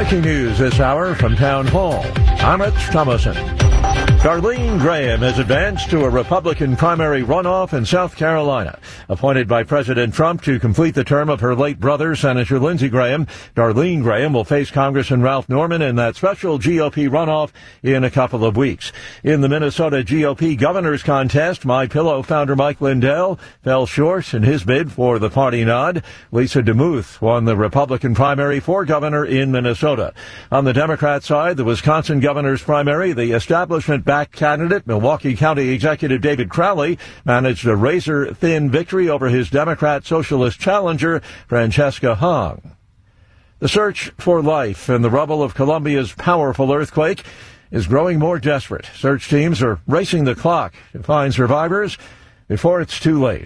Breaking news this hour from Town Hall. I'm Rich Thomason. Darlene Graham has advanced to a Republican primary runoff in South Carolina. Appointed by President Trump to complete the term of her late brother, Senator Lindsey Graham, Darlene Graham will face Congressman Ralph Norman in that special GOP runoff in a couple of weeks. In the Minnesota GOP governor's contest, MyPillow founder Mike Lindell fell short in his bid for the party nod. Lisa DeMuth won the Republican primary for governor in Minnesota. On the Democrat side, the Wisconsin governor's primary, the establishment-backed candidate, Milwaukee County Executive David Crowley, managed a razor-thin victory over his Democrat socialist challenger, Francesca Hong. The search for life in the rubble of Colombia's powerful earthquake is growing more desperate. Search teams are racing the clock to find survivors before it's too late.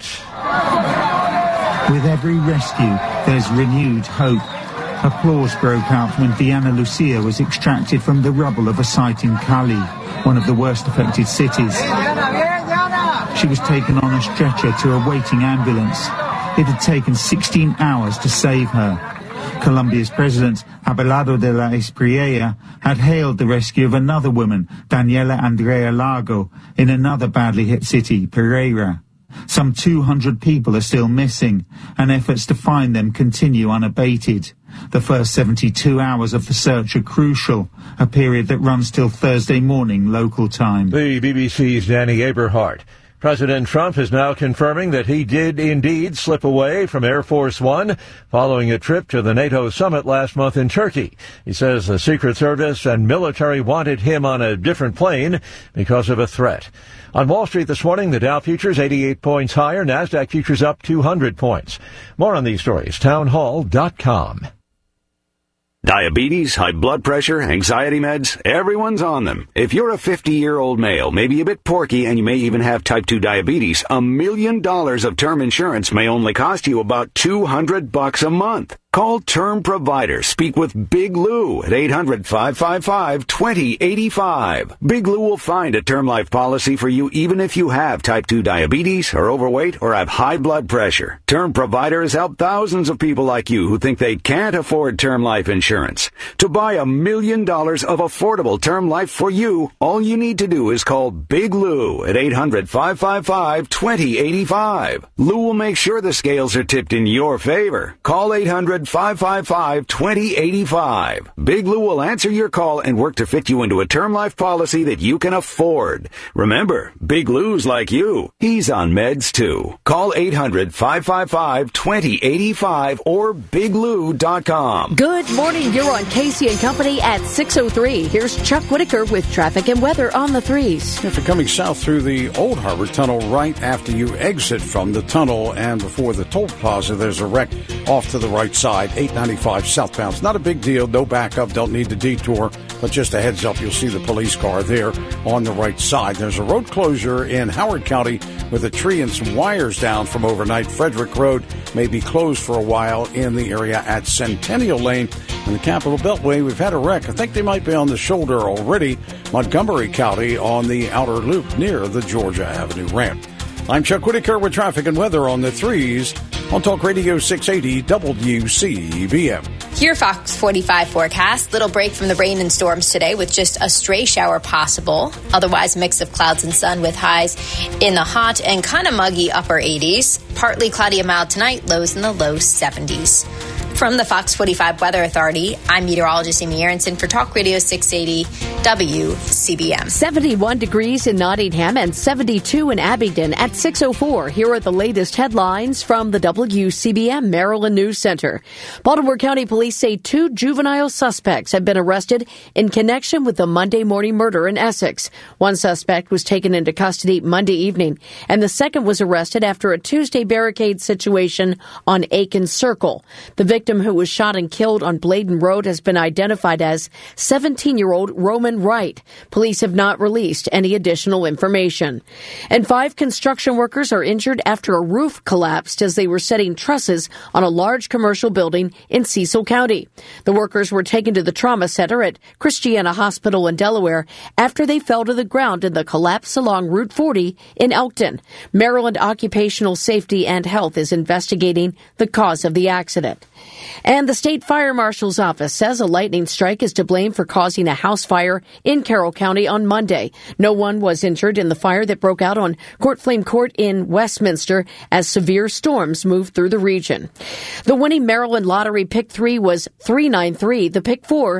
With every rescue, there's renewed hope. Applause broke out when Diana Lucia was extracted from the rubble of a site in Cali, one of the worst affected cities. She was taken on a stretcher to a waiting ambulance. It had taken 16 hours to save her. Colombia's president, Abelardo de la Espriella, had hailed the rescue of another woman, Daniela Andrea Lago, in another badly hit city, Pereira. Some 200 people are still missing, and efforts to find them continue unabated. The first 72 hours of the search are crucial, a period that runs till Thursday morning local time. The BBC's Danny Aberhart. President Trump is now confirming that he did indeed slip away from Air Force One following a trip to the NATO summit last month in Turkey. He says the Secret Service and military wanted him on a different plane because of a threat. On Wall Street this morning, the Dow futures 88 points higher, NASDAQ futures up 200 points. More on these stories, townhall.com. Diabetes, high blood pressure, anxiety meds, everyone's on them. If you're a 50-year-old male, maybe a bit porky, and you may even have type 2 diabetes, $1 million of term insurance may only cost you about $200 a month. Call Term Provider. Speak with Big Lou at 800-555-2085. Big Lou will find a term life policy for you even if you have type 2 diabetes, are overweight, or have high blood pressure. Term Provider has helped thousands of people like you who think they can't afford term life insurance. To buy $1 million of affordable term life for you, all you need to do is call Big Lou at 800-555-2085. Lou will make sure the scales are tipped in your favor. Call 800-555-2085. Big Lou will answer your call and work to fit you into a term life policy that you can afford. Remember, Big Lou's like you. He's on meds too. Call 800-555-2085 or biglou.com. Good morning. You're on Casey and Company at 6:03. Here's Chuck Whitaker with traffic and weather on the 3s. If you're coming south through the Old Harbor Tunnel, right after you exit from the tunnel and before the toll plaza, there's a wreck off to the right side, 895 southbound. It's not a big deal, no backup, don't need the detour, but just a heads up, you'll see the police car there on the right side. There's a road closure in Howard County with a tree and some wires down from overnight. Frederick Road may be closed for a while in the area at Centennial Lane. In the Capital Beltway, we've had a wreck. I think they might be on the shoulder already. Montgomery County on the outer loop near the Georgia Avenue ramp. I'm Chuck Whitaker with traffic and weather on the 3s on Talk Radio 680 WCBM. Your Fox 45 forecast. Little break from the rain and storms today with just a stray shower possible. Otherwise, a mix of clouds and sun with highs in the hot and kind of muggy upper 80s. Partly cloudy and mild tonight, lows in the low 70s. From the Fox 45 Weather Authority, I'm meteorologist Amy Aronson for Talk Radio 680 WCBM. 71 degrees in Nottingham and 72 in Abingdon at 6:04. Here are the latest headlines from the WCBM Maryland News Center. Baltimore County Police say 2 juvenile suspects have been arrested in connection with the Monday morning murder in Essex. One suspect was taken into custody Monday evening, and the second was arrested after a Tuesday barricade situation on Aiken Circle. The victim who was shot and killed on Bladen Road has been identified as 17-year-old Roman Wright. Police have not released any additional information. And 5 construction workers are injured after a roof collapsed as they were setting trusses on a large commercial building in Cecil County. The workers were taken to the trauma center at Christiana Hospital in Delaware after they fell to the ground in the collapse along Route 40 in Elkton. Maryland Occupational Safety and Health is investigating the cause of the accident. And the state fire marshal's office says a lightning strike is to blame for causing a house fire in Carroll County on Monday. No one was injured in the fire that broke out on Court Flame Court in Westminster as severe storms moved through the region. The winning Maryland Lottery Pick 3 was 393. The Pick 4,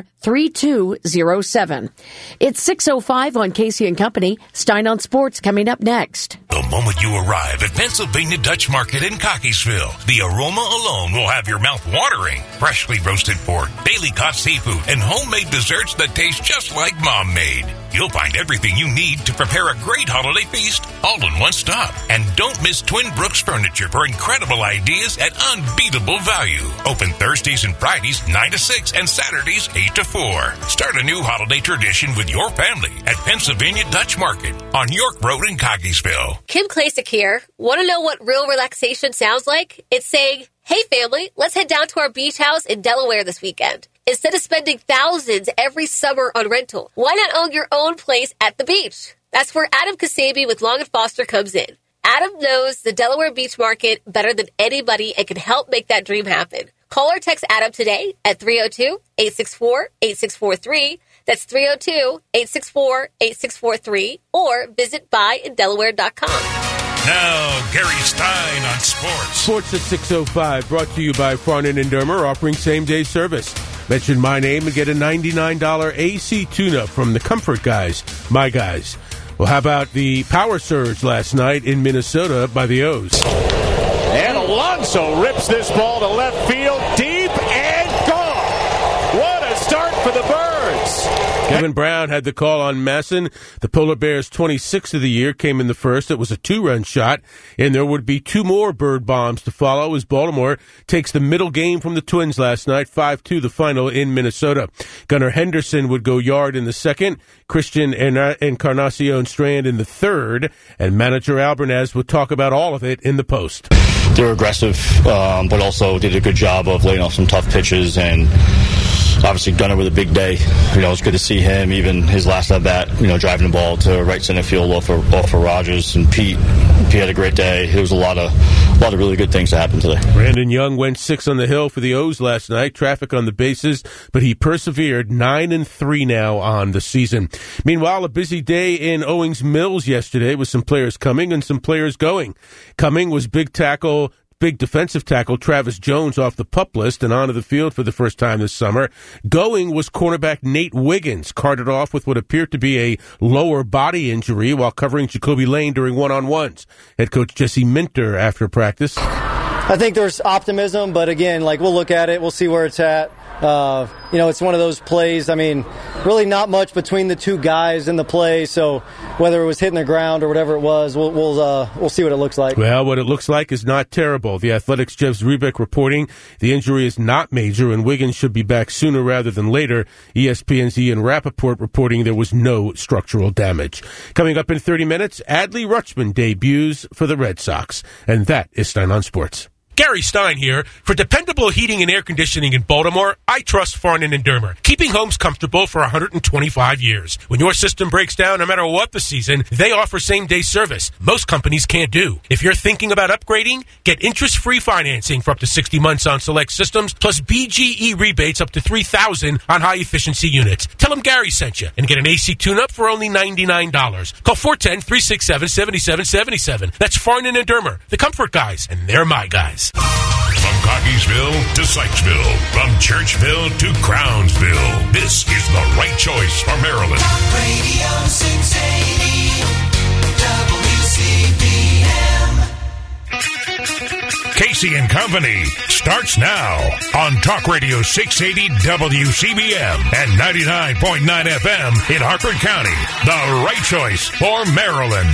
3207. It's 6:05 on Casey and Company. Stein on Sports coming up next. The moment you arrive at Pennsylvania Dutch Market in Cockeysville, the aroma alone will have your mouth watering. Freshly roasted pork, daily caught seafood, and homemade desserts that taste just like Mom made. You'll find everything you need to prepare a great holiday feast all in one stop. And don't miss Twin Brooks Furniture for incredible ideas at unbeatable value. Open Thursdays and Fridays 9 to 6 and Saturdays 8 to 4. Start a new holiday tradition with your family at Pennsylvania Dutch Market on York Road in Cockeysville. Kim Klasick here. Want to know what real relaxation sounds like? It's saying, hey family, let's head down to our beach house in Delaware this weekend. Instead of spending thousands every summer on rental, why not own your own place at the beach? That's where Adam Kasabi with Long & Foster comes in. Adam knows the Delaware beach market better than anybody and can help make that dream happen. Call or text Adam today at 302-864-8643. That's 302-864-8643. Or visit buyindelaware.com. Now, Gary Stein on Sports. Sports at 6:05, brought to you by Farnan & Dermer, offering same-day service. Mention my name and get a $99 AC tune-up from the Comfort Guys, my guys. Well, how about the power surge last night in Minnesota by the O's? And Alonso rips this ball to left field, deep and gone. What a start for the Birds. Kevin Brown had the call on Masson. The Polar Bears' 26th of the year came in the first. It was a 2-run shot, and there would be 2 more Bird bombs to follow as Baltimore takes the middle game from the Twins last night, 5-2 the final in Minnesota. Gunnar Henderson would go yard in the second, Christian Encarnacion Strand in the third, and manager Albernaz would talk about all of it in the post. They were aggressive, but also did a good job of laying off some tough pitches, and obviously Gunnar with a big day. It was good to see him, even his last at bat, driving the ball to right center field off of Rogers. And Pete had a great day. There was a lot of really good things that happened today. Brandon Young went 6 on the hill for the O's last night. Traffic on the bases, but he persevered. 9-3 now on the season. Meanwhile, a busy day in Owings Mills yesterday with some players coming and some players going. Coming was big defensive tackle Travis Jones off the PUP list and onto the field for the first time this summer. Going was cornerback Nate Wiggins, carted off with what appeared to be a lower body injury while covering Jacoby Lane during one-on-ones. Head coach Jesse Minter after practice. I think there's optimism, but again, we'll look at it. We'll see where it's at. It's one of those plays. Really not much between the two guys in the play. So whether it was hitting the ground or whatever it was, we'll see what it looks like. Well, what it looks like is not terrible. The Athletic's Jeff Zrebiec reporting the injury is not major and Wiggins should be back sooner rather than later. ESPN's Ian Rappaport reporting there was no structural damage. Coming up in 30 minutes, Adley Rutschman debuts for the Red Sox. And that is Stein on Sports. Gary Stein here. For dependable heating and air conditioning in Baltimore, I trust Farnan & Dermer, keeping homes comfortable for 125 years. When your system breaks down, no matter what the season, they offer same-day service. Most companies can't do. If you're thinking about upgrading, get interest-free financing for up to 60 months on select systems, plus BGE rebates up to $3,000 on high-efficiency units. Tell them Gary sent you and get an AC tune-up for only $99. Call 410-367-7777. That's Farnan & Dermer, the comfort guys, and they're my guys. From Cockeysville to Sykesville, from Churchville to Crownsville, this is the right choice for Maryland. Talk Radio 680 WCBM. Casey and Company starts now on Talk Radio 680 WCBM and 99.9 FM in Hartford County. The right choice for Maryland.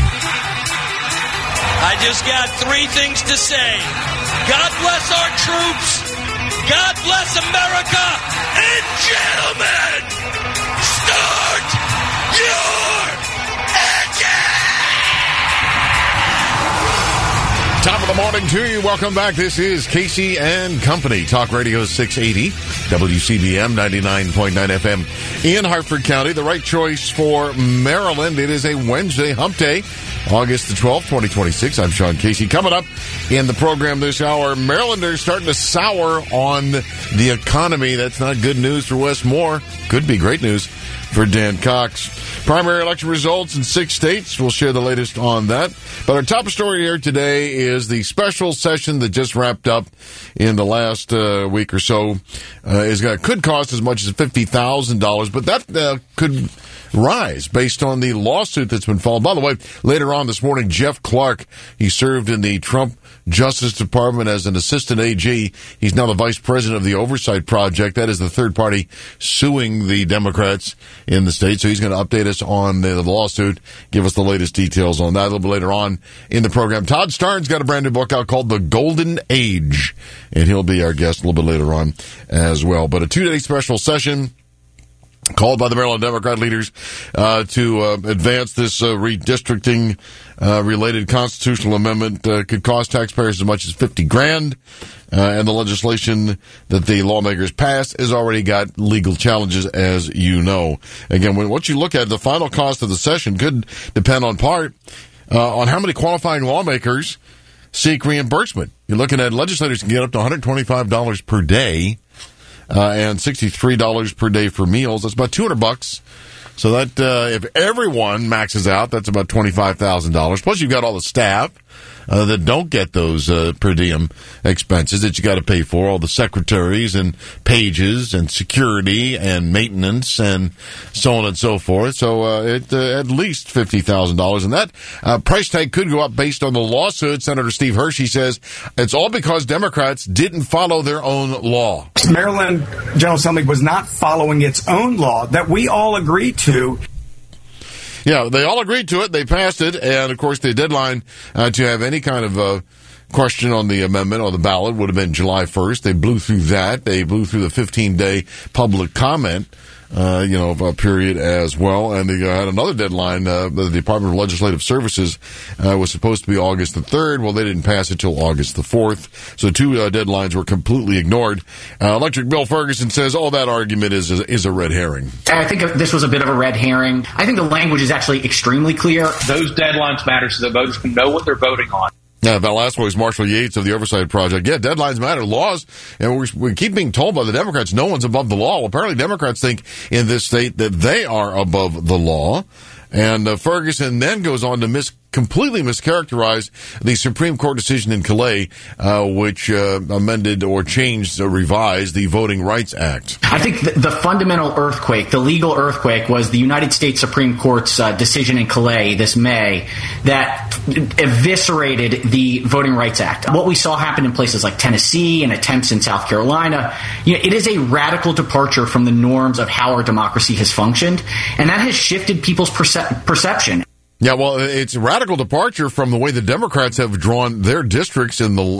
I just got 3 things to say. God bless our troops. God bless America. And gentlemen, start your engine! Top of the morning to you. Welcome back. This is Casey and Company. Talk Radio 680, WCBM 99.9 FM in Hartford County. The right choice for Maryland. It is a Wednesday hump day, August the 12th, 2026. I'm Sean Casey. Coming up in the program this hour, Marylanders starting to sour on the economy. That's not good news for Wes Moore. Could be great news for Dan Cox. Primary election results in 6 states. We'll share the latest on that. But our top story here today is the special session that just wrapped up in the last week or so. Could cost as much as $50,000, but that could rise based on the lawsuit that's been filed. By the way, later on this morning, Jeff Clark, he served in the Trump Justice Department as an assistant AG. He's now the vice president of the Oversight Project. That is the third party suing the Democrats in the state. So he's going to update us on the lawsuit, give us the latest details on that a little bit later on in the program. Todd Starnes got a brand new book out called The Golden Age, and he'll be our guest a little bit later on as well. But a 2-day special session called by the Maryland Democrat leaders to advance this redistricting related constitutional amendment could cost taxpayers as much as $50,000. And the legislation that the lawmakers passed has already got legal challenges, as you know. Again, once you look at the final cost of the session, could depend on part on how many qualifying lawmakers seek reimbursement. You're looking at legislators can get up to $125 per day. And $63 per day for meals. That's about $200. So that if everyone maxes out, that's about $25,000. Plus, you've got all the staff that don't get those per diem expenses that you got to pay for, all the secretaries and pages and security and maintenance and so on and so forth. So at least $50,000. And that price tag could go up based on the lawsuit. Senator Steve Hershey says it's all because Democrats didn't follow their own law. Maryland General Assembly was not following its own law that we all agreed to. Yeah, they all agreed to it. They passed it. And, of course, the deadline to have any kind of question on the amendment or the ballot would have been July 1st. They blew through that. They blew through the 15-day public comment period as well. And they had another deadline. The Department of Legislative Services was supposed to be August the 3rd. Well, they didn't pass it till August the 4th. So 2 deadlines were completely ignored. Electric Bill Ferguson says all that argument is a red herring. I think this was a bit of a red herring. I think the language is actually extremely clear. Those deadlines matter so the voters can know what they're voting on. Yeah, that last one was Marshall Yates of the Oversight Project. Yeah, deadlines matter. Laws, and we keep being told by the Democrats no one's above the law. Well, apparently Democrats think in this state that they are above the law. And Ferguson then goes on to completely mischaracterize the Supreme Court decision in Calais, which amended or changed or revised the Voting Rights Act. I think the fundamental earthquake, the legal earthquake, was the United States Supreme Court's decision in Calais this May that eviscerated the Voting Rights Act. What we saw happen in places like Tennessee and attempts in South Carolina, it is a radical departure from the norms of how our democracy has functioned, and that has shifted people's perception. Yeah, well, it's a radical departure from the way the Democrats have drawn their districts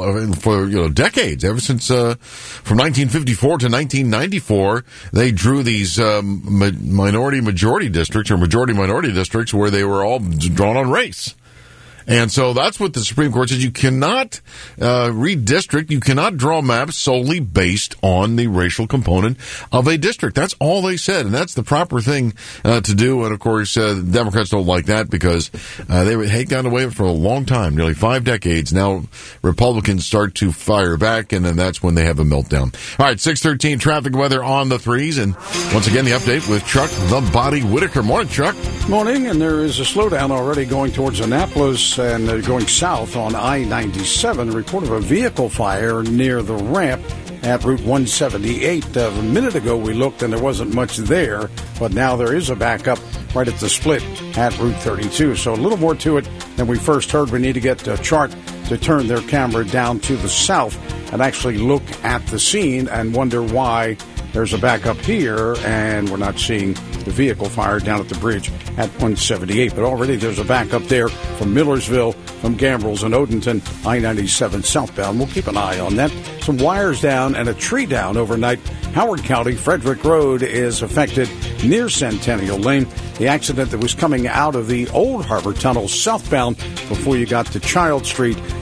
for decades. Ever since from 1954 to 1994, they drew these minority-majority districts or majority-minority districts where they were all drawn on race. And so that's what the Supreme Court says. You cannot redistrict, you cannot draw maps solely based on the racial component of a district. That's all they said, and that's the proper thing to do. And, of course, the Democrats don't like that because they had gotten away with it for a long time, nearly 5 decades. Now Republicans start to fire back, and then that's when they have a meltdown. All right, 6:13 traffic weather on the threes. And once again, the update with Chuck the Body Whitaker. Morning, Chuck. Morning, and there is a slowdown already going towards Annapolis and going south on I-97. A report of a vehicle fire near the ramp at Route 178. A minute ago we looked and there wasn't much there, but now there is a backup right at the split at Route 32. So a little more to it than we first heard. We need to get a chart to turn their camera down to the south and actually look at the scene and wonder why there's a backup here and we're not seeing the vehicle fire down at the bridge at 178. But already there's a backup there from Millersville, from Gambrills and Odenton, I-97 southbound. We'll keep an eye on that. Some wires down and a tree down overnight. Howard County, Frederick Road is affected near Centennial Lane. The accident that was coming out of the Old Harbor Tunnel southbound before you got to Child Street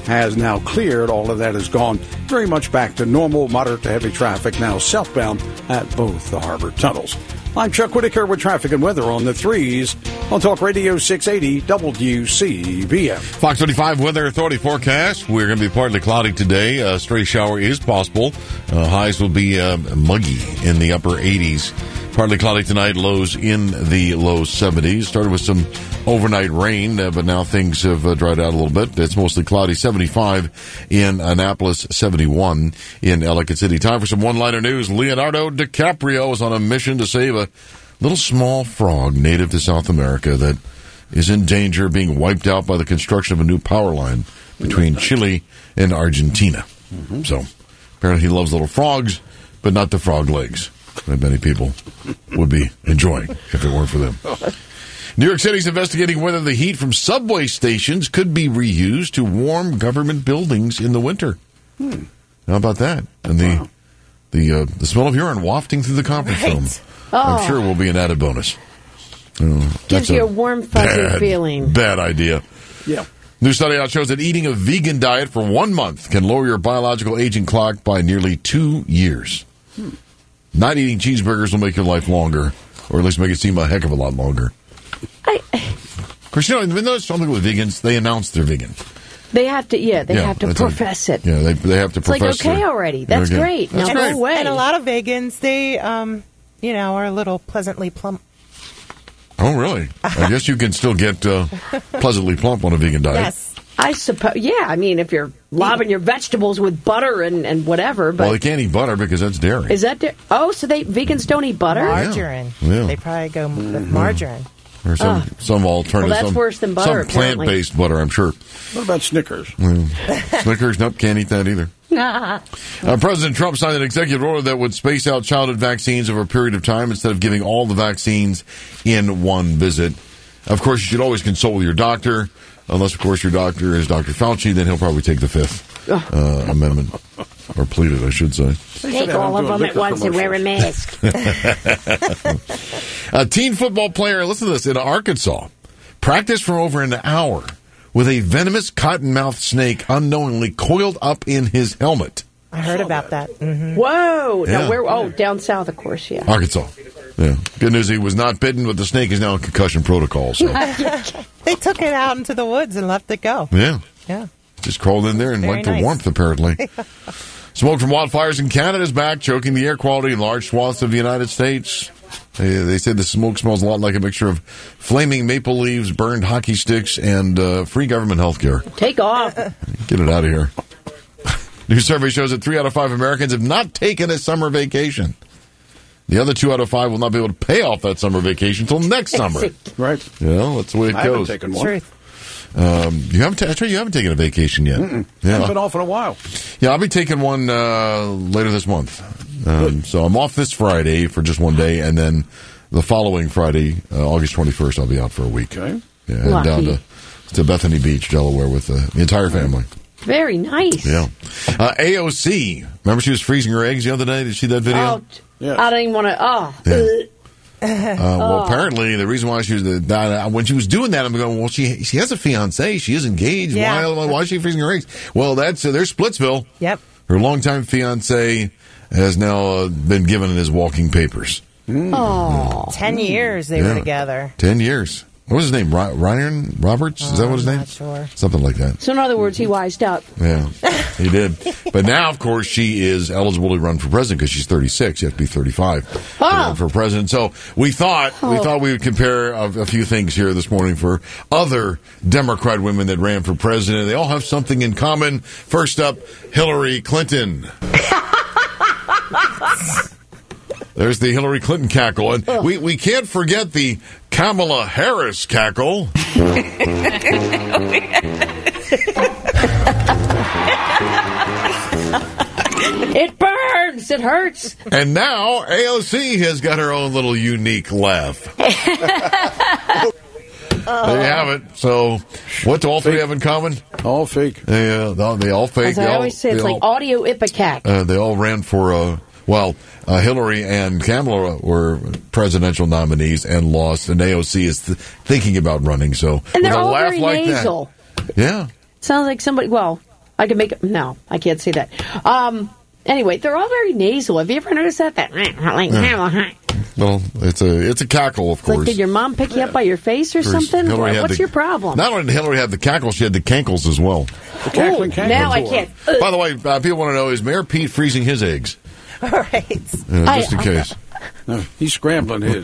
has now cleared. All of that has gone very much back to normal, moderate to heavy traffic now southbound at both the harbor tunnels. I'm Chuck Whitaker with traffic and weather on the 3s on Talk Radio 680 WCBM. Fox 35 Weather Authority forecast. We're going to be partly cloudy today. A stray shower is possible. Highs will be muggy in the upper 80s. Partly cloudy tonight, lows in the low 70s. Started with some overnight rain, but now things have dried out a little bit. It's mostly cloudy, 75 in Annapolis, 71 in Ellicott City. Time for some one-liner news. Leonardo DiCaprio is on a mission to save a little small frog native to South America that is in danger of being wiped out by the construction of a new power line between Chile and Argentina. So, apparently he loves little frogs, but not the frog legs that many people would be enjoying if it weren't for them. New York City is investigating whether the heat from subway stations could be reused to warm government buildings in the winter. How about that? And the smell of urine wafting through the conference room, I'm sure will be an added bonus. Gives you a warm, fuzzy feeling. Bad idea. Yeah. New study out shows that eating a vegan diet for 1 month can lower your biological aging clock by nearly 2 years. Not eating cheeseburgers will make your life longer, or at least make it seem a heck of a lot longer. Of course, you know, even though it's something with vegans, they announce they're vegan. They have to, they have to profess it. Yeah, they have to it's profess like, okay, already. That's great. Now go away. And a lot of vegans, they, are a little pleasantly plump. Oh, really? I guess you can still get pleasantly plump on a vegan diet. Yes. I suppose, I mean, if you're lobbing your vegetables with butter and whatever. But well, they can't eat butter because that's dairy. Is that so vegans don't eat butter? Margarine. Yeah. They probably go with margarine. Or some alternative. Well, that's worse than butter, some plant-based butter, I'm sure. What about Snickers? Snickers, nope, can't eat that either. President Trump signed an executive order that would space out childhood vaccines over a period of time instead of giving all the vaccines in one visit. Of course, you should always consult with your doctor, unless, of course, your doctor is Dr. Fauci, then he'll probably take the Fifth Amendment. Or plead it, I should say. Take all of them at once and wear a mask. A teen football player, listen to this, in Arkansas, practiced for over an hour with a venomous cottonmouth snake unknowingly coiled up in his helmet. I heard about that. Mm-hmm. Whoa. Yeah. Now, where? Oh, down south, of course, yeah. Arkansas. Yeah. Good news, he was not bitten, but the snake is now in concussion protocol. So. They took it out into the woods and left it go. Yeah. Yeah. Just crawled in there and Very went nice. to warmth, apparently. Smoke from wildfires in Canada is back, choking the air quality in large swaths of the United States. They said the smoke smells a lot like a mixture of flaming maple leaves, burned hockey sticks, and free government health care. Take off. Get it out of here. New survey shows that 3 out of 5 Americans have not taken a summer vacation. The other 2 out of 5 will not be able to pay off that summer vacation until next summer. Right. Yeah, that's the way it I goes. haven't taken one. Truth. You haven't taken a vacation yet. Yeah. Haven't been off in a while. Yeah, I'll be taking one later this month. So I'm off this Friday for just one day, and then the following Friday, August 21st, I'll be out for a week. Okay. Yeah, and down to Bethany Beach, Delaware, with the entire family. Very nice. Yeah. AOC, remember she was freezing her eggs the other day? Did you see that video? Oh, I don't even want to. Well, apparently the reason why she was when she was doing that, I'm going, well, she has a fiance, she is engaged. Yeah. Why is she freezing her eggs? Well, there's Splitsville. Yep. Her longtime fiance has now been given his walking papers. Oh. 10 years they were together. 10 years. What was his name? Ryan Roberts? Is that what his name? Not sure. Something like that. So in other words, he wised up. Yeah, he did. But now, of course, she is eligible to run for president because she's 36. You have to be 35 to run for president. So we thought we would compare a few things here this morning for other Democrat women that ran for president. They all have something in common. First up, Hillary Clinton. There's the Hillary Clinton cackle. And we can't forget the Kamala Harris cackle. It burns. It hurts. And now AOC has got her own little unique laugh. There you have it. So, what do all three have in common? All fake. They all fake. As I always say, it's like audio ipecac. They all ran for, Hillary and Kamala were presidential nominees and lost, and AOC is thinking about running. So, And they're with a all laugh very like nasal. that, yeah. Sounds like somebody, I can make it. No, I can't say that. Anyway, they're all very nasal. Have you ever noticed that? Well, it's a cackle, of course. Like, did your mom pick you up by your face or something? What's your problem? Not only did Hillary have the cackle, she had the cankles as well. The cackling cankles. Now I can't. By the way, people want to know, is Mayor Pete freezing his eggs? All right. Just in case. No, he's scrambling his.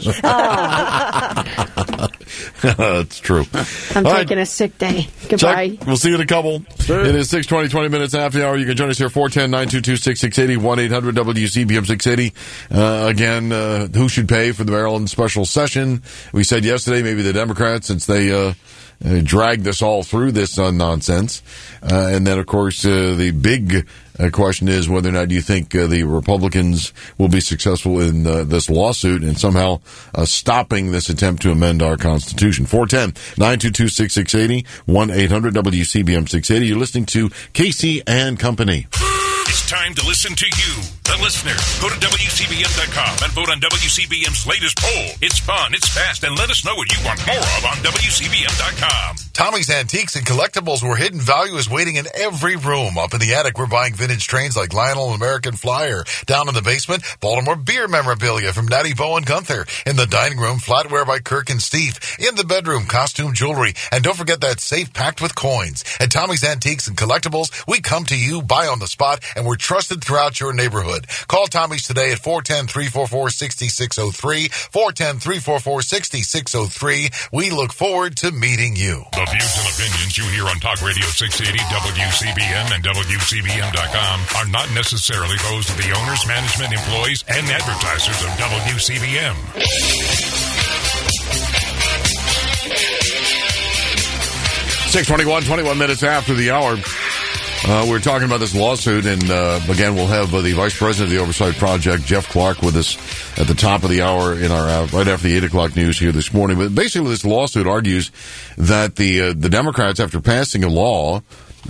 That's true. I'm taking a sick day. Goodbye. Chuck, we'll see you in a couple. Sure. It is 6:20, 20 minutes after the hour. You can join us here, 410-922-6680, 1-800-WCBM 680. Again, who should pay for the Maryland special session? We said yesterday maybe the Democrats, since they dragged this all through this nonsense. And then, of course, the big question is whether or not you think the Republicans will be successful in this lawsuit and somehow stopping this attempt to amend our Constitution. 410-922-6680, 1-800-WCBM 680. You're listening to Casey and Company. It's time to listen to you, the listener. Go to WCBM.com and vote on WCBM's latest poll. It's fun, it's fast, and let us know what you want more of on WCBM.com. Tommy's Antiques and Collectibles, where hidden value is waiting in every room. Up in the attic, we're buying vintage trains like Lionel and American Flyer. Down in the basement, Baltimore beer memorabilia from Natty Bo and Gunther. In the dining room, flatware by Kirk and Steve. In the bedroom, costume jewelry. And don't forget that safe packed with coins. At Tommy's Antiques and Collectibles, we come to you, buy on the spot, and we're trusted throughout your neighborhood. Call Tommy's today at 410-344-6603, 410-344-6603. We look forward to meeting you. The views and opinions you hear on Talk Radio 680, WCBM, and WCBM.com are not necessarily those of the owners, management, employees, and advertisers of WCBM. 6:21, 21 minutes after the hour. We're talking about this lawsuit, and again, we'll have the Vice President of the Oversight Project, Jeff Clark, with us at the top of the hour in our right after the 8 o'clock news here this morning. But basically, this lawsuit argues that the Democrats, after passing a law,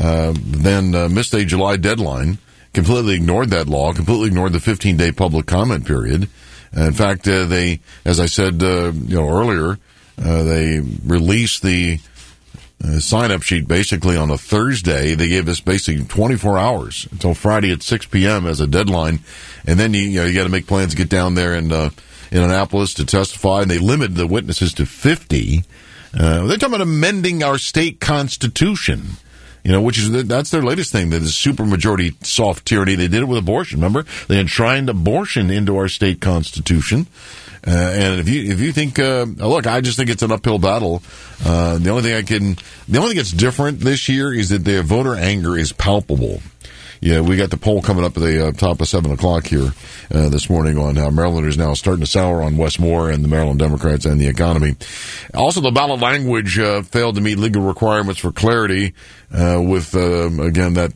then missed a July deadline, completely ignored that law, completely ignored the 15-day public comment period. In fact, they, as I said, earlier, they released the sign-up sheet basically on a Thursday. They gave us basically 24 hours until Friday at 6 p.m. as a deadline, and then you got to make plans to get down there in Annapolis to testify. And they limited the witnesses to 50. They're talking about amending our state constitution, that's their latest thing. That is supermajority soft tyranny. They did it with abortion. Remember, they enshrined abortion into our state constitution. And if you think, look, I just think it's an uphill battle. The only thing that's different this year is that their voter anger is palpable. Yeah, we got the poll coming up at the top of 7 o'clock here this morning on how Marylanders now starting to sour on Wes Moore and the Maryland Democrats and the economy. Also, the ballot language failed to meet legal requirements for clarity with, again, that...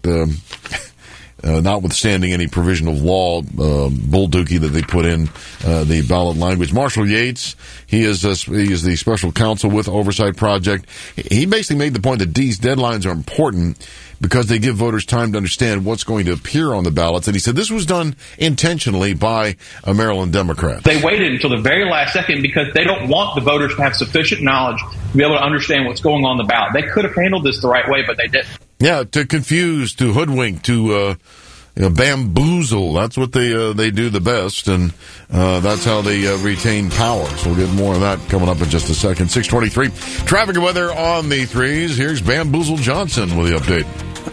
notwithstanding any provision of law, bulldookie that they put in the ballot language. Marshall Yates, he is the special counsel with Oversight Project. He basically made the point that these deadlines are important because they give voters time to understand what's going to appear on the ballots. And he said this was done intentionally by a Maryland Democrat. They waited until the very last second because they don't want the voters to have sufficient knowledge to be able to understand what's going on the ballot. They could have handled this the right way, but they didn't. Yeah, to confuse, to hoodwink, to bamboozle. That's what they do the best, and that's how they retain power. So we'll get more of that coming up in just a second. 6:23. Traffic and weather on the threes. Here's Bamboozle Johnson with the update.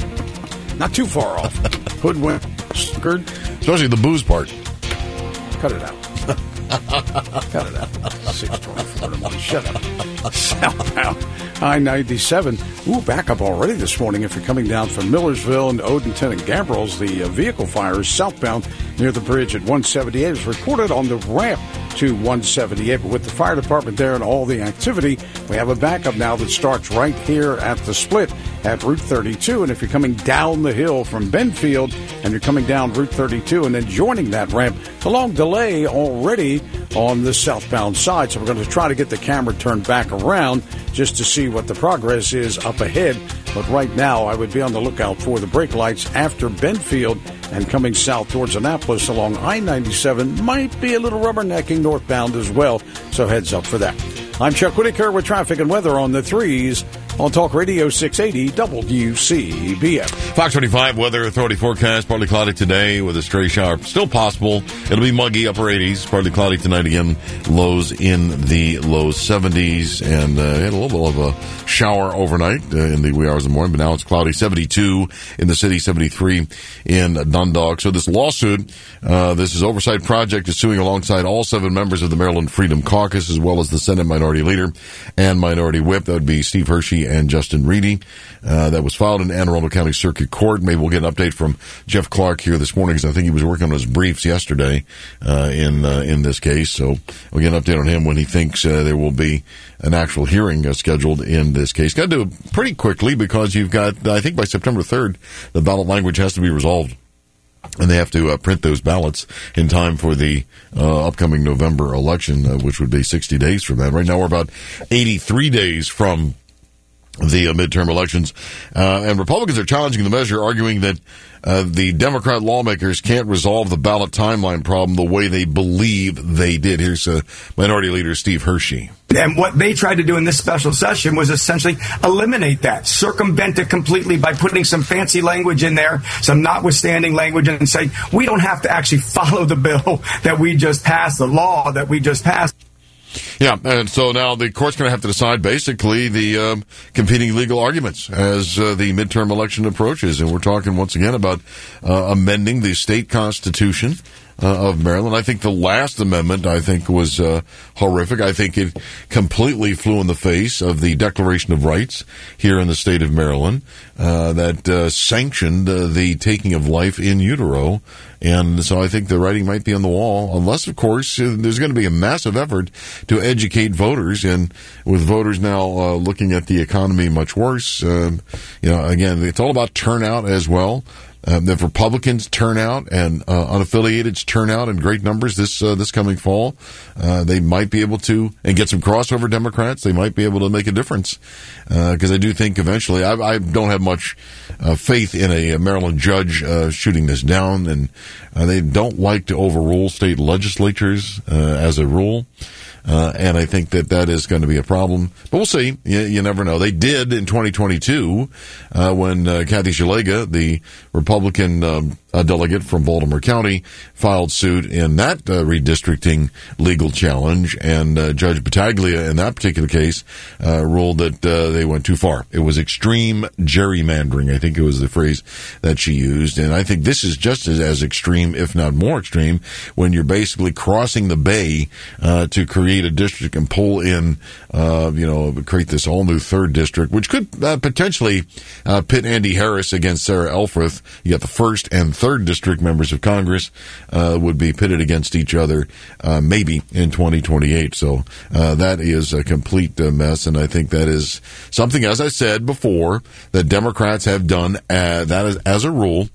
Not too far off. Hoodwink, suckered. Especially the booze part. Cut it out. Cut it out. 6:24 in the morning. Shut up. Southbound I-97. Ooh, backup already this morning. If you're coming down from Millersville and Odenton and Gambrels, the vehicle fire is southbound near the bridge at 178. It was reported on the ramp to 178. But with the fire department there and all the activity, we have a backup now that starts right here at the split at Route 32. And if you're coming down the hill from Benfield and you're coming down Route 32 and then joining that ramp, it's a long delay already on the southbound side. So we're going to try to get the camera turned back around just to see what the progress is up ahead. But right now, I would be on the lookout for the brake lights after Benfield and coming south towards Annapolis along I-97. Might be a little rubbernecking northbound as well, so heads up for that. I'm Chuck Whitaker with traffic and weather on the threes on Talk Radio 680 WCBM. Fox 25 Weather Authority forecast, partly cloudy today with a stray shower. Still possible. It'll be muggy, upper 80s. Partly cloudy tonight again. Lows in the low 70s. And had a little bit of a shower overnight in the wee hours of the morning. But now it's cloudy. 72 in the city, 73 in Dundalk. So this lawsuit, this is Oversight Project, is suing alongside all 7 members of the Maryland Freedom Caucus, as well as the Senate Minority Leader and Minority Whip. That would be Steve Hershey and Justin Reedy. That was filed in Anne Arundel County Circuit Court. Maybe we'll get an update from Jeff Clark here this morning, because I think he was working on his briefs yesterday in this case. So we'll get an update on him when he thinks there will be an actual hearing scheduled in this case. Got to do it pretty quickly, because you've got, I think by September 3rd, the ballot language has to be resolved. And they have to print those ballots in time for the upcoming November election, which would be 60 days from that. Right now we're about 83 days from the midterm elections. And Republicans are challenging the measure, arguing that the Democrat lawmakers can't resolve the ballot timeline problem the way they believe they did. Here's Minority Leader Steve Hershey. And what they tried to do in this special session was essentially eliminate that, circumvent it completely by putting some fancy language in there, some notwithstanding language, and say, we don't have to actually follow the bill that we just passed, the law that we just passed. Yeah, and so now the court's going to have to decide basically the competing legal arguments as the midterm election approaches. And we're talking once again about amending the state constitution of Maryland. I think the last amendment, was horrific. I think it completely flew in the face of the Declaration of Rights here in the state of Maryland that sanctioned the taking of life in utero. And so I think the writing might be on the wall, unless, of course, there's going to be a massive effort to educate voters. And with voters now looking at the economy much worse, again, it's all about turnout as well. If Republicans turn out and unaffiliateds turn out in great numbers this coming fall, they might be able to, and get some crossover Democrats, they might be able to make a difference. Because I do think eventually, I don't have much faith in a Maryland judge shooting this down, and they don't like to overrule state legislatures as a rule. And I think that is going to be a problem. But we'll see. You never know. They did in 2022 when Kathy Szeliga, the Republican delegate from Baltimore County, filed suit in that redistricting legal challenge. And Judge Battaglia in that particular case ruled that they went too far. It was extreme gerrymandering, I think it was the phrase that she used. And I think this is just as extreme, if not more extreme, when you're basically crossing the bay to create a district and pull in, create this all new third district, which could potentially pit Andy Harris against Sarah Elfreth. You got the first and third district members of Congress would be pitted against each other, maybe in 2028. So that is a complete mess, and I think that is something, as I said before, that Democrats have done that is, as a rule,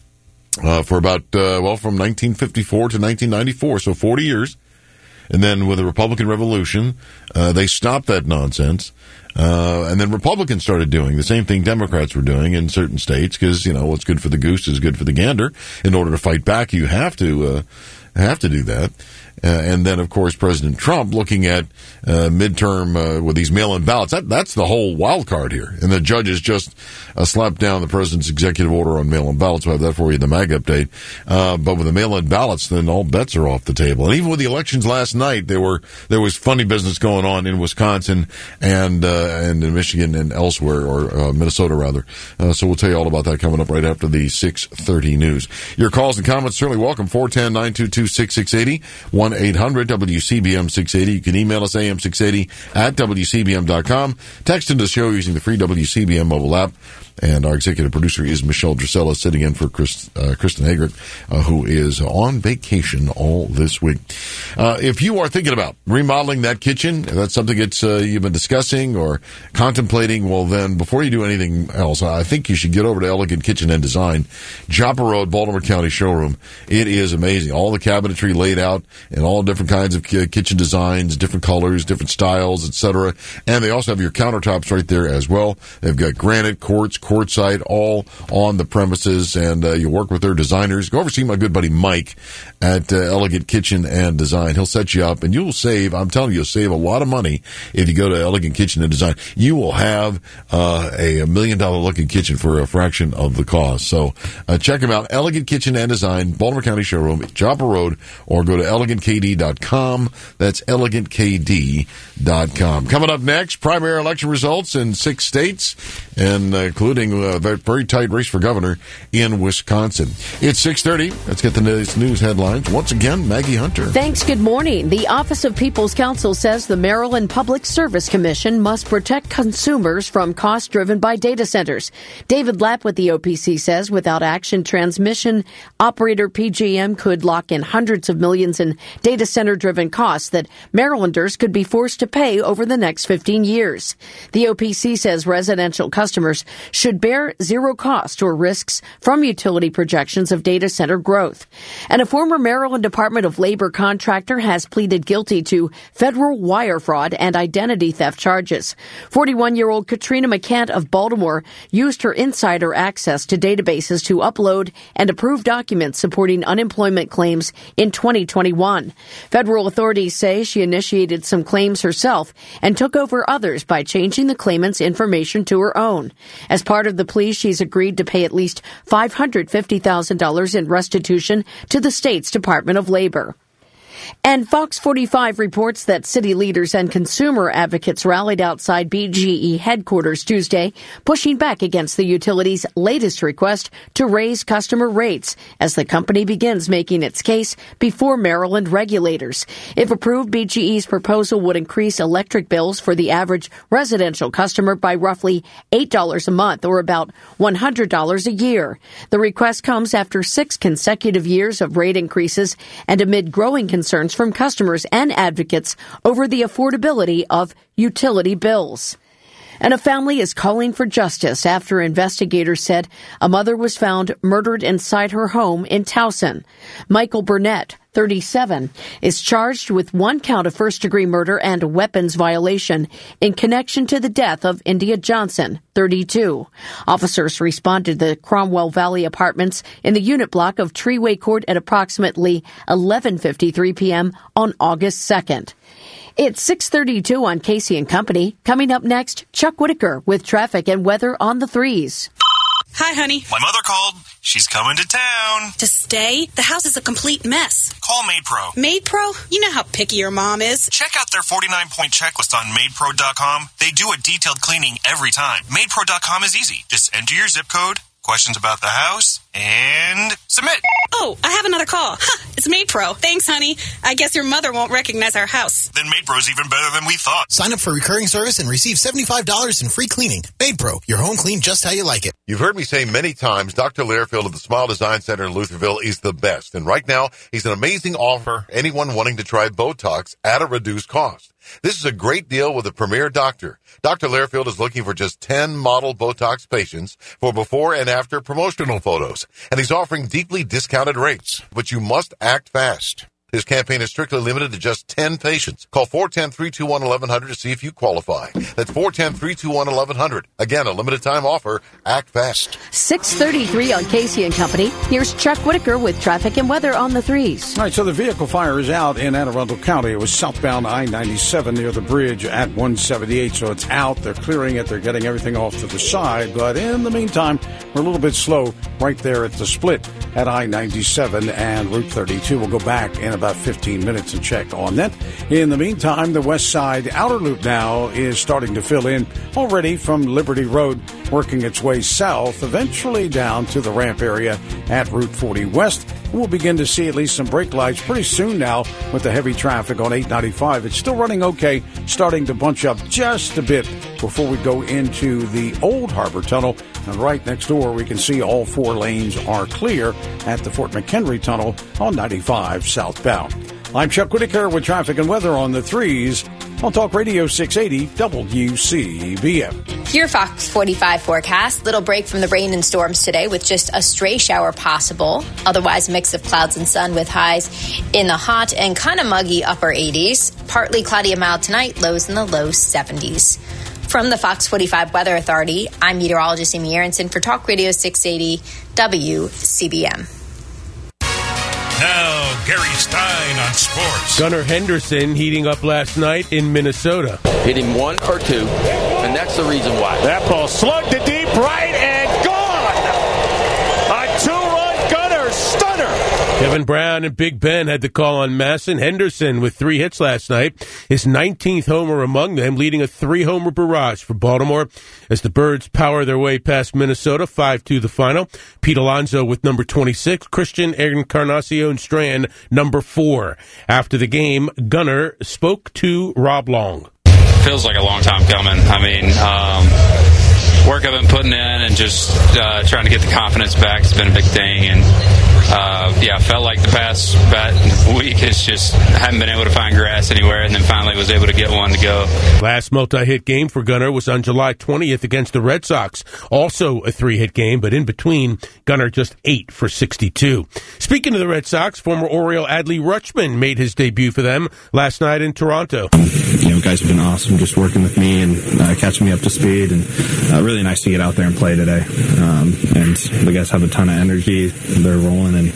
for about, from 1954 to 1994, so 40 years. And then with the Republican Revolution, they stopped that nonsense. And then Republicans started doing the same thing Democrats were doing in certain states, because, what's good for the goose is good for the gander. In order to fight back, you have to do that. And then, of course, President Trump looking at midterm with these mail-in ballots. That's the whole wild card here. And the judges just slapped down the president's executive order on mail-in ballots. We'll have that for you in the MAG update. But with the mail-in ballots, then all bets are off the table. And even with the elections last night, there was funny business going on in Wisconsin and in Michigan and elsewhere, or Minnesota rather. So we'll tell you all about that coming up right after the 6:30 news. Your calls and comments certainly welcome. 410-922-6680. 1-800-WCBM-680. You can email us am680 at WCBM.com. Text into the show using the free WCBM mobile app. And our executive producer is Michelle Drusella, sitting in for Kristen Haggard, who is on vacation all this week. If you are thinking about remodeling that kitchen, if that's something you've been discussing or contemplating, well then, before you do anything else, I think you should get over to Elegant Kitchen and Design, Joppa Road, Baltimore County showroom. It is amazing. All the cabinetry laid out in all different kinds of kitchen designs, different colors, different styles, etc. And they also have your countertops right there as well. They've got granite, quartz, courtside, all on the premises, and you work with their designers. Go over see my good buddy Mike at Elegant Kitchen and Design. He'll set you up, and you'll save, I'm telling you, you'll save a lot of money if you go to Elegant Kitchen and Design. You will have a $1 million looking kitchen for a fraction of the cost. So check them out, Elegant Kitchen and Design, Baltimore County Showroom, Chopper Road, or go to elegantKD.com. That's elegantKD.com. Coming up next, primary election results in 6 states, and including a very tight race for governor in Wisconsin. It's 6:30. Let's get the news headlines. Once again, Maggie Hunter. Thanks. Good morning. The Office of People's Counsel says the Maryland Public Service Commission must protect consumers from costs driven by data centers. David Lapp with the OPC says without action, transmission operator PJM could lock in hundreds of millions in data center-driven costs that Marylanders could be forced to pay over the next 15 years. The OPC says residential customers should bear zero cost or risks from utility projections of data center growth. And a former Maryland Department of Labor contractor has pleaded guilty to federal wire fraud and identity theft charges. 41-year-old Katrina McCant of Baltimore used her insider access to databases to upload and approve documents supporting unemployment claims in 2021. Federal authorities say she initiated some claims herself and took over others by changing the claimant's information to her own. As part of the plea, she's agreed to pay at least $550,000 in restitution to the state's Department of Labor. And Fox 45 reports that city leaders and consumer advocates rallied outside BGE headquarters Tuesday, pushing back against the utility's latest request to raise customer rates as the company begins making its case before Maryland regulators. If approved, BGE's proposal would increase electric bills for the average residential customer by roughly $8 a month, or about $100 a year. The request comes after 6 consecutive years of rate increases and amid growing concerns from customers and advocates over the affordability of utility bills. And a family is calling for justice after investigators said a mother was found murdered inside her home in Towson. Michael Burnett, 37, is charged with 1 count of first-degree murder and weapons violation in connection to the death of India Johnson, 32. Officers responded to the Cromwell Valley Apartments in the unit block of Treeway Court at approximately 11:53 p.m. on August 2nd. It's 6:32 on Casey and Company. Coming up next, Chuck Whitaker with traffic and weather on the 3s. Hi, honey. My mother called. She's coming to town. To stay? The house is a complete mess. Call MaidPro. MaidPro? You know how picky your mom is. Check out their 49-point checklist on MaidPro.com. They do a detailed cleaning every time. MaidPro.com is easy. Just enter your zip code, questions about the house, and submit. Oh, I have another call. It's MaidPro. Thanks, honey. I guess your mother won't recognize our house. Then MaidPro's even better than we thought. Sign up for recurring service and receive $75 in free cleaning. MaidPro, your home clean just how you like it. You've heard me say many times, Dr. Lairfield of the Smile Design Center in Lutherville is the best. And right now, he's an amazing offer for anyone wanting to try Botox at a reduced cost. This is a great deal with a premier doctor. Dr. Lairfield is looking for just 10 model Botox patients for before and after promotional photos. And he's offering deeply discounted rates. But you must act fast. His campaign is strictly limited to just 10 patients. Call 410-321-1100 to see if you qualify. That's 410-321-1100. Again, a limited time offer. Act fast. 6:33 on Casey and Company. Here's Chuck Whitaker with traffic and weather on the 3s. All right, so the vehicle fire is out in Anne Arundel County. It was southbound I-97 near the bridge at 178, so it's out. They're clearing it. They're getting everything off to the side. But in the meantime, we're a little bit slow right there at the split at I-97 and Route 32. We'll go back in about 15 minutes and check on that. In the meantime, the west side outer loop now is starting to fill in already from Liberty Road, working its way south, eventually down to the ramp area at Route 40 West. We'll begin to see at least some brake lights pretty soon now with the heavy traffic on 895. It's still running okay, starting to bunch up just a bit before we go into the Old Harbor Tunnel. And right next door, we can see all 4 lanes are clear at the Fort McHenry Tunnel on 95 southbound. I'm Chuck Whitaker with traffic and weather on the 3s on Talk Radio 680 WCBM. Your Fox 45 forecast. Little break from the rain and storms today with just a stray shower possible. Otherwise, a mix of clouds and sun with highs in the hot and kind of muggy upper 80s. Partly cloudy, a mild tonight, lows in the low 70s. From the Fox 45 Weather Authority, I'm meteorologist Amy Aronson for Talk Radio 680 WCBM. Now, Gary Stein on sports. Gunnar Henderson heating up last night in Minnesota. Hit him 1 or 2, and that's the reason why. That ball slugged to deep right and gone. A 2-run Gunnar stunner. Kevin Brown and Big Ben had the call on Masson. Henderson with 3 hits last night, his 19th homer among them, leading a 3-homer barrage for Baltimore as the Birds power their way past Minnesota, 5-2 the final. Pete Alonso with number 26, Christian Encarnacion Strand, number 4. After the game, Gunnar spoke to Rob Long. Feels like a long time coming. I mean, work I've been putting in and just trying to get the confidence back has been a big thing. And I felt like the past week is just haven't been able to find grass anywhere, and then finally was able to get one to go. Last multi-hit game for Gunnar was on July 20th against the Red Sox. Also a 3-hit game, but in between, Gunnar just 8 for 62. Speaking of the Red Sox, former Oriole Adley Rutschman made his debut for them last night in Toronto. Guys have been awesome just working with me and catching me up to speed, and really nice to get out there and play today. And the guys have a ton of energy. They're rolling, and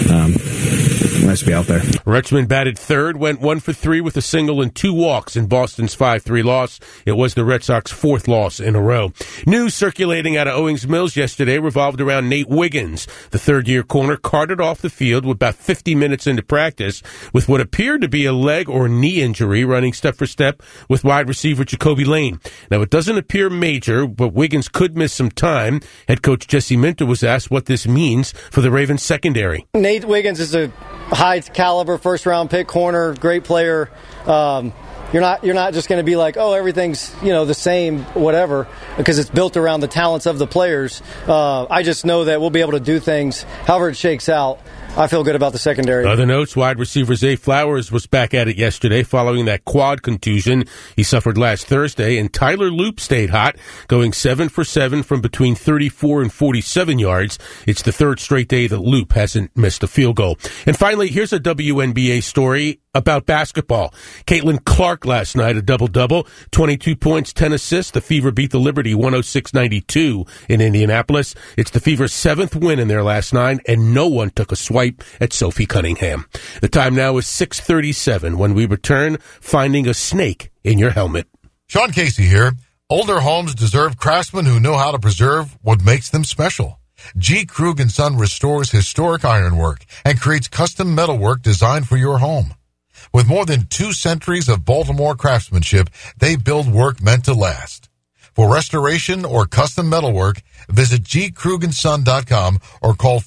nice to be out there. Rutschman batted third, went 1 for 3 with a single and 2 walks in Boston's 5-3 loss. It was the Red Sox 4th loss in a row. News circulating out of Owings Mills yesterday revolved around Nate Wiggins. The third-year corner carted off the field with about 50 minutes into practice with what appeared to be a leg or knee injury, running step for step with wide receiver Jacoby Lane. Now, it doesn't appear major, but Wiggins could miss some time. Head coach Jesse Minter was asked what this means for the Ravens secondary. Nate Wiggins is a high-caliber first-round pick corner, great player. You're not just going to be like, oh, everything's the same, whatever, because it's built around the talents of the players. I just know that we'll be able to do things however it shakes out. I feel good about the secondary. Other notes, wide receiver Zay Flowers was back at it yesterday following that quad contusion he suffered last Thursday, and Tyler Loop stayed hot, going 7 for 7 from between 34 and 47 yards. It's the third straight day that Loop hasn't missed a field goal. And finally, here's a WNBA story about basketball. Caitlin Clark last night, a double-double, 22 points, 10 assists. The Fever beat the Liberty 106-92 in Indianapolis. It's the Fever's 7th win in their last 9, and no one took a swipe at Sophie Cunningham. The time now is 6:37. When we return, finding a snake in your helmet. Sean Casey here. Older homes deserve craftsmen who know how to preserve what makes them special. G. Krug & Son restores historic ironwork and creates custom metalwork designed for your home. With more than 2 centuries of Baltimore craftsmanship, they build work meant to last. For restoration or custom metalwork, visit gkrugandson.com or call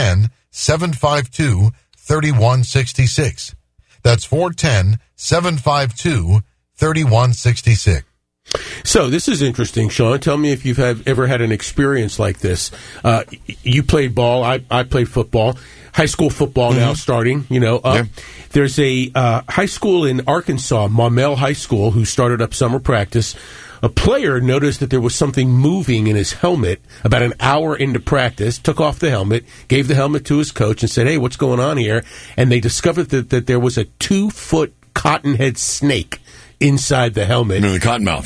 410-752-3166. That's 410-752-3166. So this is interesting, Sean. Tell me if you've ever had an experience like this. You played ball. I played football. High school football now starting, Yeah. There's a high school in Arkansas, Maumelle High School, who started up summer practice. A player noticed that there was something moving in his helmet about an hour into practice, took off the helmet, gave the helmet to his coach and said, hey, what's going on here? And they discovered that there was a 2-foot cottonhead snake inside the helmet. The cottonmouth.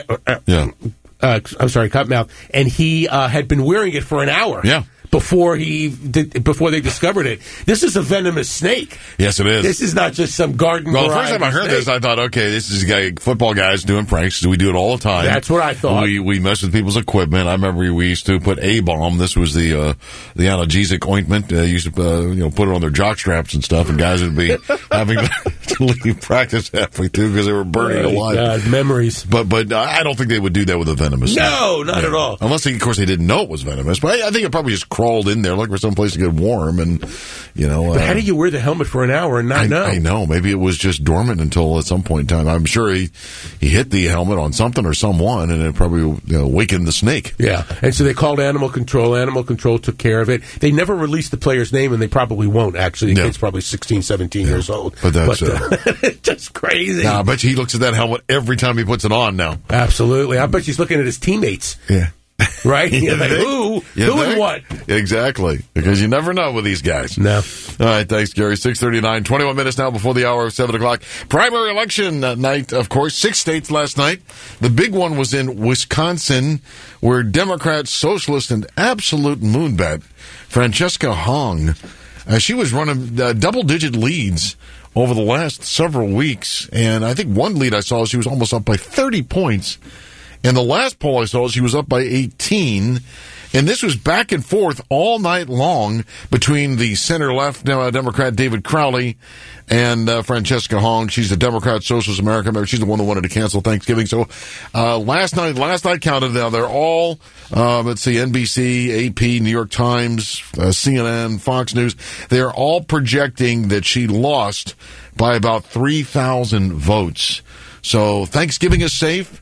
Cottonmouth. And he had been wearing it for an hour. Yeah. Before they discovered it. This is a venomous snake. Yes, it is. This is not just some garden Well, the first time I heard this, I thought, okay, this is football guys doing pranks. We do it all the time. That's what I thought. We mess with people's equipment. I remember we used to put A-bomb. This was the analgesic ointment. Used to put it on their jock straps and stuff, and guys would be having to leave practice halfway through because they were burning alive. God, memories. But I don't think they would do that with a venomous snake. No, not at all. Unless, of course, they didn't know it was venomous. But I think it probably just crawled in there looking for some place to get warm, and But how do you wear the helmet for an hour and not know? I know. Maybe it was just dormant until at some point in time. I'm sure he hit the helmet on something or someone, and it probably wakened the snake. Yeah, and so they called Animal Control. Animal Control took care of it. They never released the player's name, and they probably won't. Actually, the kid's probably 16, 17 years old. But that's it's just crazy. Nah, I bet you he looks at that helmet every time he puts it on now. Absolutely. I bet he's looking at his teammates. Yeah. Right? Like, who and what? Exactly. Because you never know with these guys. No. All right, thanks, Gary. 6:39, 21 minutes now before the hour of 7 o'clock. Primary election night, of course. 6 states last night. The big one was in Wisconsin, where Democrat, socialist, and absolute moonbat Francesca Hong, she was running double-digit leads over the last several weeks. And I think one lead I saw, she was almost up by 30 points. And the last poll I saw, she was up by 18. And this was back and forth all night long between the center-left Democrat David Crowley and Francesca Hong. She's the Democrat Socialist America member. She's the one that wanted to cancel Thanksgiving. So last night counted. Now they're all, let's see, NBC, AP, New York Times, CNN, Fox News. They're all projecting that she lost by about 3,000 votes. So Thanksgiving is safe.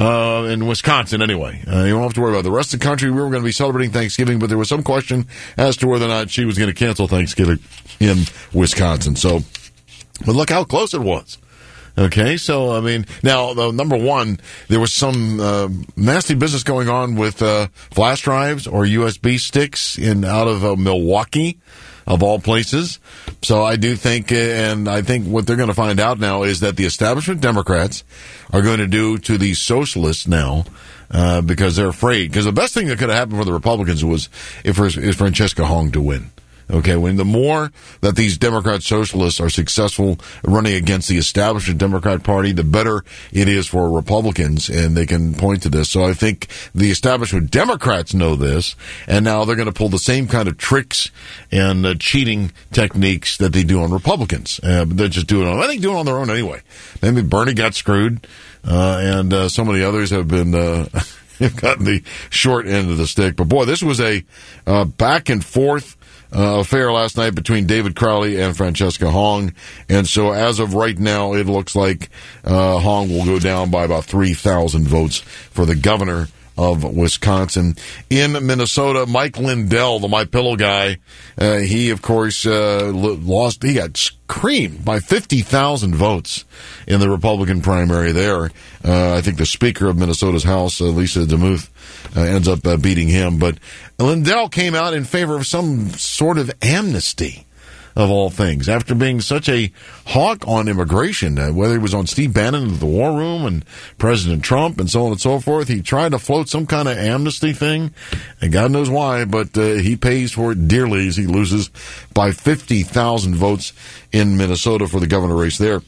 In Wisconsin, anyway. You don't have to worry about it. The rest of the country, we were going to be celebrating Thanksgiving, but there was some question as to whether or not she was going to cancel Thanksgiving in Wisconsin. So, but look how close it was. Okay, so, I mean, now, number one, there was some nasty business going on with flash drives or USB sticks out of Milwaukee, of all places. So I do think, and I think what they're going to find out now is that the establishment Democrats are going to do to the socialists now, because they're afraid. Because the best thing that could have happened for the Republicans was if Francesca Hong to win. Okay, when the more that these Democrat socialists are successful running against the establishment Democrat Party, the better it is for Republicans, and they can point to this. So I think the establishment Democrats know this, and now they're going to pull the same kind of tricks and cheating techniques that they do on Republicans. But they're just doing it on their own anyway. Maybe Bernie got screwed, and so many others have been have gotten the short end of the stick. But boy, this was a back and forth affair last night between David Crowley and Francesca Hong. And so as of right now, it looks like Hong will go down by about 3,000 votes for the governor of Wisconsin. In Minnesota, Mike Lindell, the MyPillow guy, he, of course, lost. He got creamed by 50,000 votes in the Republican primary there. I think the Speaker of Minnesota's House, Lisa DeMuth, ends up beating him. But Lindell came out in favor of some sort of amnesty, of all things, after being such a hawk on immigration, whether it was on Steve Bannon of the War Room and President Trump and so on and so forth. He tried to float some kind of amnesty thing, and God knows why, but he pays for it dearly as he loses by 50,000 votes in Minnesota for the governor race there.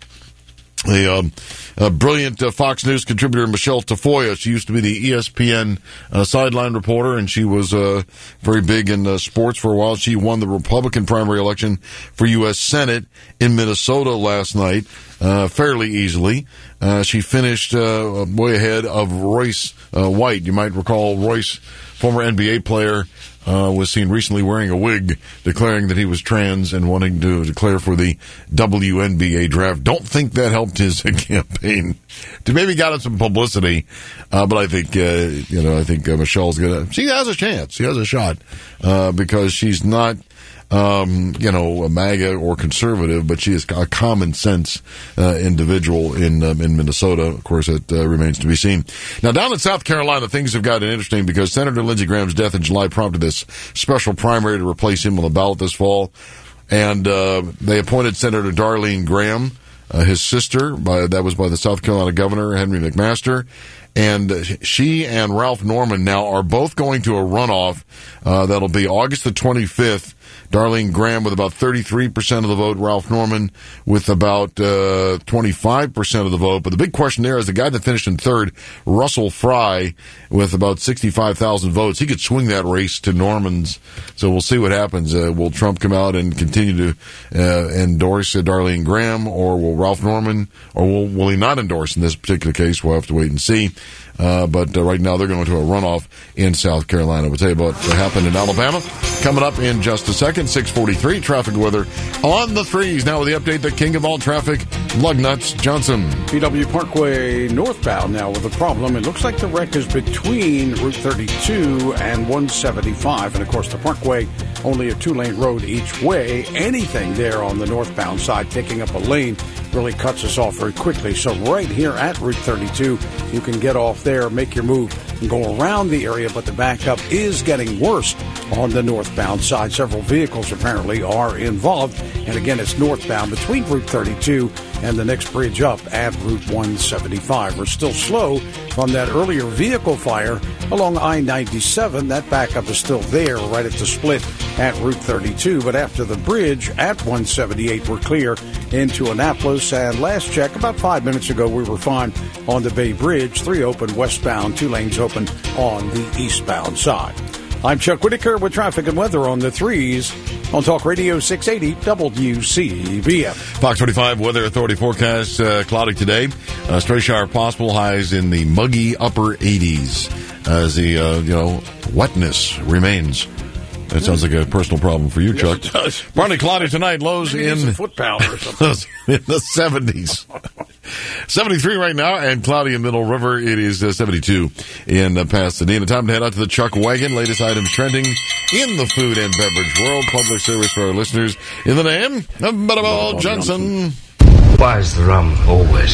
The brilliant Fox News contributor Michelle Tafoya, she used to be the ESPN sideline reporter, and she was very big in sports for a while. She won the Republican primary election for U.S. Senate in Minnesota last night fairly easily. She finished way ahead of Royce White. You might recall Royce, former NBA player, was seen recently wearing a wig, declaring that he was trans and wanting to declare for the WNBA draft. Don't think that helped his campaign. Maybe got him some publicity, but I think I think Michelle's she has a chance. She has a shot because she's not a MAGA or conservative, but she is a common sense individual in Minnesota. Of course, it remains to be seen. Now, down in South Carolina, things have gotten interesting because Senator Lindsey Graham's death in July prompted this special primary to replace him on the ballot this fall. And they appointed Senator Darlene Graham, his sister, that was by the South Carolina governor, Henry McMaster. And she and Ralph Norman now are both going to a runoff that'll be August the 25th. Darlene Graham with about 33% of the vote, Ralph Norman with about 25% of the vote. But the big question there is the guy that finished in third, Russell Fry, with about 65,000 votes. He could swing that race to Norman's. So we'll see what happens. Will Trump come out and continue to endorse Darlene Graham, or will Ralph Norman, or will he not endorse in this particular case? We'll have to wait and see. But right now they're going to a runoff in South Carolina. We'll tell you about what happened in Alabama coming up in just a second. 6:43 traffic weather on the threes. Now with the update, the king of all traffic, Lugnuts Johnson. PW Parkway northbound now with a problem. It looks like the wreck is between Route 32 and 175. And of course the Parkway, only a 2-lane road each way. Anything there on the northbound side, picking up a lane really cuts us off very quickly. So right here at Route 32, you can get off there, make your move, and go around the area, but the backup is getting worse on the northbound side. Several vehicles apparently are involved, and again, it's northbound between Route 32 and the next bridge up at Route 175. We're still slow from that earlier vehicle fire along I-97. That backup is still there right at the split at Route 32, but after the bridge at 178, we're clear into Annapolis. And last check, about 5 minutes ago, we were fine on the Bay Bridge. 3 open westbound, 2 lanes open on the eastbound side. I'm Chuck Whitaker with traffic and weather on the 3s on Talk Radio 680 WCBM. Fox 45 Weather Authority forecast, cloudy today. Stray shower possible, highs in the muggy upper 80s as the, wetness remains. That sounds like a personal problem for you, Yes, Chuck. it does. Partly cloudy tonight, lows Maybe in it's a foot powder or something. in the 70s. 73 right now, and cloudy in Middle River. It is 72 in Pasadena. Time to head out to the Chuck Wagon. Latest items trending in the food and beverage world. Public service for our listeners in the name of Butterball Johnson. Why is the rum always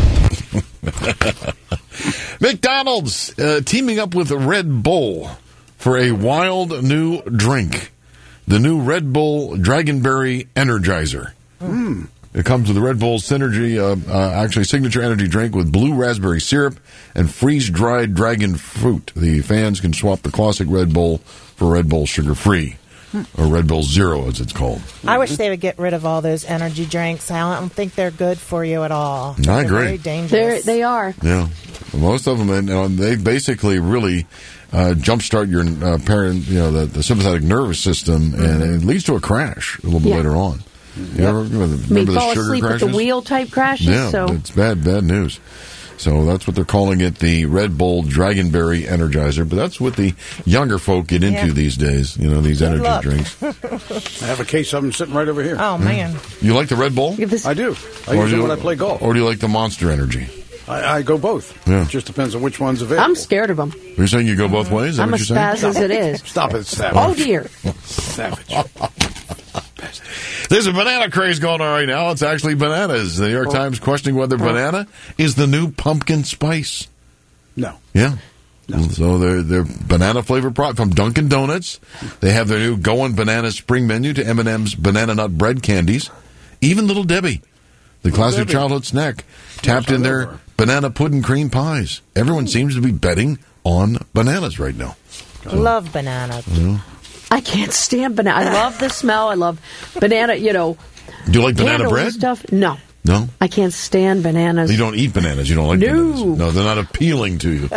gone? McDonald's teaming up with Red Bull for a wild new drink. The new Red Bull Dragonberry Energizer. It comes with the Red Bull Synergy, signature energy drink with blue raspberry syrup and freeze-dried dragon fruit. The fans can swap the classic Red Bull for Red Bull sugar-free, or Red Bull Zero, as it's called. I wish they would get rid of all those energy drinks. I don't think they're good for you at all. I They're agree. Very dangerous. They are. Yeah, most of them, they basically really jumpstart your the sympathetic nervous system, and it leads to a crash a little bit later on. You ever remember fall the sugar asleep crashes? with the wheel type crashes. Yeah, So it's bad news. So that's what they're calling it, the Red Bull Dragonberry Energizer. But that's what the younger folk get into these days, these energy drinks. I have a case of them sitting right over here. Oh, man. You like the Red Bull? I do. I use it when I play golf. Or do you like the Monster Energy? I go both. Yeah. It just depends on which one's available. I'm scared of them. You're saying you go both ways? Is that I'm what as you're saying? fast as it is. Stop it, Savage. Oh, dear. Savage. There's a banana craze going on right now. It's actually bananas. The New York Times questioning whether banana is the new pumpkin spice. No. Yeah. No. So they're banana flavored product from Dunkin' Donuts. They have their new Goin' Banana Spring menu to M&M's Banana Nut Bread Candies. Even Little Debbie, the classic childhood snack, tapped in their banana pudding cream pies. Everyone seems to be betting on bananas right now. Love bananas. I can't stand banana. I love the smell. I love banana, Do you like banana candles bread? and stuff. No. No? I can't stand bananas. You don't eat bananas. You don't like bananas. No, they're not appealing to you.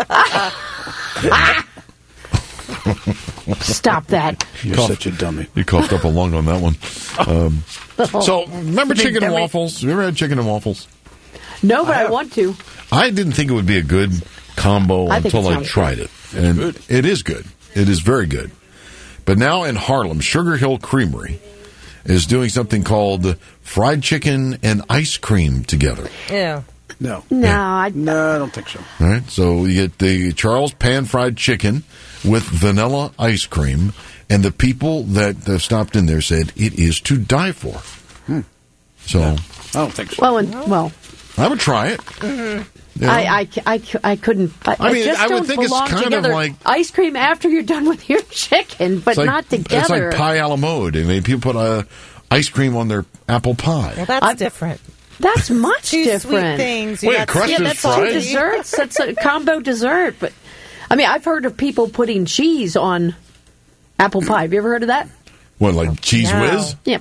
Stop that. You're such a dummy. You coughed up a lung on that one. So, remember Big chicken and dummy. waffles? You ever had chicken and waffles? No, but I want to. I didn't think it would be a good combo I think until it I sounds tried good. it. And it is good. It is very good. But now in Harlem, Sugar Hill Creamery is doing something called fried chicken and ice cream together. Yeah. No. I don't think so. All right, so you get the Charles pan-fried chicken with vanilla ice cream, and the people that stopped in there said it is to die for. So I don't think so. Well, I would try it. You know? I couldn't. I mean, just I would don't think it's belong kind of together. like- ice cream after you're done with your chicken, but It's not together. It's like pie a la mode. I mean, people put ice cream on their apple pie. Well, that's different. That's much Two different. sweet things. Wait, got crust is that's fried? two desserts. That's a combo dessert. But I mean, I've heard of people putting cheese on apple pie. Have you ever heard of that? What, like Cheese No. Whiz? Yeah.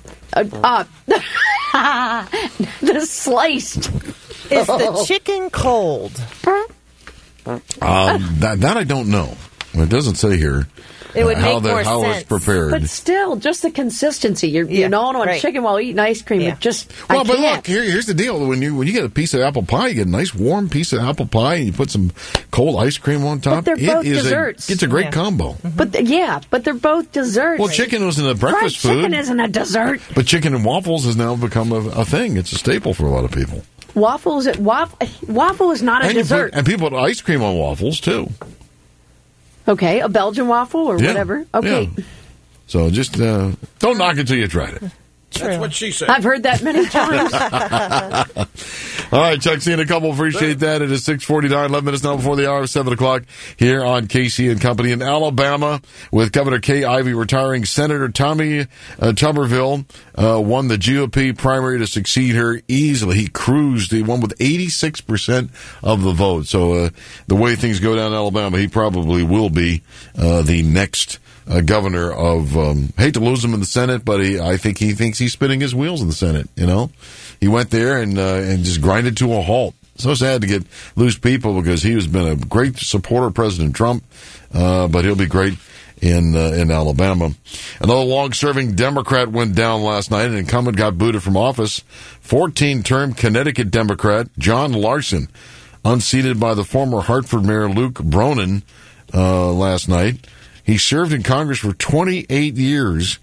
The sliced. Is the chicken cold? That I don't know. It doesn't say here. It would how make more how sense. it's prepared. But still, just the consistency. You're gnawing on right. chicken while eating ice cream. Yeah. It just Well, I but can't. look, here's the deal. When you get a piece of apple pie, you get a nice warm piece of apple pie, and you put some cold ice cream on top. they're both desserts. It's a great combo. But but they're both desserts. Well, chicken wasn't a Fried breakfast chicken food, isn't a dessert. but chicken and waffles has now become a thing. It's a staple for a lot of people. Waffle is not a And dessert. and people put ice cream on waffles too. Okay, a Belgian waffle or Yeah. whatever. Okay. Yeah. So just don't knock it till you tried it. That's what she said. I've heard that many times. All right, Chuck, see you in a couple. Appreciate that. It is 6:49, 11 minutes now before the hour of 7 o'clock here on Casey and Company. In Alabama, with Governor Kay Ivey retiring, Senator Tommy Tuberville won the GOP primary to succeed her easily. He cruised. He won with 86% of the vote. So the way things go down in Alabama, he probably will be the next governor of, hate to lose him in the Senate, but I think he thinks he's spinning his wheels in the Senate, you know. He went there and just grinded to a halt. So sad to lose people because he has been a great supporter of President Trump, but he'll be great in Alabama. Another long-serving Democrat went down last night. An incumbent got booted from office. 14-term Connecticut Democrat John Larson, unseated by the former Hartford Mayor Luke Bronin last night. He served in Congress for 28 years,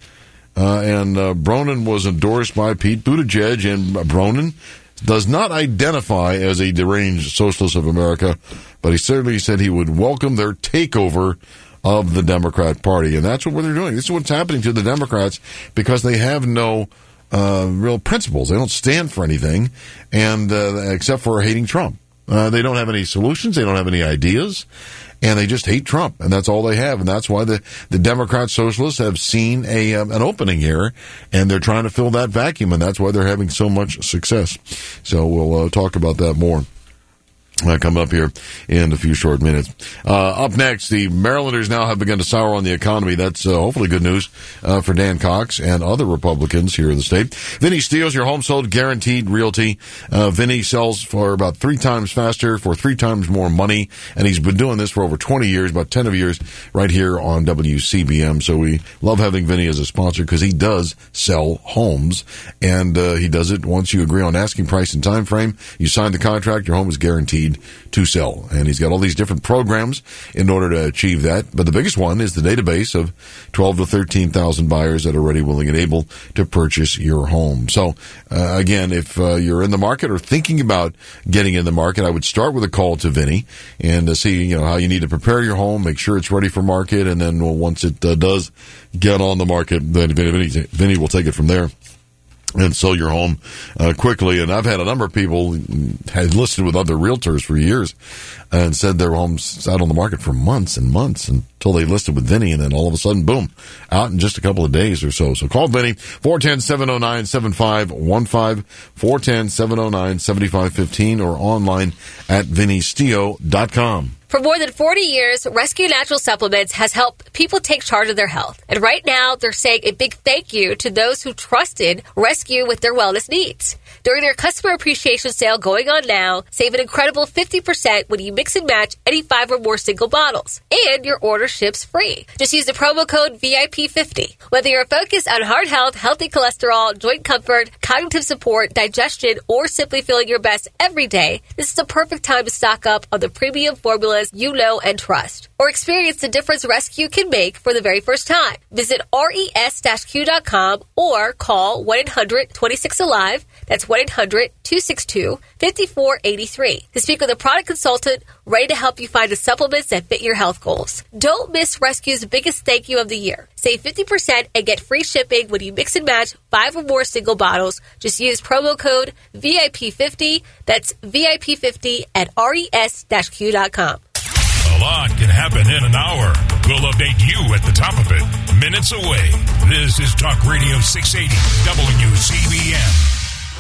and Bronin was endorsed by Pete Buttigieg, and Bronin does not identify as a deranged socialist of America, but he certainly said he would welcome their takeover of the Democrat Party, and that's what they're doing. This is what's happening to the Democrats because they have no real principles. They don't stand for anything, and except for hating Trump. They don't have any solutions. They don't have any ideas. And they just hate Trump, and that's all they have. And that's why the Democrat socialists have seen an opening here, and they're trying to fill that vacuum, and that's why they're having so much success. So we'll talk about that more. Coming up here in a few short minutes. Up next, the Marylanders now have begun to sour on the economy. That's hopefully good news for Dan Cox and other Republicans here in the state. Vinny Steele's your home sold guaranteed realty. Vinny sells for about 3 times faster for 3 times more money, and he's been doing this for over 20 years, about 10 of years, right here on WCBM. So we love having Vinny as a sponsor because he does sell homes, and he does it once you agree on asking price and time frame. You sign the contract, your home is guaranteed to sell. And he's got all these different programs in order to achieve that. But the biggest one is the database of 12 to 13,000 buyers that are ready, willing, and able to purchase your home. So, again, if you're in the market or thinking about getting in the market, I would start with a call to Vinny and see how you need to prepare your home, make sure it's ready for market, and then once it does get on the market, then Vinny will take it from there and sell your home quickly. And I've had a number of people had listed with other realtors for years and said their homes sat on the market for months and months until they listed with Vinny, and then all of a sudden, boom, out in just a couple of days or so. So call Vinny, 410-709-7515, 410-709-7515, or online at vinnysteo.com. For more than 40 years, Rescue Natural Supplements has helped people take charge of their health. And right now, they're saying a big thank you to those who trusted Rescue with their wellness needs. During their customer appreciation sale going on now, save an incredible 50% when you mix and match any 5 or more single bottles. And your order ships free. Just use the promo code VIP50. Whether you're focused on heart health, healthy cholesterol, joint comfort, cognitive support, digestion, or simply feeling your best every day, this is the perfect time to stock up on the premium formulas you know and trust. Or experience the difference Rescue can make for the very first time. Visit res-q.com or call 1-800-26-ALIVE. That's 1-800-262-5483 to speak with a product consultant ready to help you find the supplements that fit your health goals. Don't miss Rescue's biggest thank you of the year. Save 50% and get free shipping when you mix and match 5 or more single bottles. Just use promo code VIP50. That's VIP50 at res-q.com. A lot can happen in an hour. We'll update you at the top of it, minutes away. This is Talk Radio 680 WCBM.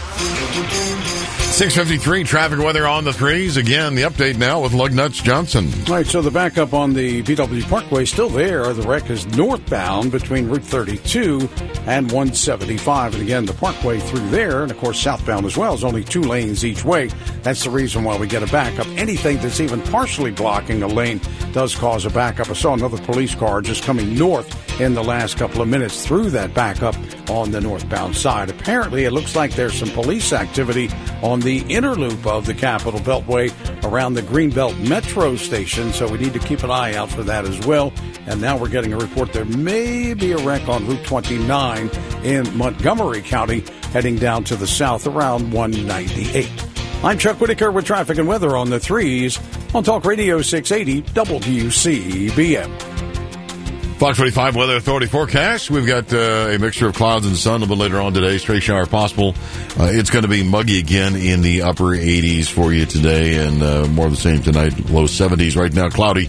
6:53, traffic weather on the threes. Again, the update now with Lugnuts Johnson. All right, so the backup on the BW Parkway is still there. The wreck is northbound between Route 32 and 175. And again, the Parkway through there, and of course southbound as well, is only 2 lanes each way. That's the reason why we get a backup. Anything that's even partially blocking a lane does cause a backup. I saw another police car just coming north in the last couple of minutes through that backup on the northbound side. Apparently, it looks like there's some police activity on the inner loop of the Capitol Beltway around the Greenbelt Metro station, so we need to keep an eye out for that as well. And now we're getting a report there may be a wreck on Route 29 in Montgomery County heading down to the south around 198. I'm Chuck Whitaker with traffic and weather on the threes on Talk Radio 680 WCBM. Fox 45 Weather Authority forecast. We've got a mixture of clouds and sun a little bit later on today. Stray shower possible. It's going to be muggy again in the upper 80s for you today, and more of the same tonight. Low 70s right now. Cloudy.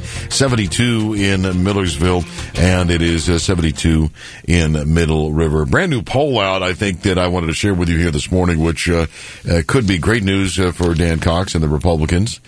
72 in Millersville, and it is 72 in Middle River. Brand new poll out, I think, that I wanted to share with you here this morning, which could be great news for Dan Cox and the Republicans,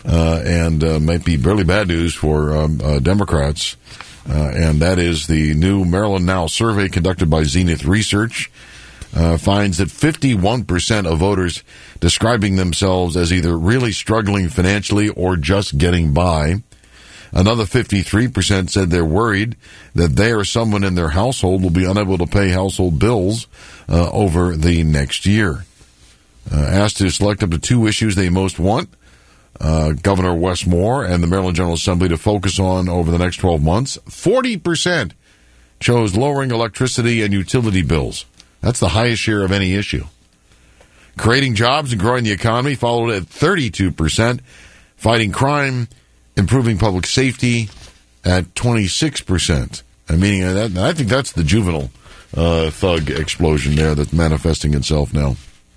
and might be barely bad news for Democrats. And that is the new Maryland Now survey conducted by Zenith Research finds that 51% of voters describing themselves as either really struggling financially or just getting by. Another 53% said they're worried that they or someone in their household will be unable to pay household bills over the next year. Asked to select up to 2 issues they most want Governor Wes Moore and the Maryland General Assembly to focus on over the next 12 months. 40% chose lowering electricity and utility bills. That's the highest share of any issue. Creating jobs and growing the economy followed at 32%. Fighting crime, improving public safety at 26%. I think that's the juvenile thug explosion there that's manifesting itself now.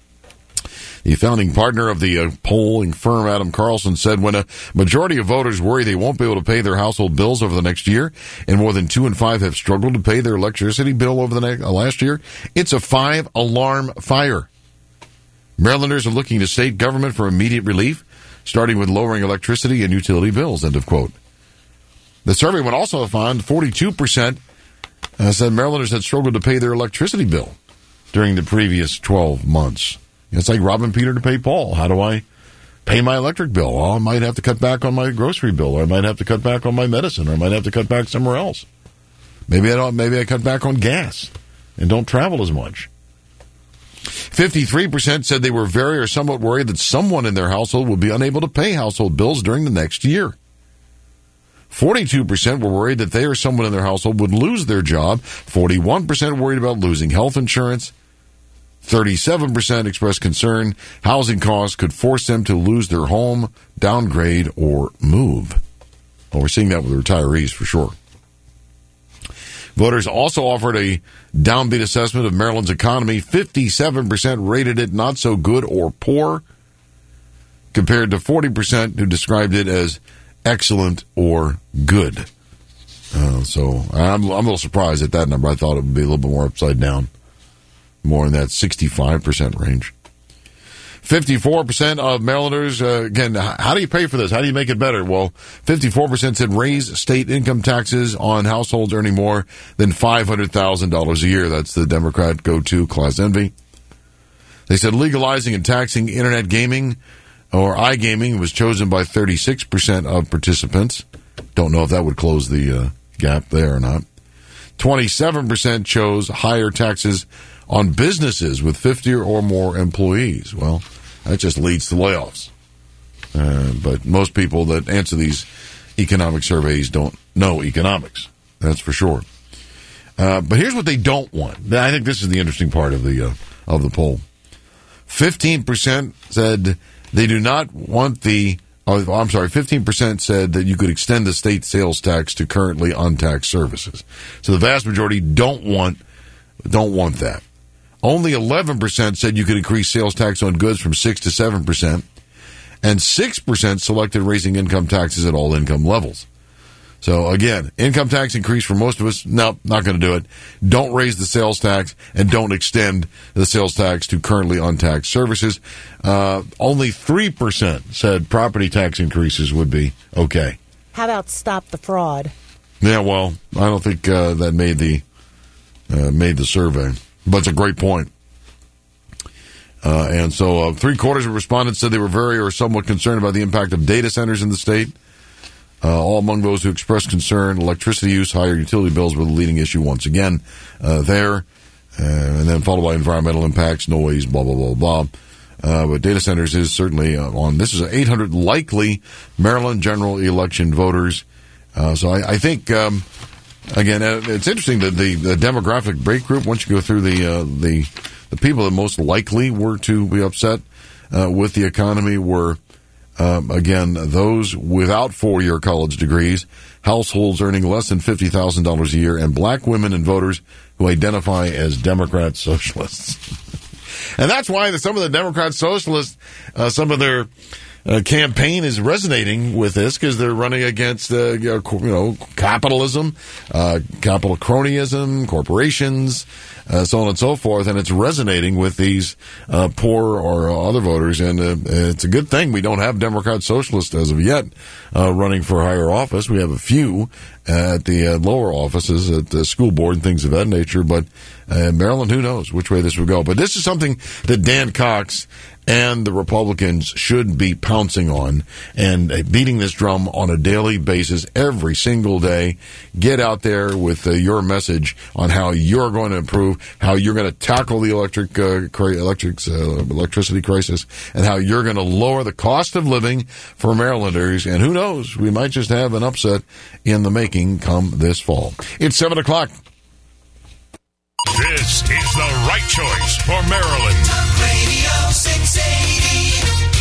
The founding partner of the polling firm, Adam Carlson, said when a majority of voters worry they won't be able to pay their household bills over the next year, and more than 2 in 5 have struggled to pay their electricity bill over the last year, it's a 5-alarm fire. Marylanders are looking to state government for immediate relief, starting with lowering electricity and utility bills, end of quote. The survey would also find 42% said Marylanders had struggled to pay their electricity bill during the previous 12 months. It's like robbing Peter to pay Paul. How do I pay my electric bill? Well, I might have to cut back on my grocery bill, or I might have to cut back on my medicine, or I might have to cut back somewhere else. Maybe I cut back on gas and don't travel as much. 53% said they were very or somewhat worried that someone in their household would be unable to pay household bills during the next year. 42% were worried that they or someone in their household would lose their job. 41% worried about losing health insurance. 37% expressed concern housing costs could force them to lose their home, downgrade, or move. Well, we're seeing that with retirees for sure. Voters also offered a downbeat assessment of Maryland's economy. 57% rated it not so good or poor, compared to 40% who described it as excellent or good. So I'm a little surprised at that number. I thought it would be a little bit more upside down. More in that 65% range. 54% of Marylanders, again, how do you pay for this? How do you make it better? Well, 54% said raise state income taxes on households earning more than $500,000 a year. That's the Democrat go-to class envy. They said legalizing and taxing internet gaming or iGaming was chosen by 36% of participants. Don't know if that would close the gap there or not. 27% chose higher taxes on businesses with 50 or more employees. Well, that just leads to layoffs. But most people that answer these economic surveys don't know economics. That's for sure. But here's what they don't want. I think this is the interesting part of the poll. 15% said they do not want 15% said that you could extend the state sales tax to currently untaxed services. So the vast majority don't want that. Only 11% said you could increase sales tax on goods from 6 to 7%, and 6% selected raising income taxes at all income levels. So again, income tax increase for most of us, no, not going to do it. Don't raise the sales tax, and don't extend the sales tax to currently untaxed services. Only 3% said property tax increases would be okay. How about stop the fraud? Yeah, well, I don't think that made the survey. But it's a great point. And so 3/4 of respondents said they were very or somewhat concerned about the impact of data centers in the state. All among those who expressed concern, electricity use, higher utility bills were the leading issue once again there. And then followed by environmental impacts, noise, blah, blah, blah, blah. But data centers is certainly on. This is 800 likely Maryland general election voters. So I think... Again, it's interesting that the demographic break group, once you go through the people that most likely were to be upset with the economy, were Again, those without four-year college degrees, households earning less than $50,000 a year, and black women and voters who identify as Democrat socialists. And that's why some of the Democrat socialists, some of their campaign is resonating with this, because they're running against capitalism, capital cronyism, corporations, so on and so forth, and it's resonating with these poor or other voters. And it's a good thing we don't have Democrat socialists as of yet running for higher office. We have a few at the lower offices at the school board and things of that nature, but Maryland, who knows which way this will go. But this is something that Dan Cox and the Republicans should be pouncing on and beating this drum on a daily basis, every single day. Get out there with your message on how you're going to improve, how you're going to tackle the electricity crisis, and how you're going to lower the cost of living for Marylanders. And who knows, we might just have an upset in the making come this fall. It's 7 o'clock. This is the right choice for Maryland. Talk Radio 680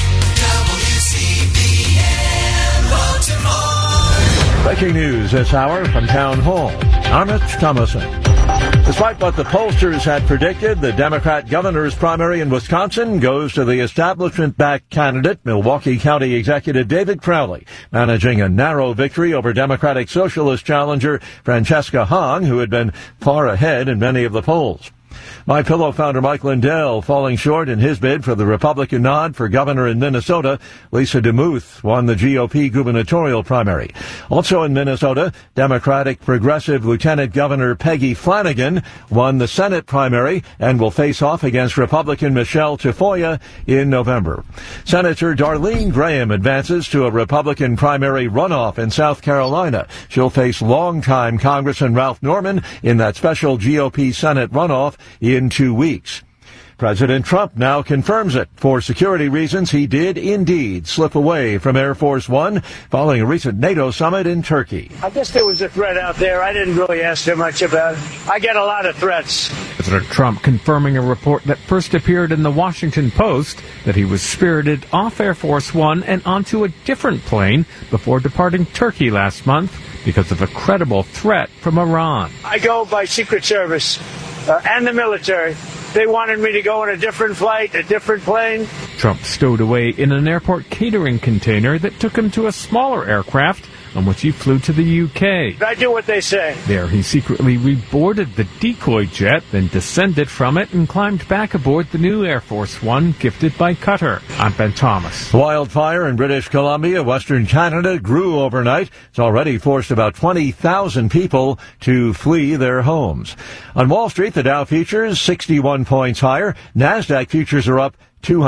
WCBM Baltimore. Breaking news this hour from Town Hall. I'm Rich Thomason. Despite what the pollsters had predicted, the Democrat governor's primary in Wisconsin goes to the establishment-backed candidate, Milwaukee County Executive David Crowley, managing a narrow victory over Democratic Socialist challenger Francesca Hong, who had been far ahead in many of the polls. MyPillow founder Mike Lindell falling short in his bid for the Republican nod for governor in Minnesota. Lisa DeMuth won the GOP gubernatorial primary. Also in Minnesota, Democratic Progressive Lieutenant Governor Peggy Flanagan won the Senate primary and will face off against Republican Michelle Tafoya in November. Senator Darlene Graham advances to a Republican primary runoff in South Carolina. She'll face longtime Congressman Ralph Norman in that special GOP Senate runoff in 2 weeks. President Trump now confirms it. For security reasons, he did indeed slip away from Air Force One following a recent NATO summit in Turkey. I guess there was a threat out there. I didn't really ask too much about it. I get a lot of threats. President Trump confirming a report that first appeared in the Washington Post that he was spirited off Air Force One and onto a different plane before departing Turkey last month because of a credible threat from Iran. I go by Secret Service and the military. They wanted me to go on a different flight, a different plane. Trump stowed away in an airport catering container that took him to a smaller aircraft on which he flew to the UK. I do what they say. There he secretly reboarded the decoy jet, then descended from it and climbed back aboard the new Air Force One gifted by Qatar. I'm Ben Thomas. Wildfire in British Columbia, Western Canada, grew overnight. It's already forced about 20,000 people to flee their homes. On Wall Street, the Dow futures 61 points higher. NASDAQ futures are up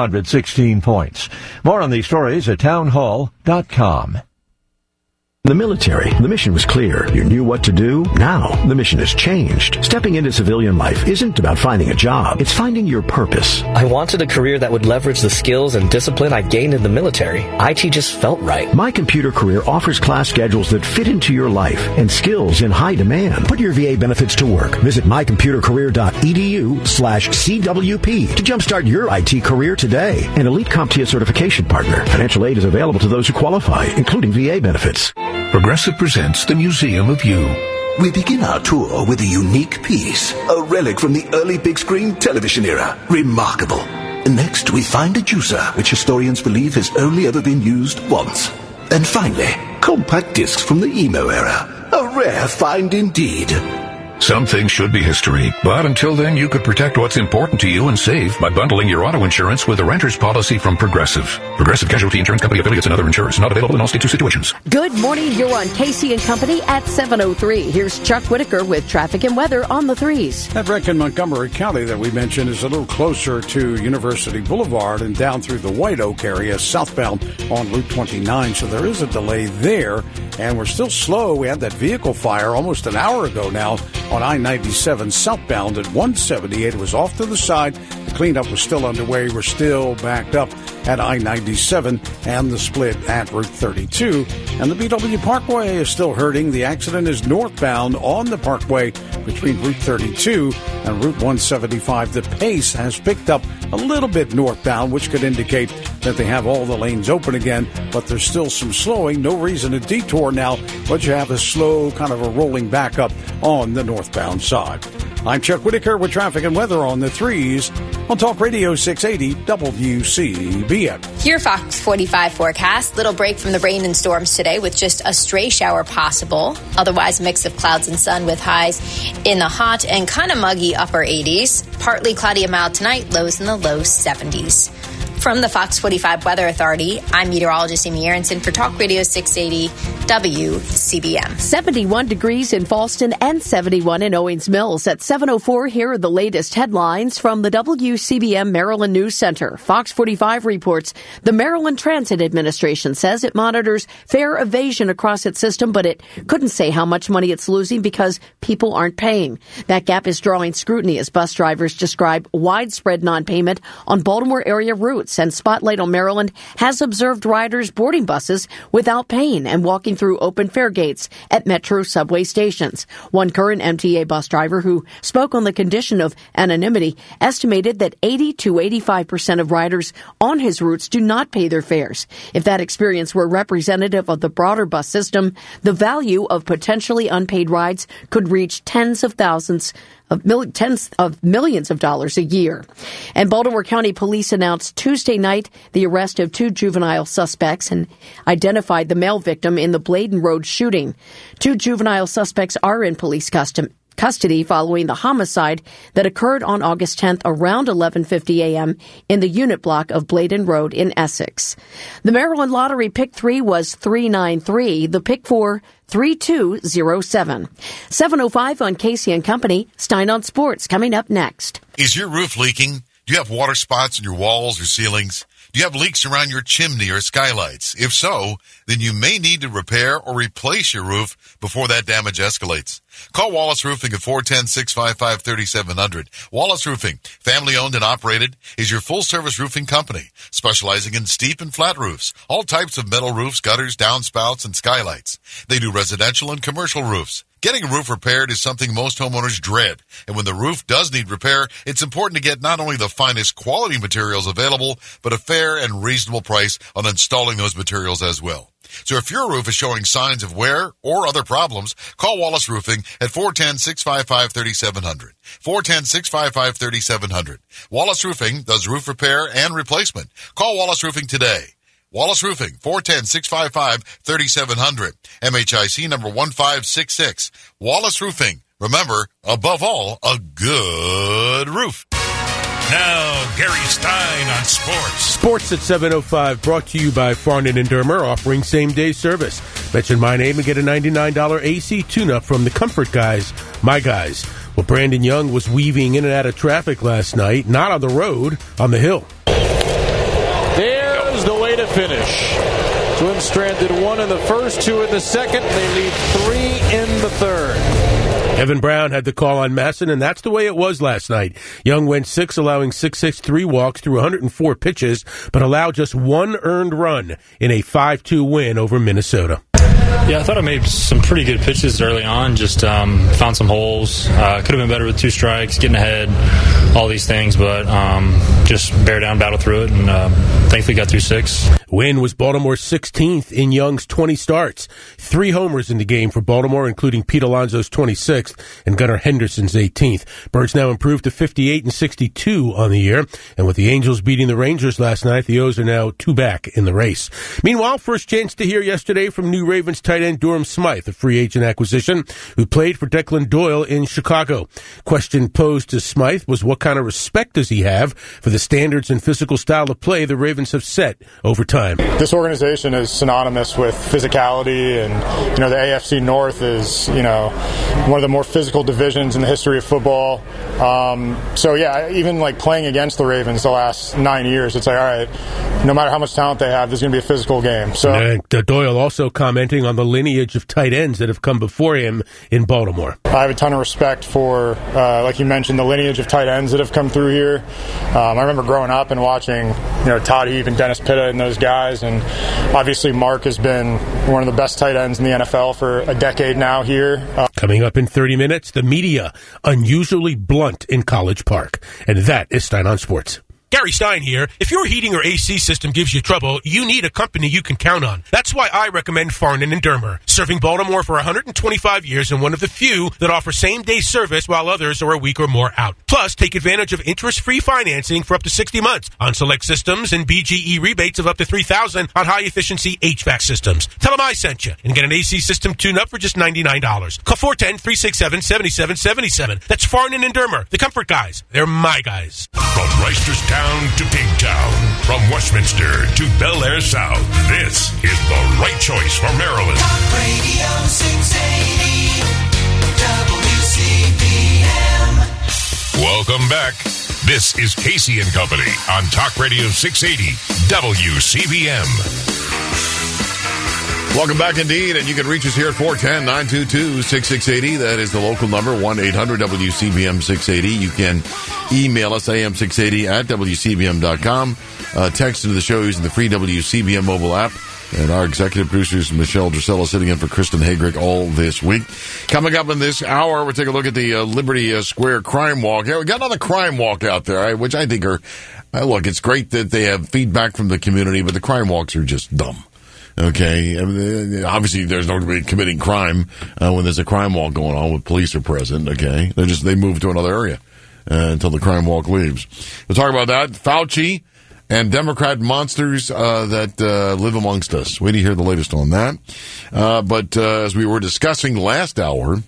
216 points. More on these stories at townhall.com. In the military, the mission was clear. You knew what to do. Now, the mission has changed. Stepping into civilian life isn't about finding a job. It's finding your purpose. I wanted a career that would leverage the skills and discipline I gained in the military. IT just felt right. My Computer Career offers class schedules that fit into your life and skills in high demand. Put your VA benefits to work. Visit mycomputercareer.edu/CWP to jumpstart your IT career today. An elite CompTIA certification partner. Financial aid is available to those who qualify, including VA benefits. Progressive presents the Museum of You. We begin our tour with a unique piece, a relic from the early big screen television era. Remarkable. Next, we find a juicer, which historians believe has only ever been used once. And finally, compact discs from the emo era. A rare find indeed. Some things should be history, but until then you could protect what's important to you and save by bundling your auto insurance with a renter's policy from Progressive. Progressive Casualty Insurance Company affiliates and other insurers. Not available in all states or situations. Good morning. You're on Casey and Company at 7:03. Here's Chuck Whitaker with traffic and weather on the threes. That wreck in Montgomery County that we mentioned is a little closer to University Boulevard and down through the White Oak area, southbound on Route 29. So there is a delay there, and we're still slow. We had that vehicle fire almost an hour ago now on I-97 southbound at 178. It was off to the side. The cleanup was still underway. We're still backed up at I-97 and the split at Route 32. And the BW Parkway is still hurting. The accident is northbound on the Parkway between Route 32 and Route 175. The pace has picked up a little bit northbound, which could indicate that they have all the lanes open again, but there's still some slowing. No reason to detour now, but you have a slow kind of a rolling back up on the northbound side. I'm Chuck Whitaker with traffic and weather on the 3s on Talk Radio 680 WCBM. Your Fox 45 forecast. Little break from the rain and storms today with just a stray shower possible. Otherwise, a mix of clouds and sun with highs in the hot and kind of muggy upper 80s. Partly cloudy and mild tonight, lows in the low 70s. From the Fox 45 Weather Authority, I'm meteorologist Amy Aronson for Talk Radio 680 WCBM. 71 degrees in Falston and 71 in Owings Mills. At 7:04, here are the latest headlines from the WCBM Maryland News Center. Fox 45 reports the Maryland Transit Administration says it monitors fare evasion across its system, but it couldn't say how much money it's losing because people aren't paying. That gap is drawing scrutiny as bus drivers describe widespread non-payment on Baltimore area routes. And Spotlight on Maryland has observed riders boarding buses without paying and walking through open fare gates at Metro subway stations. One current MTA bus driver who spoke on the condition of anonymity estimated that 80 to 85% of riders on his routes do not pay their fares. If that experience were representative of the broader bus system, the value of potentially unpaid rides could reach tens of millions of dollars a year. And Baltimore County Police announced Tuesday night the arrest of 2 juvenile suspects and identified the male victim in the Bladen Road shooting. 2 juvenile suspects are in police custody following the homicide that occurred on August 10th around 11:50 a.m. in the unit block of Bladen Road in Essex. The Maryland Lottery Pick 3 was 393. The Pick 4, 3207. 7:05 on Casey and Company. Stein on Sports coming up next. Is your roof leaking? Do you have water spots in your walls or ceilings? Do you have leaks around your chimney or skylights? If so, then you may need to repair or replace your roof before that damage escalates. Call Wallace Roofing at 410-655-3700. Wallace Roofing, family-owned and operated, is your full-service roofing company, specializing in steep and flat roofs, all types of metal roofs, gutters, downspouts, and skylights. They do residential and commercial roofs. Getting a roof repaired is something most homeowners dread, and when the roof does need repair, it's important to get not only the finest quality materials available, but a fair and reasonable price on installing those materials as well. So if your roof is showing signs of wear or other problems, call Wallace Roofing at 410-655-3700. 410-655-3700. Wallace Roofing does roof repair and replacement. Call Wallace Roofing today. Wallace Roofing, 410-655-3700. MHIC number 1566. Wallace Roofing. Remember, above all, a good roof. Now, Gary Stein on sports. Sports at 7:05, brought to you by Farnan and Dermer, offering same-day service. Mention my name and get a $99 AC tune-up from the Comfort Guys, my guys. Well, Brandon Young was weaving in and out of traffic last night, not on the road, on the hill. There's the way to finish. Twins stranded 1 in the first, 2 in the second. They lead 3 in the third. Evan Brown had the call on Masson, and that's the way it was last night. Young went 6, allowing 6 walks through 104 pitches, but allowed just 1 earned run in a 5-2 win over Minnesota. Yeah, I thought I made some pretty good pitches early on. Just found some holes. Could have been better with 2 strikes, getting ahead, all these things, but just bear down, battle through it, and thankfully got through 6. Win was Baltimore's 16th in Young's 20 starts. 3 homers in the game for Baltimore, including Pete Alonso's 26th and Gunnar Henderson's 18th. Birds now improved to 58 and 62 on the year, and with the Angels beating the Rangers last night, the O's are now 2 back in the race. Meanwhile, first chance to hear yesterday from New Ravens tight end Durham Smythe, a free agent acquisition, who played for Declan Doyle in Chicago. Question posed to Smythe was, what kind of respect does he have for the standards and physical style of play the Ravens have set over time? This organization is synonymous with physicality, and the AFC North is one of the more physical divisions in the history of football. So yeah, even like playing against the Ravens the last 9 years, it's like, all right, no matter how much talent they have, there's going to be a physical game. So and Doyle also commenting on the lineage of tight ends that have come before him in Baltimore. I have a ton of respect for, like you mentioned, the lineage of tight ends that have come through here. I remember growing up and watching, Todd Heap and Dennis Pitta and those guys, and obviously Mark has been one of the best tight ends in the NFL for a decade now here. Coming up in 30 minutes, the media unusually blunt in College Park. And that is Stein on Sports. Gary Stein here. If your heating or AC system gives you trouble, you need a company you can count on. That's why I recommend Farnan and Dermer, serving Baltimore for 125 years and one of the few that offer same-day service while others are a week or more out. Plus, take advantage of interest-free financing for up to 60 months on select systems and BGE rebates of up to $3,000 on high-efficiency HVAC systems. Tell them I sent you and get an AC system tune-up for just $99. Call 410-367-7777. That's Farnan and Dermer, the comfort guys. They're my guys. From Reisterstown to Kingstown, from Westminster to Bel Air South, this is the right choice for Maryland. Talk Radio 680 WCBM. Welcome back. This is Casey and Company on Talk Radio 680 WCBM. Welcome back indeed, and you can reach us here at 410-922-6680. That is the local number, 1-800-WCBM-680. You can email us, am680 at WCBM.com. Text into the show using the free WCBM mobile app. And our executive producers, Michelle Drusilla, sitting in for Kristen Hagrick all this week. Coming up in this hour, we'll take a look at the Liberty Square crime walk. Yeah, we got another crime walk out there, which I think are, look, it's great that they have feedback from the community, but the crime walks are just dumb. Okay, I mean, obviously there's nobody committing crime when there's a crime walk going on with police are present. Okay, they move to another area until the crime walk leaves. We'll talk about that. Fauci and Democrat monsters that live amongst us. Wait to hear the latest on that. But as we were discussing last hour,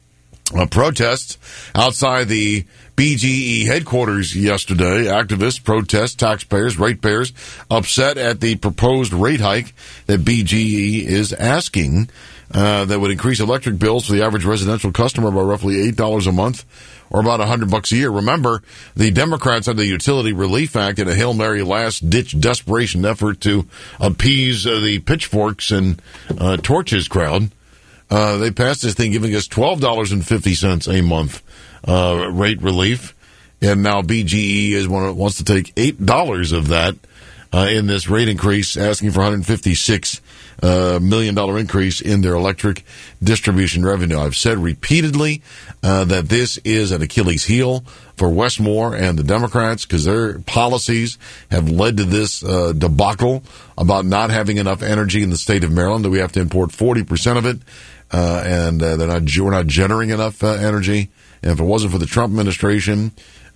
protests outside the BGE headquarters yesterday. Activists, protest, taxpayers, ratepayers upset at the proposed rate hike that BGE is asking that would increase electric bills for the average residential customer by roughly $8 a month or about $100 a year. Remember, the Democrats had the Utility Relief Act in a Hail Mary last-ditch desperation effort to appease the pitchforks and torches crowd. They passed this thing giving us $12.50 a month rate relief, and now BGE wants to take $8 of that in this rate increase, asking for $156 million increase in their electric distribution revenue. I've said repeatedly that this is an Achilles heel for Westmore and the Democrats because their policies have led to this debacle about not having enough energy in the state of Maryland, that we have to import 40% of it, and we're not generating enough energy. And if it wasn't for the Trump administration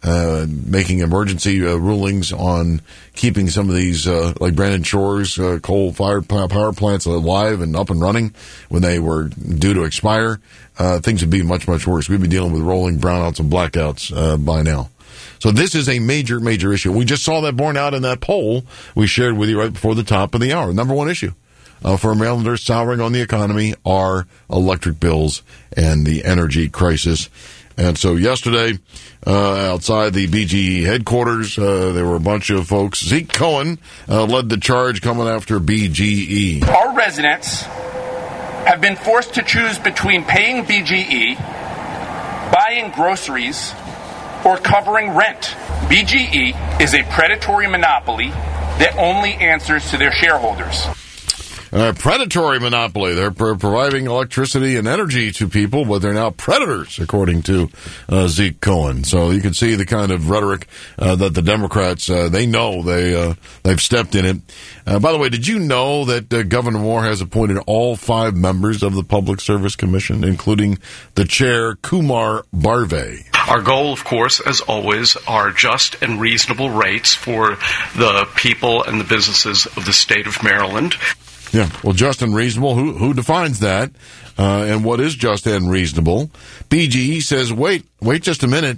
making emergency rulings on keeping some of these, like Brandon Shore's coal-fired power plants alive and up and running when they were due to expire, things would be much, much worse. We'd be dealing with rolling brownouts and blackouts by now. So this is a major, major issue. We just saw that borne out in that poll we shared with you right before the top of the hour. Number one issue for Marylanders souring on the economy are electric bills and the energy crisis. And so yesterday, outside the BGE headquarters, there were a bunch of folks. Zeke Cohen led the charge coming after BGE. Our residents have been forced to choose between paying BGE, buying groceries, or covering rent. BGE is a predatory monopoly that only answers to their shareholders. Predatory monopoly. They're providing electricity and energy to people, but they're now predators, according to Zeke Cohen. So you can see the kind of rhetoric that the Democrats, they know they've stepped in it. By the way, did you know that Governor Moore has appointed all 5 members of the Public Service Commission, including the chair, Kumar Barve? Our goal, of course, as always, are just and reasonable rates for the people and the businesses of the state of Maryland. Yeah, well, just and reasonable, who defines that? And what is just and reasonable? BGE says, wait just a minute.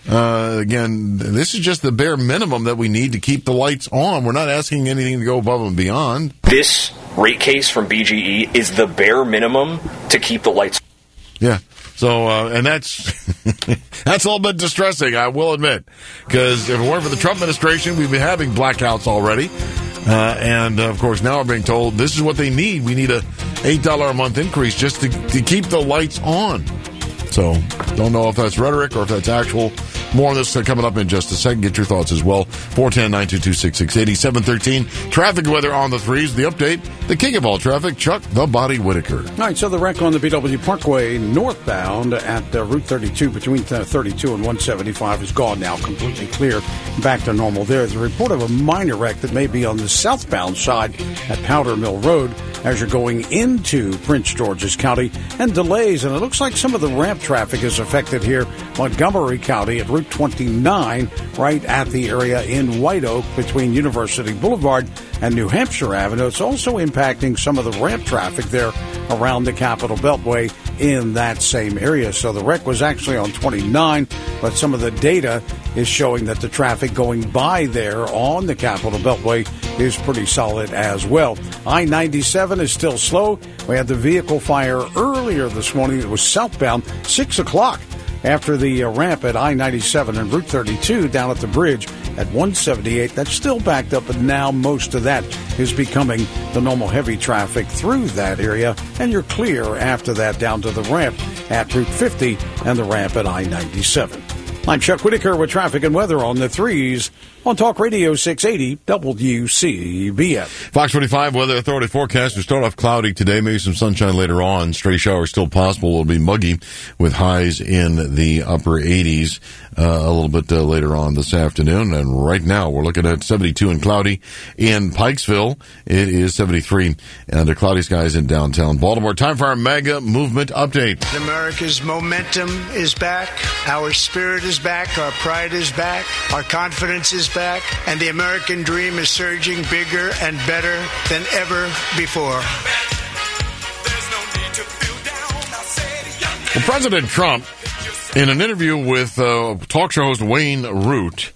Again, this is just the bare minimum that we need to keep the lights on. We're not asking anything to go above and beyond. This rate case from BGE is the bare minimum to keep the lights on. Yeah. So, and that's that's a little bit distressing, I will admit, because if it weren't for the Trump administration, we'd be having blackouts already. And, of course, now we're being told this is what they need. We need a $8 a month increase just to keep the lights on. So, don't know if that's rhetoric or if that's actual. More on this coming up in just a second. Get your thoughts as well. 410-922-6680, 713. Traffic weather on the threes. The update, the king of all traffic, Chuck the Body Whitaker. All right, so the wreck on the BW Parkway northbound at Route 32 between 32 and 175 is gone now, completely clear, back to normal. There's a report of a minor wreck that may be on the southbound side at Powder Mill Road as you're going into Prince George's County, and delays, and it looks like some of the ramp traffic is affected here, Montgomery County at Route 29, right at the area in White Oak between University Boulevard and New Hampshire Avenue. It's also impacting some of the ramp traffic there around the Capitol Beltway in that same area. So the wreck was actually on 29, but some of the data is showing that the traffic going by there on the Capitol Beltway is pretty solid as well. I-97 is still slow. We had the vehicle fire earlier this morning. It was southbound, 6 o'clock. After the ramp at I-97 and Route 32 down at the bridge at 178, that's still backed up, but now most of that is becoming the normal heavy traffic through that area, and you're clear after that down to the ramp at Route 50 and the ramp at I-97. I'm Chuck Whitaker with traffic and weather on the threes on Talk Radio 680 WCBM. Fox 45 Weather Authority forecast. We start off cloudy today, maybe some sunshine later on. Stray showers still possible. It'll be muggy with highs in the upper 80s a little bit later on this afternoon. And right now we're looking at 72 and cloudy in Pikesville. It is 73 under cloudy skies in downtown Baltimore. Time for our mega movement update. America's momentum is back. Our spirit is back. Our pride is back. Our confidence is back. And the American dream is surging bigger and better than ever before. Well, President Trump, in an interview with talk show host Wayne Root,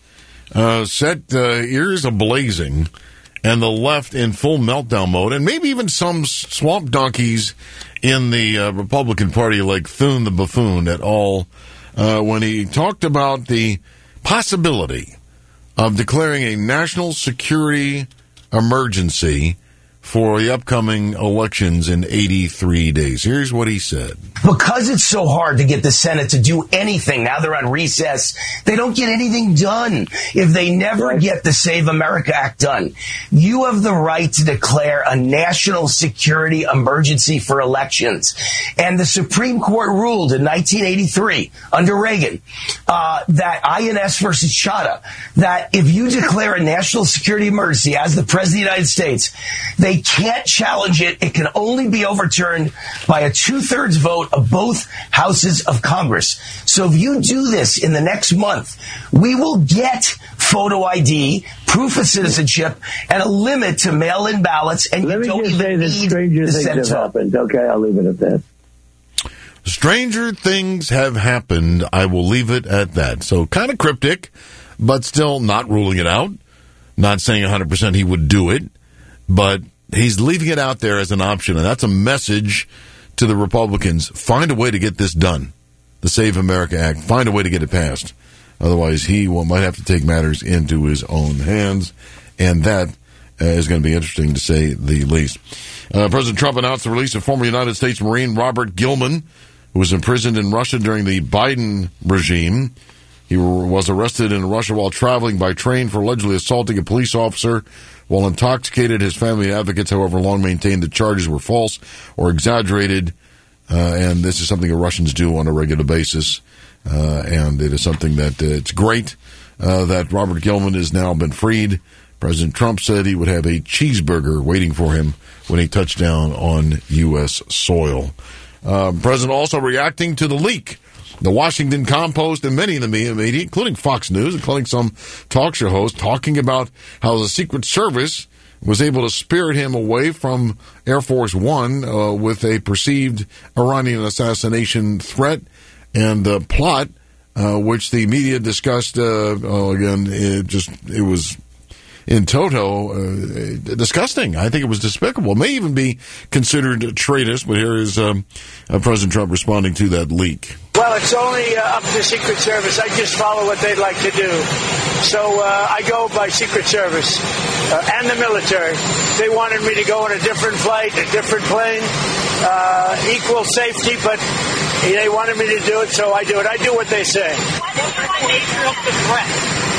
set ears a-blazing and the left in full meltdown mode, and maybe even some swamp donkeys in the Republican Party like Thune the Buffoon et al., when he talked about the possibility of declaring a national security emergency for the upcoming elections in 83 days. Here's what he said. Because it's so hard to get the Senate to do anything, now they're on recess, they don't get anything done if they never get the Save America Act done. You have the right to declare a national security emergency for elections. And the Supreme Court ruled in 1983 under Reagan that INS versus Chadha, that if you declare a national security emergency as the President of the United States, they can't challenge it. It can only be overturned by a 2/3 vote of both houses of Congress. So if you do this in the next month, we will get photo ID, proof of citizenship, and a limit to mail-in ballots. And Let you me don't just even say that need stranger the things Senate. have happened. Okay, I'll leave it at that. Stranger things have happened. I will leave it at that. So kind of cryptic, but still not ruling it out. Not saying 100% he would do it, but he's leaving it out there as an option, and that's a message to the Republicans. Find a way to get this done, the Save America Act. Find a way to get it passed. Otherwise, he might have to take matters into his own hands, and that is going to be interesting, to say the least. President Trump announced the release of former United States Marine Robert Gilman, who was imprisoned in Russia during the Biden regime. He was arrested in Russia while traveling by train for allegedly assaulting a police officer while intoxicated. His family advocates, however, long maintained the charges were false or exaggerated, and this is something the Russians do on a regular basis, and it is something that it's great that Robert Gilman has now been freed. President Trump said he would have a cheeseburger waiting for him when he touched down on U.S. soil. President also reacting to the leak. The Washington Compost and many in the media, including Fox News, including some talk show hosts, talking about how the Secret Service was able to spirit him away from Air Force One with a perceived Iranian assassination threat and plot, which the media discussed. Again, it in toto, disgusting. I think it was despicable. It may even be considered traitous, but here is President Trump responding to that leak. Well, it's only up to the Secret Service. I just follow what they'd like to do. So I go by Secret Service and the military. They wanted me to go on a different flight, a different plane, equal safety, but they wanted me to do it, so I do it. I do what they say. What is the nature of the threat?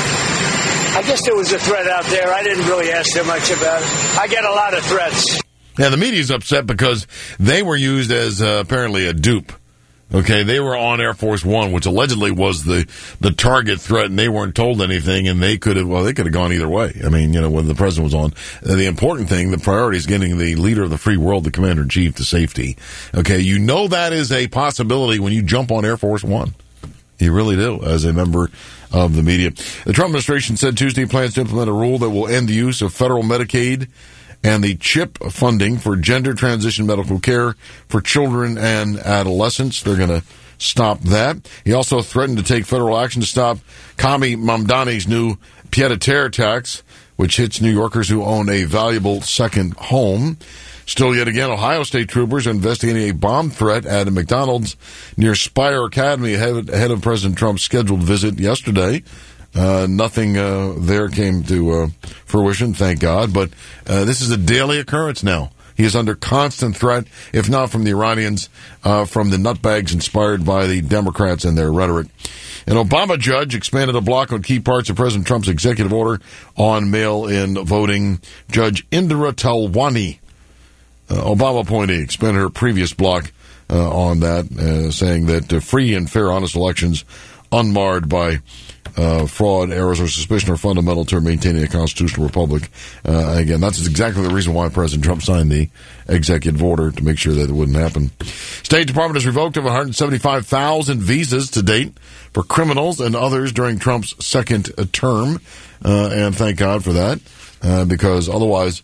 I guess there was a threat out there. I didn't really ask them much about it. I get a lot of threats. Now, the media's upset because they were used as apparently a dupe. Okay, they were on Air Force One, which allegedly was the target threat, and they weren't told anything, and they could have gone either way. I mean, when the president was on, the important thing, the priority is getting the leader of the free world, the commander-in-chief, to safety. Okay, that is a possibility when you jump on Air Force One. You really do, as a member of the media. The Trump administration said Tuesday it plans to implement a rule that will end the use of federal Medicaid and the CHIP funding for gender transition medical care for children and adolescents. They're going to stop that. He also threatened to take federal action to stop Kami Mamdani's new pied-à-terre tax, which hits New Yorkers who own a valuable second home. Still, yet again, Ohio State troopers are investigating a bomb threat at a McDonald's near Spire Academy ahead of President Trump's scheduled visit yesterday. Nothing there came to fruition, thank God. But this is a daily occurrence now. He is under constant threat, if not from the Iranians, from the nutbags inspired by the Democrats and their rhetoric. An Obama judge expanded a block on key parts of President Trump's executive order on mail-in voting. Judge Indira Talwani, Obama appointee, expanded her previous block on that, saying that free and fair, honest elections unmarred by fraud, errors, or suspicion are fundamental to maintaining a constitutional republic. Again, that's exactly the reason why President Trump signed the executive order, to make sure that it wouldn't happen. State Department has revoked over 175,000 visas to date for criminals and others during Trump's second term, and thank God for that, because otherwise,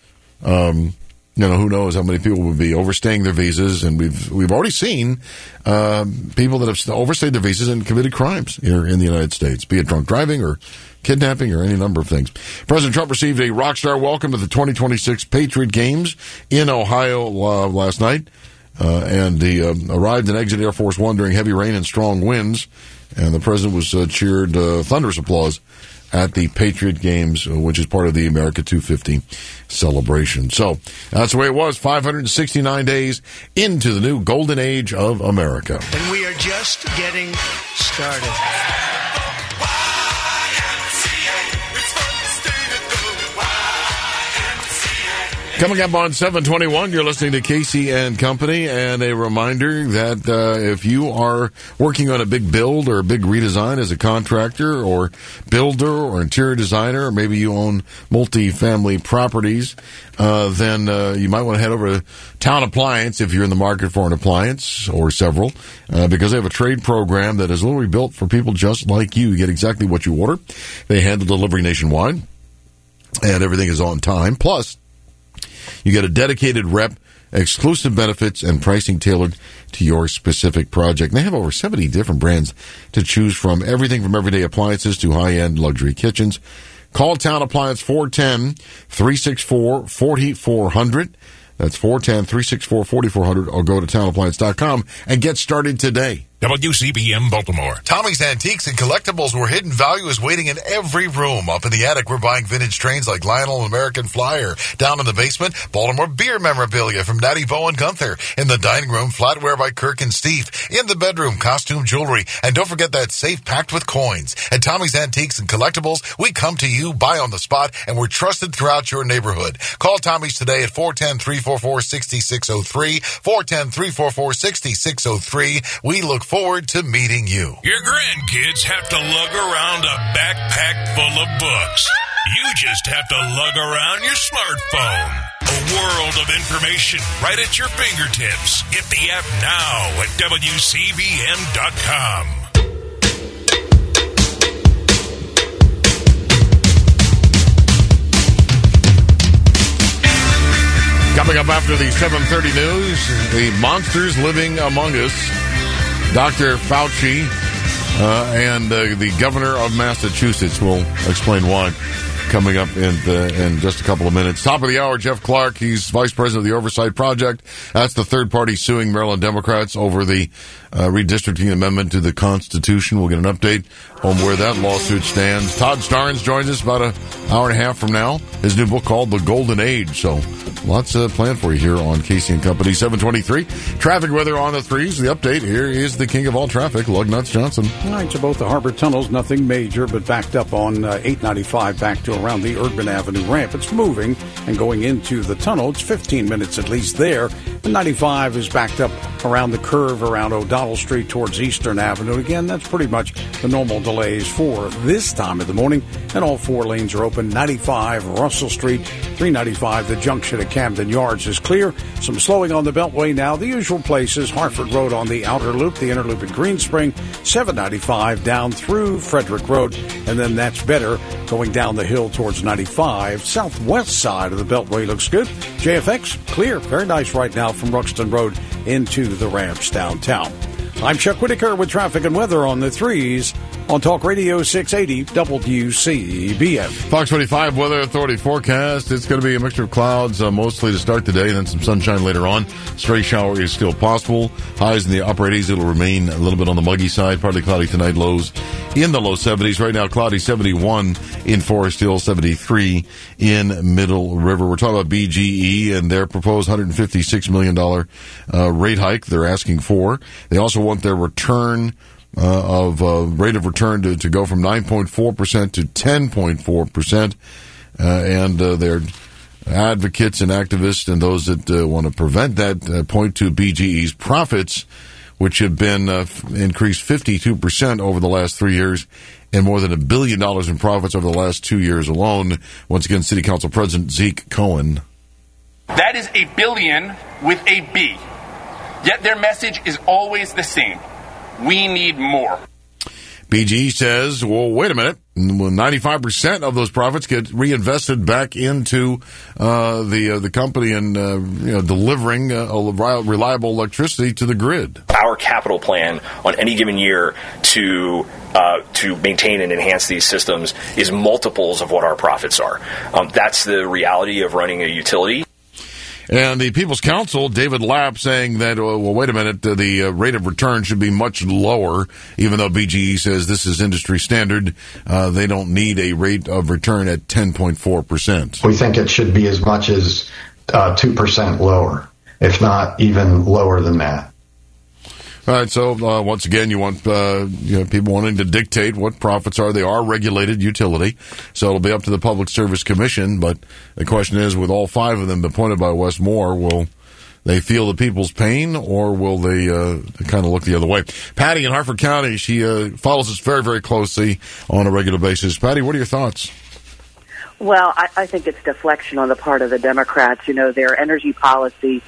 who knows how many people would be overstaying their visas, and we've already seen people that have overstayed their visas and committed crimes here in the United States, be it drunk driving or kidnapping or any number of things. President Trump received a rock star welcome to the 2026 Patriot Games in Ohio last night, and he arrived and exited Air Force One during heavy rain and strong winds, and the president was cheered thunderous applause at the Patriot Games, which is part of the America 250 celebration. So that's the way it was, 569 days into the new golden age of America. And we are just getting started. Coming up on 721, you're listening to Casey and Company, and a reminder that if you are working on a big build or a big redesign as a contractor or builder or interior designer, or maybe you own multi-family properties, then you might want to head over to Town Appliance if you're in the market for an appliance or several, because they have a trade program that is literally built for people just like you. You get exactly what you order. They handle delivery nationwide, and everything is on time. Plus, you get a dedicated rep, exclusive benefits, and pricing tailored to your specific project. And they have over 70 different brands to choose from, everything from everyday appliances to high-end luxury kitchens. Call Town Appliance 410-364-4400. That's 410-364-4400, or go to townappliance.com and get started today. WCBM Baltimore. Tommy's Antiques and Collectibles, where hidden value is waiting in every room. Up in the attic, we're buying vintage trains like Lionel and American Flyer. Down in the basement, Baltimore beer memorabilia from Natty Bo and Gunther. In the dining room, flatware by Kirk and Steve. In the bedroom, costume jewelry. And don't forget that safe packed with coins. At Tommy's Antiques and Collectibles, we come to you, buy on the spot, and we're trusted throughout your neighborhood. Call Tommy's today at 410-344-6603. 410-344-6603. We look forward to meeting you. Your grandkids have to lug around a backpack full of books. You just have to lug around your smartphone. A world of information right at your fingertips. Get the app now at WCBM.com. Coming up after the 7:30 news, the monsters living among us. Dr. Fauci and the governor of Massachusetts will explain why. coming up in just a couple of minutes. Top of the hour, Jeff Clark. He's vice president of the Oversight Project. That's the third party suing Maryland Democrats over the redistricting amendment to the Constitution. We'll get an update on where that lawsuit stands. Todd Starnes joins us about an hour and a half from now. His new book called The Golden Age. So lots planned for you here on Casey and Company. 723. Traffic weather on the threes. The update here is the king of all traffic, Lugnuts Johnson. All right, so both the Harbor Tunnels, nothing major, but backed up on 895 back to around the Urban Avenue ramp. It's moving and going into the tunnel. It's 15 minutes at least there. And 95 is backed up around the curve around O'Donnell Street towards Eastern Avenue. Again, that's pretty much the normal delays for this time of the morning. And all four lanes are open. 95 Russell Street, 395 the junction at Camden Yards is clear. Some slowing on the Beltway now. The usual places, Hartford Road on the outer loop, the inner loop at Greenspring, 795 down through Frederick Road, and then that's better going down the hill towards 95. Southwest side of the Beltway looks good. JFX, clear. Very nice right now from Ruxton Road into the ramps downtown. I'm Chuck Whitaker with traffic and weather on the threes on Talk Radio 680 WCBM. Fox 25 Weather Authority forecast. It's going to be a mixture of clouds mostly to start the day, then some sunshine later on. Stray shower is still possible. Highs in the upper 80s. It'll remain a little bit on the muggy side. Partly cloudy tonight. Lows in the low 70s. Right now, cloudy 71 in Forest Hill, 73 in Middle River. We're talking about BGE and their proposed $156 million rate hike they're asking for. They also want their return rate of return to go from 9.4% to 10.4%. And their advocates and activists and those that want to prevent that point to BGE's profits, which have been increased 52% over the last 3 years and more than $1 billion in profits over the last 2 years alone. Once again, City Council President Zeke Cohen. That is a billion with a B. Yet their message is always the same. We need more. BGE says, well, wait a minute. 95% of those profits get reinvested back into the company and delivering reliable electricity to the grid. Our capital plan on any given year to maintain and enhance these systems is multiples of what our profits are. That's the reality of running a utility. And the People's Council, David Lapp, saying that, well, wait a minute, the rate of return should be much lower, even though BGE says this is industry standard. They don't need a rate of return at 10.4%. We think it should be as much as 2% lower, if not even lower than that. All right, so once again, you want people wanting to dictate what profits are. They are regulated utility, so it'll be up to the Public Service Commission. But the question is, with all five of them appointed by Wes Moore, will they feel the people's pain, or will they kind of look the other way? Patty in Hartford County, she follows us very, very closely on a regular basis. Patty, what are your thoughts? Well, I think it's deflection on the part of the Democrats. You know, their energy policy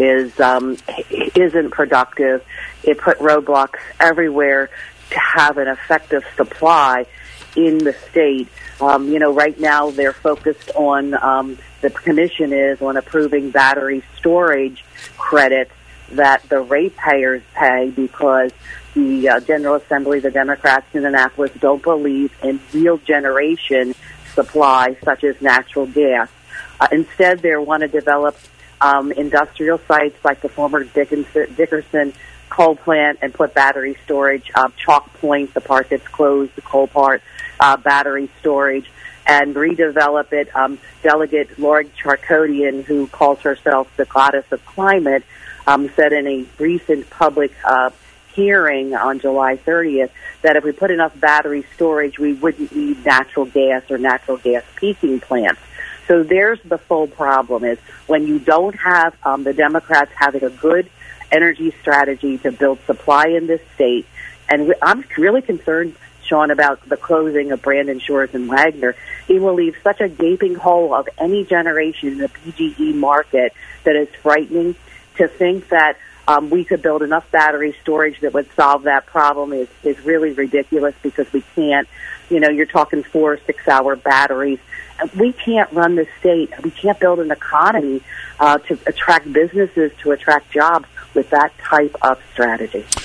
isn't productive. It put roadblocks everywhere to have an effective supply in the state. Right now they're focused on, the commission is on approving battery storage credits that the ratepayers pay because the General Assembly, the Democrats in Annapolis, don't believe in real generation supply such as natural gas. Instead, they want to develop industrial sites like the former Dickerson coal plant and put battery storage, Chalk Point, the part that's closed, the coal part, battery storage, and redevelop it. Delegate Laura Charkodian, who calls herself the goddess of climate, said in a recent public hearing on July 30th that if we put enough battery storage, we wouldn't need natural gas or natural gas peaking plants. So there's the full problem is when you don't have the Democrats having a good energy strategy to build supply in this state. And I'm really concerned, Sean, about the closing of Brandon Shores and Wagner. It will leave such a gaping hole of any generation in the PGE market that is frightening. To think that we could build enough battery storage that would solve that problem is really ridiculous because we can't. You know, you're talking 4 or 6 hour batteries. We can't run the state. We can't build an economy to attract businesses, to attract jobs with that type of strategy.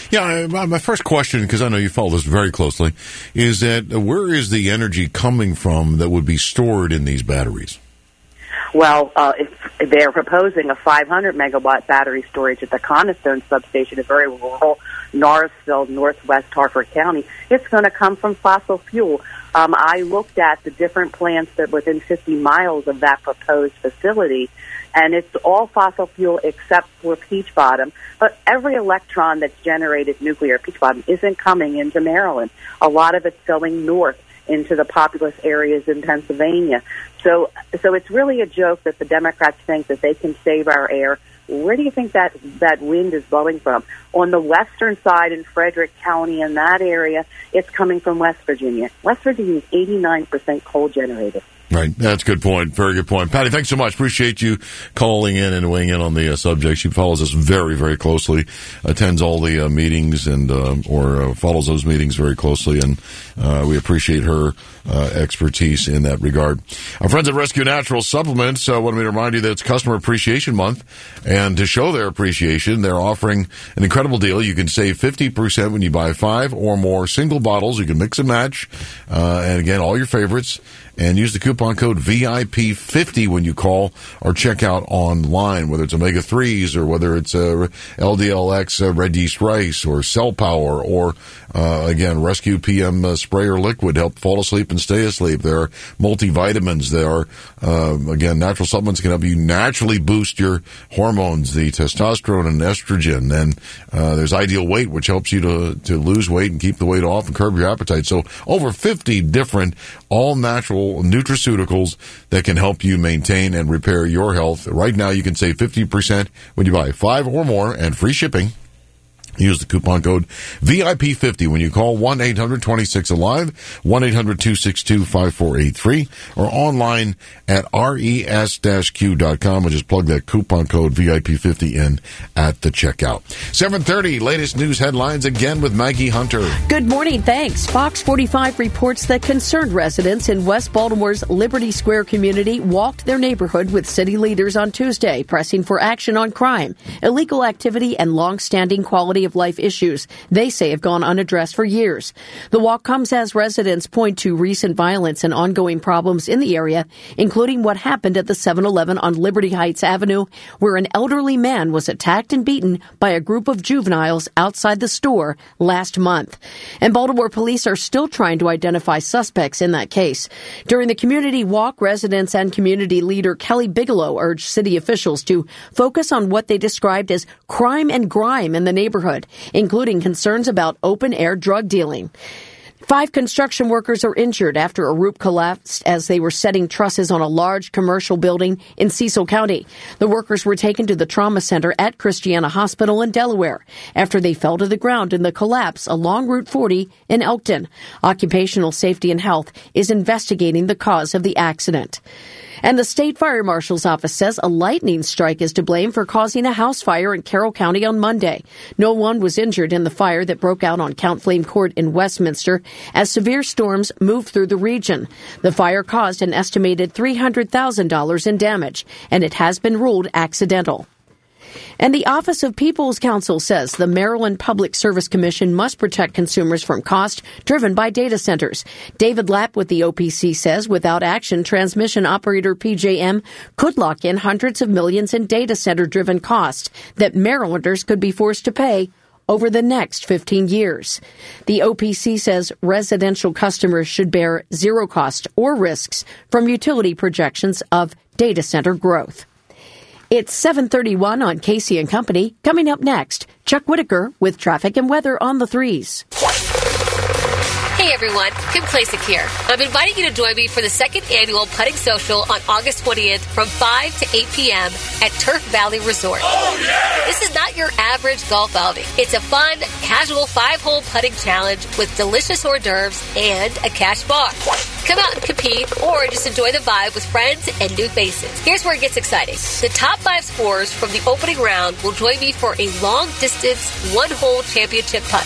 Yeah, my first question, because I know you follow this very closely, is that where is the energy coming from that would be stored in these batteries? Well, if they're proposing a 500 megawatt battery storage at the Conestone substation, a very rural Norrisville, northwest Harford County. It's going to come from fossil fuel. I looked at the different plants that within 50 miles of that proposed facility, and it's all fossil fuel except for Peach Bottom. But every electron that's generated nuclear at Peach Bottom isn't coming into Maryland. A lot of it's going north into the populous areas in Pennsylvania. So it's really a joke that the Democrats think that they can save our air. Where do you think that wind is blowing from? On the western side in Frederick County, in that area, it's coming from West Virginia. West Virginia is 89% coal generated. Right. That's a good point. Very good point. Patty, thanks so much. Appreciate you calling in and weighing in on the subject. She follows us very, very closely, attends all the meetings and or follows those meetings very closely, and we appreciate her expertise in that regard. Our friends at Rescue Natural Supplements wanted me to remind you that it's Customer Appreciation Month, and to show their appreciation, they're offering an incredible deal. You can save 50% when you buy 5 or more single bottles. You can mix and match, and again, all your favorites. And use the coupon code VIP50 when you call or check out online, whether it's omega-3s or whether it's LDLX red yeast rice or Cell Power or, again, Rescue PM Sprayer Liquid, help fall asleep and stay asleep. There are multivitamins. There are, again, natural supplements can help you naturally boost your hormones, the testosterone and estrogen. And there's Ideal Weight, which helps you to lose weight and keep the weight off and curb your appetite. So over 50 different all-natural nutraceuticals that can help you maintain and repair your health. Right now, you can save 50% when you buy 5 or more and free shipping. Use the coupon code VIP50 when you call 1-800-26-ALIVE, 1-800-262-5483, or online at res-q.com, and just plug that coupon code VIP50 in at the checkout. 7:30, latest news headlines again with Maggie Hunter. Good morning, thanks. Fox 45 reports that concerned residents in West Baltimore's Liberty Square community walked their neighborhood with city leaders on Tuesday, pressing for action on crime, illegal activity, and long-standing quality of life issues they say have gone unaddressed for years. The walk comes as residents point to recent violence and ongoing problems in the area, including what happened at the 7-Eleven on Liberty Heights Avenue, where an elderly man was attacked and beaten by a group of juveniles outside the store last month. And Baltimore police are still trying to identify suspects in that case. During the community walk, residents and community leader Kelly Bigelow urged city officials to focus on what they described as crime and grime in the neighborhood, including concerns about open-air drug dealing. 5 construction workers are injured after a roof collapsed as they were setting trusses on a large commercial building in Cecil County. The workers were taken to the trauma center at Christiana Hospital in Delaware after they fell to the ground in the collapse along Route 40 in Elkton. Occupational Safety and Health is investigating the cause of the accident. And the state fire marshal's office says a lightning strike is to blame for causing a house fire in Carroll County on Monday. No one was injured in the fire that broke out on Count Flame Court in Westminster as severe storms moved through the region. The fire caused an estimated $300,000 in damage, and it has been ruled accidental. And the Office of People's Counsel says the Maryland Public Service Commission must protect consumers from cost driven by data centers. David Lapp with the OPC says without action, transmission operator PJM could lock in hundreds of millions in data center-driven costs that Marylanders could be forced to pay over the next 15 years. The OPC says residential customers should bear zero cost or risks from utility projections of data center growth. It's 7:31 on Casey & Company. Coming up next, Chuck Whitaker with traffic and weather on the 3s. Hey everyone, Kim Klasick here. I'm inviting you to join me for the 2nd annual Putting Social on August 20th from 5 to 8 p.m. at Turf Valley Resort. Oh, yeah! This is not your average golf outing. It's a fun, casual 5-hole putting challenge with delicious hors d'oeuvres and a cash bar. Come out and compete or just enjoy the vibe with friends and new faces. Here's where it gets exciting. The top 5 scorers from the opening round will join me for a long-distance, 1-hole championship putt.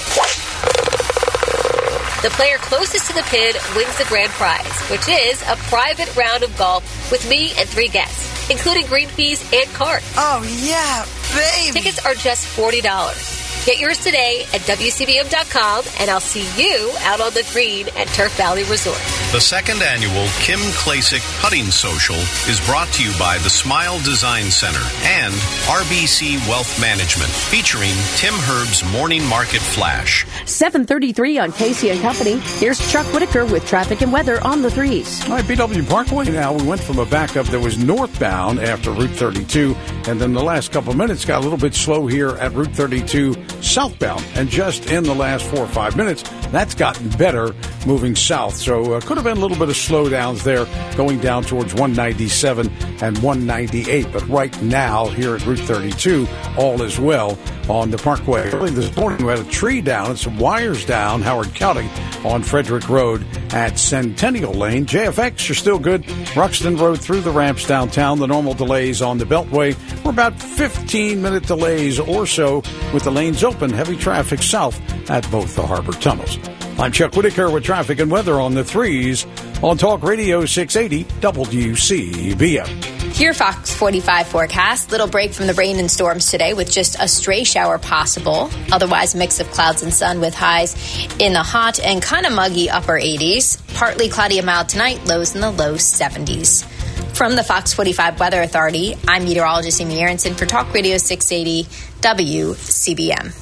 The player closest to the pin wins the grand prize, which is a private round of golf with me and 3 guests, including green fees and cards. Oh, yeah, baby. Tickets are just $40. Get yours today at WCBM.com, and I'll see you out on the green at Turf Valley Resort. The second annual Kim Klasick Putting Social is brought to you by the Smile Design Center and RBC Wealth Management, featuring Tim Herb's Morning Market Flash. 7:33 on Casey and Company. Here's Chuck Whitaker with traffic and weather on the 3s. All right, BW Parkway now. We went from a backup that was northbound after Route 32, and then the last couple of minutes got a little bit slow here at Route 32 southbound. And just in the last 4 or 5 minutes, that's gotten better moving south. So could have been a little bit of slowdowns there going down towards 197 and 198. But right now here at Route 32, all is well on the Parkway. Early this morning, we had a tree down and some wires down Howard County on Frederick Road at Centennial Lane. JFX, you're still good. Ruxton Road through the ramps downtown. The normal delays on the Beltway were about 15-minute delays or so with the lanes open. Heavy traffic south at both the harbor tunnels. I'm Chuck Whitaker with traffic and weather on the 3s on Talk Radio 680 WCBM. Your Fox 45 forecast. Little break from the rain and storms today with just a stray shower possible. Otherwise, a mix of clouds and sun with highs in the hot and kind of muggy upper 80s. Partly cloudy and mild tonight, lows in the low 70s. From the Fox 45 Weather Authority, I'm meteorologist Amy Aronson for Talk Radio 680 WCBM.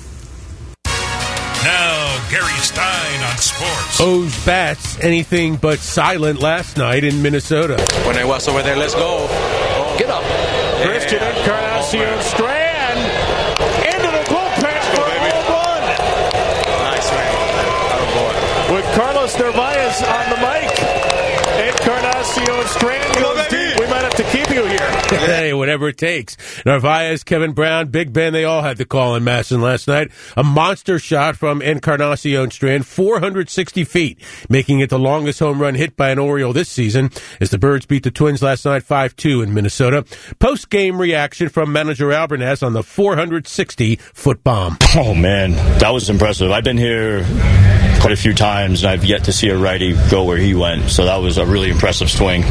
Now, Gary Stein on sports. O's bats anything but silent last night in Minnesota. When I was over there, let's go. Get up. Christian Encarnacion Strand into the bullpen for a home run. Nice, man. With Carlos Narvaez on the mic, Encarnacion Strand goes deep. We might have to keep you here. Hey, whatever it takes. Narvaez, Kevin Brown, Big Ben, they all had the call in Masson last night. A monster shot from Encarnacion Strand, 460 feet, making it the longest home run hit by an Oriole this season as the Birds beat the Twins last night 5-2 in Minnesota. Post-game reaction from manager Albernaz on the 460-foot bomb. Oh, man, that was impressive. I've been here quite a few times, and I've yet to see a righty go where he went, so that was a really impressive swing.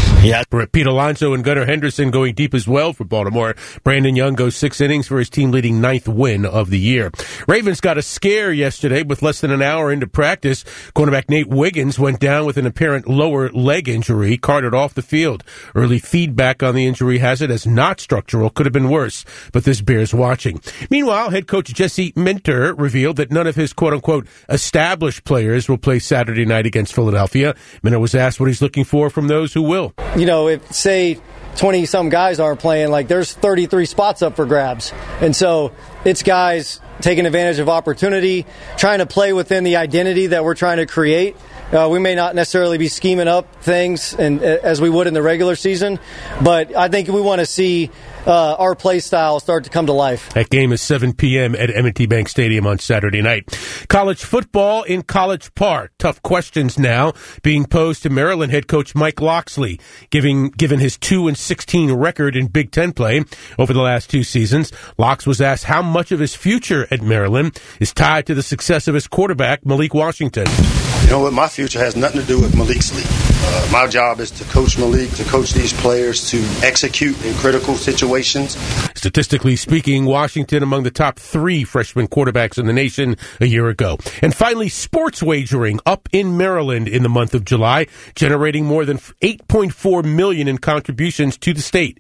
Pete Alonso and Gunnar Henderson going deep as well for Baltimore. Brandon Young goes 6 innings for his team-leading 9th win of the year. Ravens got a scare yesterday with less than an hour into practice. Cornerback Nate Wiggins went down with an apparent lower leg injury, carted off the field. Early feedback on the injury has it as not structural, could have been worse, but this bears watching. Meanwhile, head coach Jesse Minter revealed that none of his quote-unquote established players will play Saturday night against Philadelphia. Minter was asked what he's looking for from those who will. You know, if, say, 20-some guys aren't playing, like, there's 33 spots up for grabs. And so it's guys taking advantage of opportunity, trying to play within the identity that we're trying to create. We may not necessarily be scheming up things as we would in the regular season, but I think we want to see our play style start to come to life. That game is 7 p.m. at M&T Bank Stadium on Saturday night. College football in College Park. Tough questions now being posed to Maryland head coach Mike Locksley, given his 2-16 record in Big Ten play over the last 2 seasons. Locks was asked how much of his future at Maryland is tied to the success of his quarterback, Malik Washington. You know what? My future has nothing to do with Malik's league. My job is to coach Malik, to coach these players to execute in critical situations. Statistically speaking, Washington among the top 3 freshman quarterbacks in the nation a year ago. And finally, sports wagering up in Maryland in the month of July, generating more than $8.4 million in contributions to the state,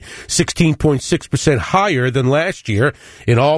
16.6% higher than last year. In all,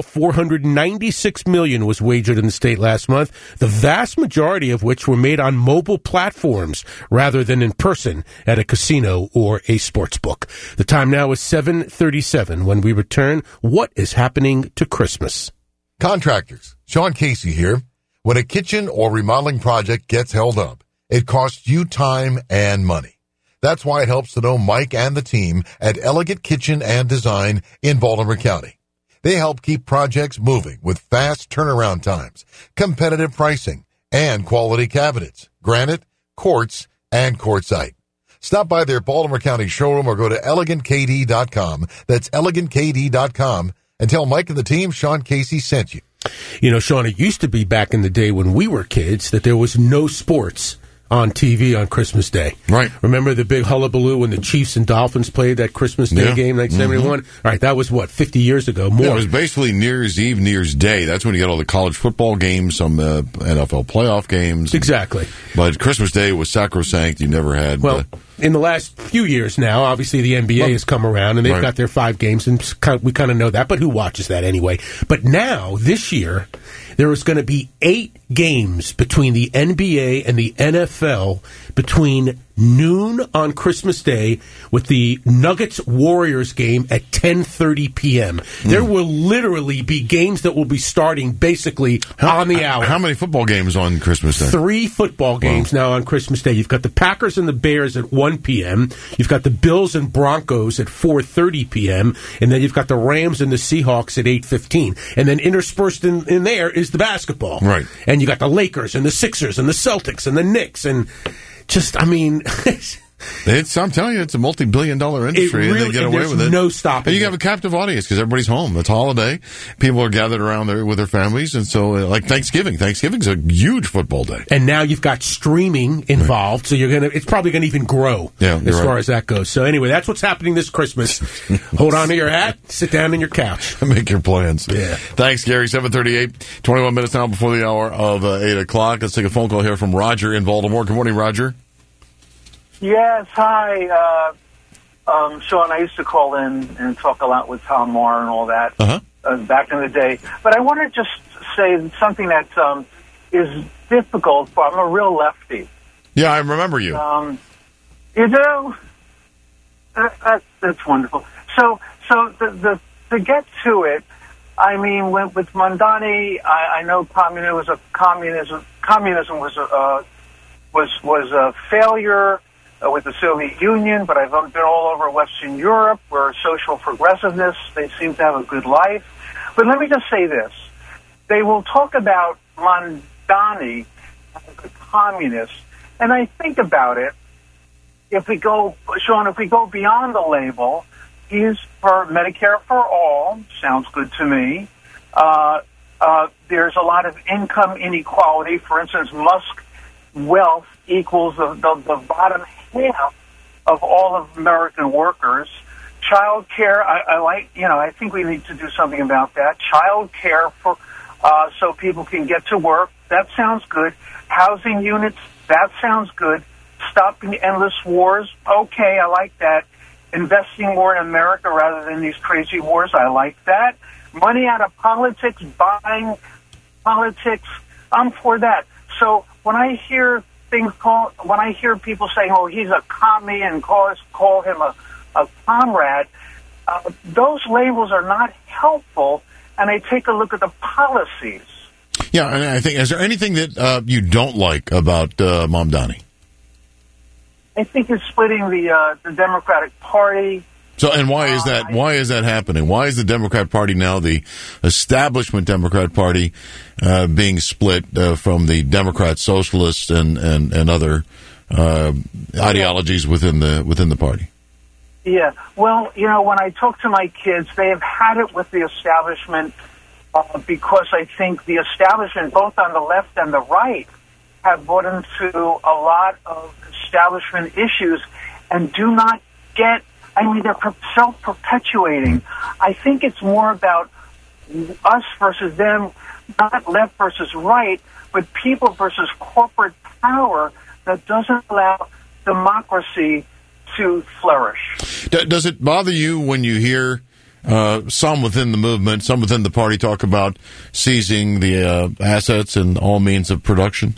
$496 million was wagered in the state last month, the vast majority of which were made on mobile platforms rather than in person at a casino or a sports book. The time now is 7:37. When we return, what is happening to Christmas? Contractors, Sean Casey here. When a kitchen or remodeling project gets held up, it costs you time and money. That's why it helps to know Mike and the team at Elegant Kitchen and Design in Baltimore County. They help keep projects moving with fast turnaround times, competitive pricing, and quality cabinets, granite, quartz, and quartzite. Stop by their Baltimore County showroom or go to elegantkd.com. That's elegantkd.com and tell Mike and the team Sean Casey sent you. You know, Sean, it used to be back in the day when we were kids that there was no sports on TV on Christmas Day. Right. Remember the big hullabaloo when the Chiefs and Dolphins played that Christmas Day game, 1971? All right, that was, 50 years ago? More. Yeah, it was basically New Year's Eve, New Year's Day. That's when you get all the college football games, some NFL playoff games. Exactly. But Christmas Day was sacrosanct. You never had... Well, in the last few years now, obviously the NBA has come around, and they've got their 5 games, and we kind of know that, but who watches that anyway? But now, this year, there is going to be 8 games between the NBA and the NFL between noon on Christmas Day with the Nuggets-Warriors game at 10:30 p.m. There will literally be games that will be starting basically on the hour. How many football games on Christmas Day? 3 football games now on Christmas Day. You've got the Packers and the Bears at 1 p.m. You've got the Bills and Broncos at 4:30 p.m. And then you've got the Rams and the Seahawks at 8:15. And then interspersed in there is the basketball. Right. And you got the Lakers and the Sixers and the Celtics and the Knicks and just, I mean... I'm telling you, it's a multi-billion-dollar industry, and they get away with it. No stopping. And you have a captive audience because everybody's home. It's holiday. People are gathered around there with their families, and so like Thanksgiving's a huge football day. And now you've got streaming involved, so it's probably going to even grow as far as that goes. So anyway, that's what's happening this Christmas. Hold on to your hat, sit down on your couch, make your plans. Yeah. Thanks, Gary. 7:38, 21 minutes now before the hour of 8 o'clock. Let's take a phone call here from Roger in Baltimore. Good morning, Roger. Yes, hi. Sean, I used to call in and talk a lot with Tom Maher and all that back in the day. But I want to just say something that is difficult for... I'm a real lefty. Yeah, I remember you. You do? That's wonderful. So to get to it, I mean, with Mondani, I know communism was a failure with the Soviet Union, but I've been all over Western Europe where social progressiveness, they seem to have a good life. But let me just say this. They will talk about Mondani as a communist, and I think about it, Sean, if we go beyond the label, he's for Medicare for all, sounds good to me. There's a lot of income inequality. For instance, Musk wealth equals the bottom half of all of American workers. Child care, I think we need to do something about that. Child care for so people can get to work, that sounds good. Housing units, that sounds good. Stopping endless wars, okay, I like that. Investing more in America rather than these crazy wars, I like that. Money out of politics, buying politics, I'm for that. So when I hear people saying, "Oh, he's a commie," and call him a comrade, those labels are not helpful. And I take a look at the policies. Yeah, and I think, is there anything that you don't like about Mamdani? I think it's splitting the Democratic Party. So, and why is that? Why is that happening? Why is the Democrat Party now, the establishment Democrat Party, being split from the Democrat Socialists and other ideologies within the party? Yeah, well, when I talk to my kids, they have had it with the establishment because I think the establishment, both on the left and the right, have bought into a lot of establishment issues and do not get. They're self-perpetuating. I think it's more about us versus them, not left versus right, but people versus corporate power that doesn't allow democracy to flourish. Does it bother you when you hear some within the movement, some within the party talk about seizing the assets and all means of production?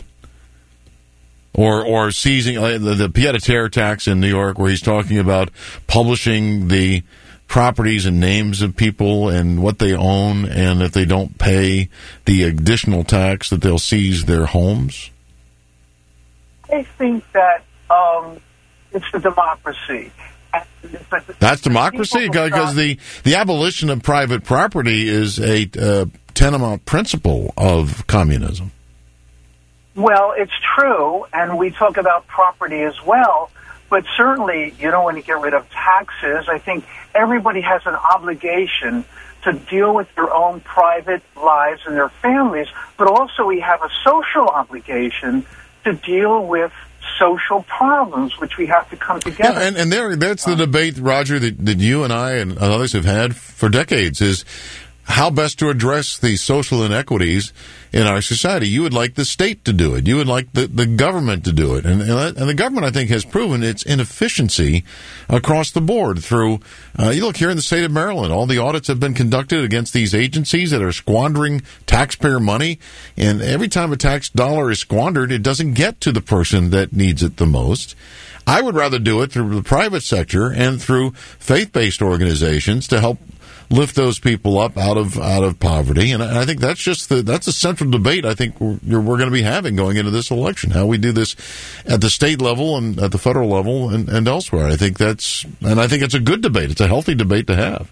Or seizing the pied-à-terre tax in New York, where he's talking about publishing the properties and names of people and what they own, and if they don't pay the additional tax, that they'll seize their homes? I think that it's the democracy. That's democracy? Because the abolition of private property is a tantamount principle of communism. Well, it's true, and we talk about property as well, but certainly, when you get rid of taxes, I think everybody has an obligation to deal with their own private lives and their families, but also we have a social obligation to deal with social problems which we have to come together. Yeah, and that's the debate, Roger, that you and I and others have had for decades, is how best to address the social inequities in our society. You would like the state to do it. You would like the government to do it. And the government, I think, has proven its inefficiency across the board through, you look here in the state of Maryland, all the audits have been conducted against these agencies that are squandering taxpayer money. And every time a tax dollar is squandered, it doesn't get to the person that needs it the most. I would rather do it through the private sector and through faith-based organizations to help lift those people up out of poverty. And I think that's a central debate I think we're going to be having going into this election, how we do this at the state level and at the federal level and elsewhere. I think it's a good debate. It's a healthy debate to have.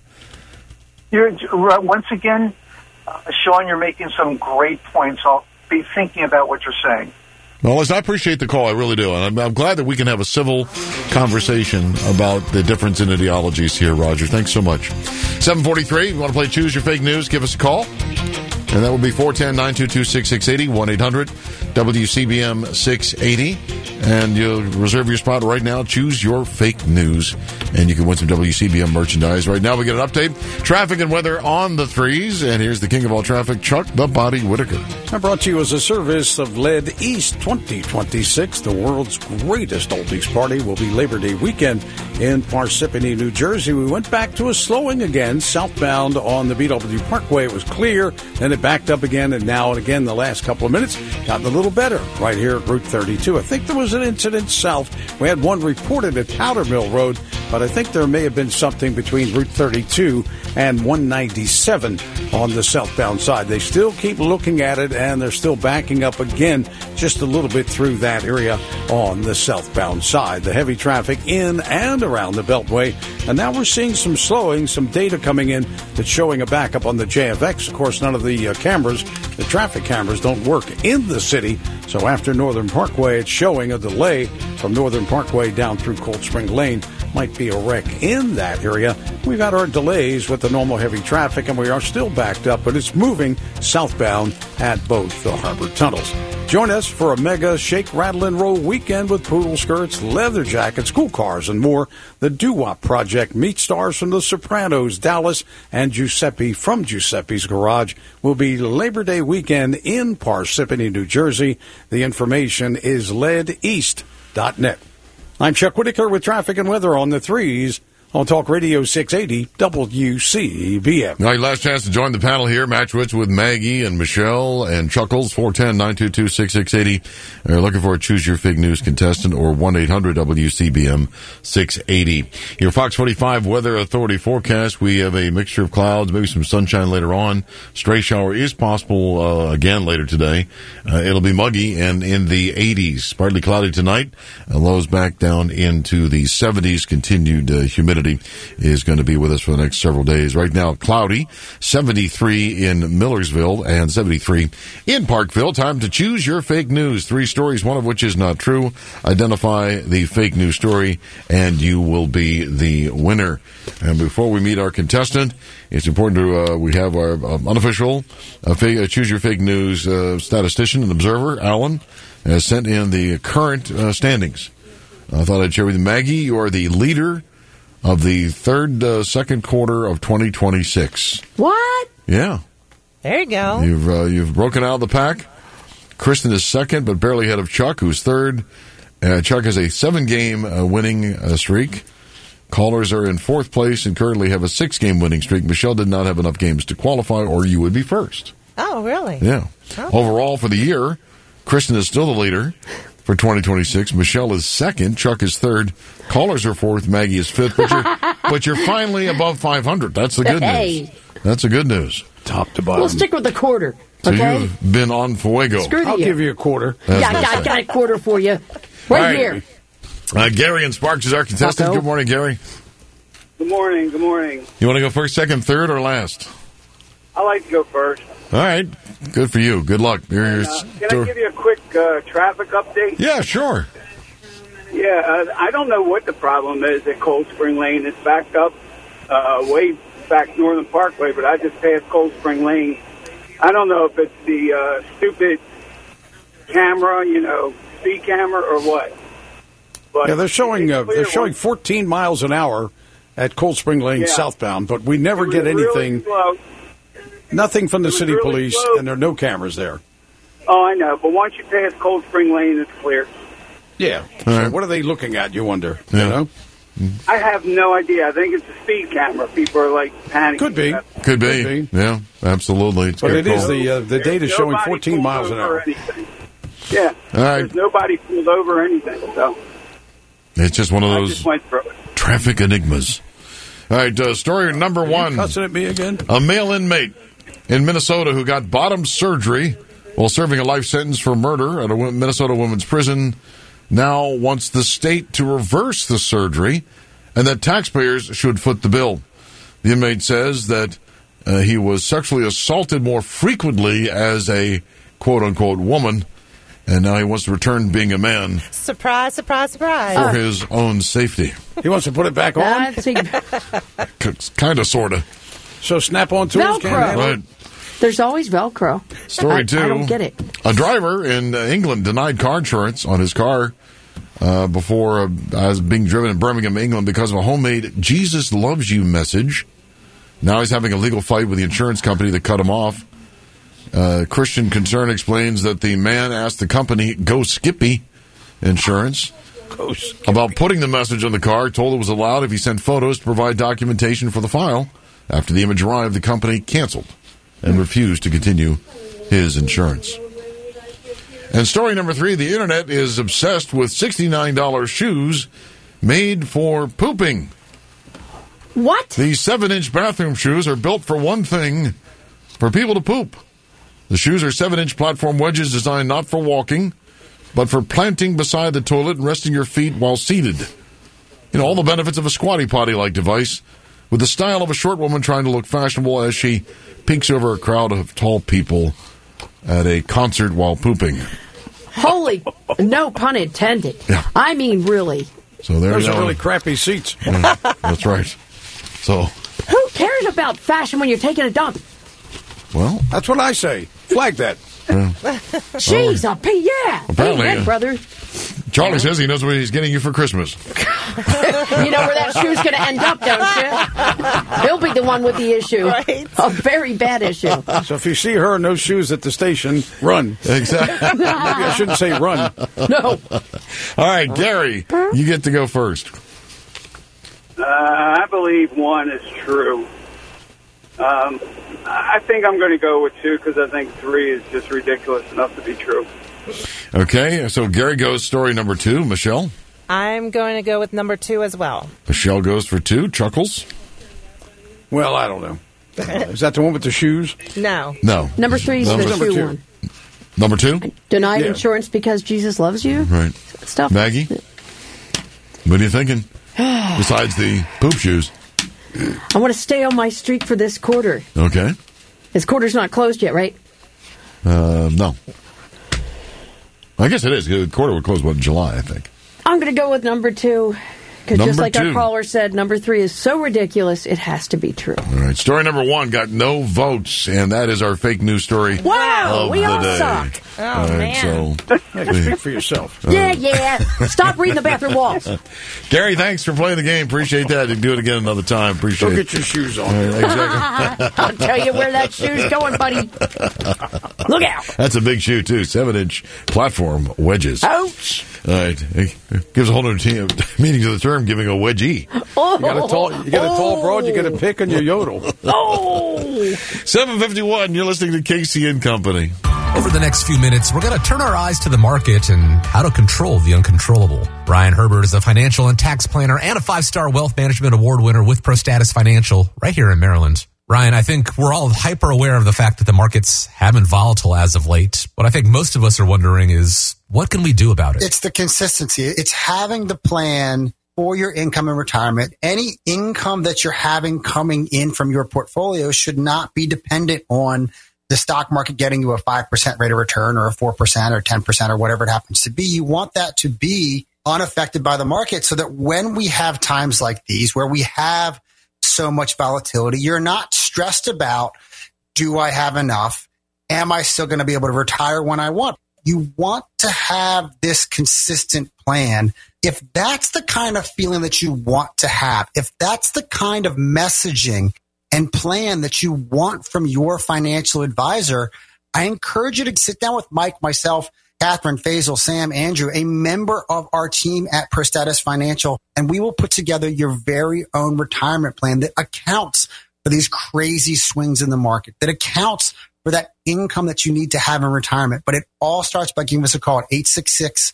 Once again, Sean, you're making some great points. I'll be thinking about what you're saying. Well, listen, I appreciate the call. I really do. And I'm glad that we can have a civil conversation about the difference in ideologies here, Roger. Thanks so much. 743, if you want to play Choose Your Fake News, give us a call. And that will be 410-922-6680, 1-800-WCBM-680. And you'll reserve your spot right now. Choose Your Fake News. And you can win some WCBM merchandise. Right now we get an update. Traffic and weather on the threes. And here's the king of all traffic, Chuck the Body Whitaker. I brought to you as a service of Lead East 2026. The world's greatest oldies party will be Labor Day weekend in Parsippany, New Jersey. We went back to a slowing again, southbound on the BW Parkway. It was clear, then it backed up again, and now and again the last couple of minutes gotten a little better right here at Route 32. I think there was an incident south. We had one reported at Powder Mill Road, but I think there may have been something between Route 32 and 197 on the southbound side. They still keep looking at it, and they're still backing up again just a little bit through that area on the southbound side. The heavy traffic in and around the Beltway, and now we're seeing some slowing, some data coming in that's showing a backup on the JFX. Of course, none of the cameras, the traffic cameras, don't work in the city, so after Northern Parkway, it's showing a delay from Northern Parkway down through Cold Spring Lane. Might be a wreck in that area. We've had our delays with the normal heavy traffic, and we are still backed up, but it's moving southbound at both the harbor tunnels. Join us for a mega shake, rattle, and roll weekend with poodle skirts, leather jackets, cool cars, and more. The Doo-Wop Project. Meet stars from The Sopranos, Dallas, and Giuseppe from Giuseppe's Garage. Will be Labor Day weekend in Parsippany, New Jersey. The information is leadeast.net. I'm Chuck Whitaker with traffic and weather on the threes on Talk Radio 680 WCBM. All right, last chance to join the panel here. Match wits with Maggie and Michelle and Chuckles, 410-922-6680. They're looking for a Choose Your Fake News contestant or 1-800-WCBM-680. Your Fox 45 Weather Authority forecast. We have a mixture of clouds, maybe some sunshine later on. Stray shower is possible again later today. It'll be muggy and in the 80s. Partly cloudy tonight. Lows back down into the 70s. Continued humidity is going to be with us for the next several days. Right now, cloudy, 73 in Millersville and 73 in Parkville. Time to choose your fake news. 3 stories, one of which is not true. Identify the fake news story, and you will be the winner. And before we meet our contestant, it's important to we have our unofficial choose your fake news statistician and observer, Alan, has sent in the current standings. I thought I'd share with you, Maggie, you are the leader of the second quarter of 2026. What? Yeah. There you go. You've broken out of the pack. Kristen is second, but barely ahead of Chuck, who's third. Chuck has a 7-game winning streak. Callers are in 4th place and currently have a 6-game winning streak. Michelle did not have enough games to qualify, or you would be first. Oh, really? Yeah. Oh. Overall, for the year, Kristen is still the leader for 2026. Michelle is second. Chuck is third. Callers are 4th. Maggie is 5th. But you're finally above 500. That's the good news. That's the good news. Top to bottom. We'll stick with the quarter. So okay? you've been on fuego. I'll give you a quarter. Yeah, I got a quarter for you. Right here. Gary and Sparks is our contestant. Good morning, Gary. Good morning. Good morning. You want to go first, second, third, or last? I like to go first. All right. Good for you. Good luck. Can I give you a quick traffic update? Yeah, sure. Yeah, I don't know what the problem is at Cold Spring Lane. It's backed up way back Northern Parkway, but I just passed Cold Spring Lane. I don't know if it's the stupid camera, speed camera or what. But yeah, they're showing 14 miles an hour at Cold Spring Lane southbound, but we never get anything. Really nothing from the city really police, slow. and there are no cameras there. Oh, I know. But once you pass Cold Spring Lane, it's clear. Yeah. So what are they looking at, you wonder? Yeah. You know? I have no idea. I think it's a speed camera. People are like panicking. Could be. Yeah, absolutely. It's but good it is call. the data showing Nobody 14 pulled miles an over hour. anything. Yeah. All right. There's nobody pulled over or anything. So It's just one of I those just went through it. traffic enigmas. All right, story number one. Cussing at me again? A male inmate in Minnesota who got bottom surgery while serving a life sentence for murder at a Minnesota women's prison now wants the state to reverse the surgery and that taxpayers should foot the bill. The inmate says that he was sexually assaulted more frequently as a quote-unquote woman, and now he wants to return being a man. Surprise, surprise, surprise. For his own safety. He wants to put it back on? Kind of, sort of. So snap-on tools Velcro. can't handle it? Right. There's always Velcro. Story two. I don't get it. A driver in England denied car insurance on his car before as being driven in Birmingham, England, because of a homemade Jesus loves you message. Now he's having a legal fight with the insurance company that cut him off. Christian Concern explains that the man asked the company, Go Skippy Insurance, about putting the message on the car, told it was allowed if he sent photos to provide documentation for the file. After the image arrived, the company canceled and refused to continue his insurance. And story number 3, the internet is obsessed with $69 shoes made for pooping. What? These 7-inch bathroom shoes are built for one thing, for people to poop. The shoes are 7-inch platform wedges designed not for walking, but for planting beside the toilet and resting your feet while seated. You know, all the benefits of a squatty potty-like device, with the style of a short woman trying to look fashionable as she peeks over a crowd of tall people at a concert while pooping. Holy, no pun intended. Yeah. I mean, really. So there Those you are go. really crappy seats. Yeah, that's right. So, Who cares about fashion when you're taking a dump? well, That's what I say. Flag that. Jeez, yeah. Apparently, Amen, brother. Charlie says he knows what he's getting you for Christmas. You know where that shoe's going to end up, don't you? He'll be the one with the issue. Right. A very bad issue. So if you see her in those shoes at the station, run. Exactly. Maybe I shouldn't say run. No. All right, Gary, you get to go first. I believe 1 is true. I think I'm going to go with 2 because I think 3 is just ridiculous enough to be true. Okay, so Gary goes story number 2. Michelle? I'm going to go with number 2 as well. Michelle goes for 2. Chuckles? Well, I don't know. Is that the one with the shoes? No. No. Number 3 is the Number shoe 2. one. Number 2? Denied Yeah. insurance because Jesus loves you? Right. Stuff. Maggie? What are you thinking? Besides the poop shoes. I want to stay on my streak for this quarter. Okay. This quarter's not closed yet, right? No. I guess it is. The quarter would close, in July, I think. I'm going to go with number 2. Because just Number like 2. our caller said, number 3 is so ridiculous, it has to be true. All right. Story number 1 got no votes, and that is our fake news story. Wow, of we the all day. suck. Oh, All right, man. so Hey, speak for yourself. Yeah. Stop reading the bathroom walls. Gary, thanks for playing the game. Appreciate that. You can do it again another time. Appreciate Go it. get your shoes on. Exactly. I'll tell you where that shoe's going, buddy. Look out. That's a big shoe, too. 7-inch platform wedges. Ouch. All right. It gives a whole new meaning to the term, giving a wedgie. Oh. You got a tall broad, you get a pick and you yodel. Oh. 7:51, you're listening to Casey and Company. Over the next few minutes, we're going to turn our eyes to the market and how to control the uncontrollable. Brian Herbert is a financial and tax planner and a 5-star wealth management award winner with ProStatus Financial right here in Maryland. Ryan, I think we're all hyper aware of the fact that the markets have been volatile as of late. What I think most of us are wondering is, what can we do about it? It's the consistency. It's having the plan for your income and retirement. Any income that you're having coming in from your portfolio should not be dependent on the stock market getting you a 5% rate of return or a 4% or 10% or whatever it happens to be. You want that to be unaffected by the market so that when we have times like these where we have so much volatility, you're not stressed about, do I have enough? Am I still going to be able to retire when I want? you want to have this consistent plan. If that's the kind of feeling that you want to have, if that's the kind of messaging and plan that you want from your financial advisor, I encourage you to sit down with Mike, myself, Catherine, Faisal, Sam, Andrew, a member of our team at ProStatus Financial, and we will put together your very own retirement plan that accounts for these crazy swings in the market, that accounts for that income that you need to have in retirement. But it all starts by giving us a call at 866-597-1040,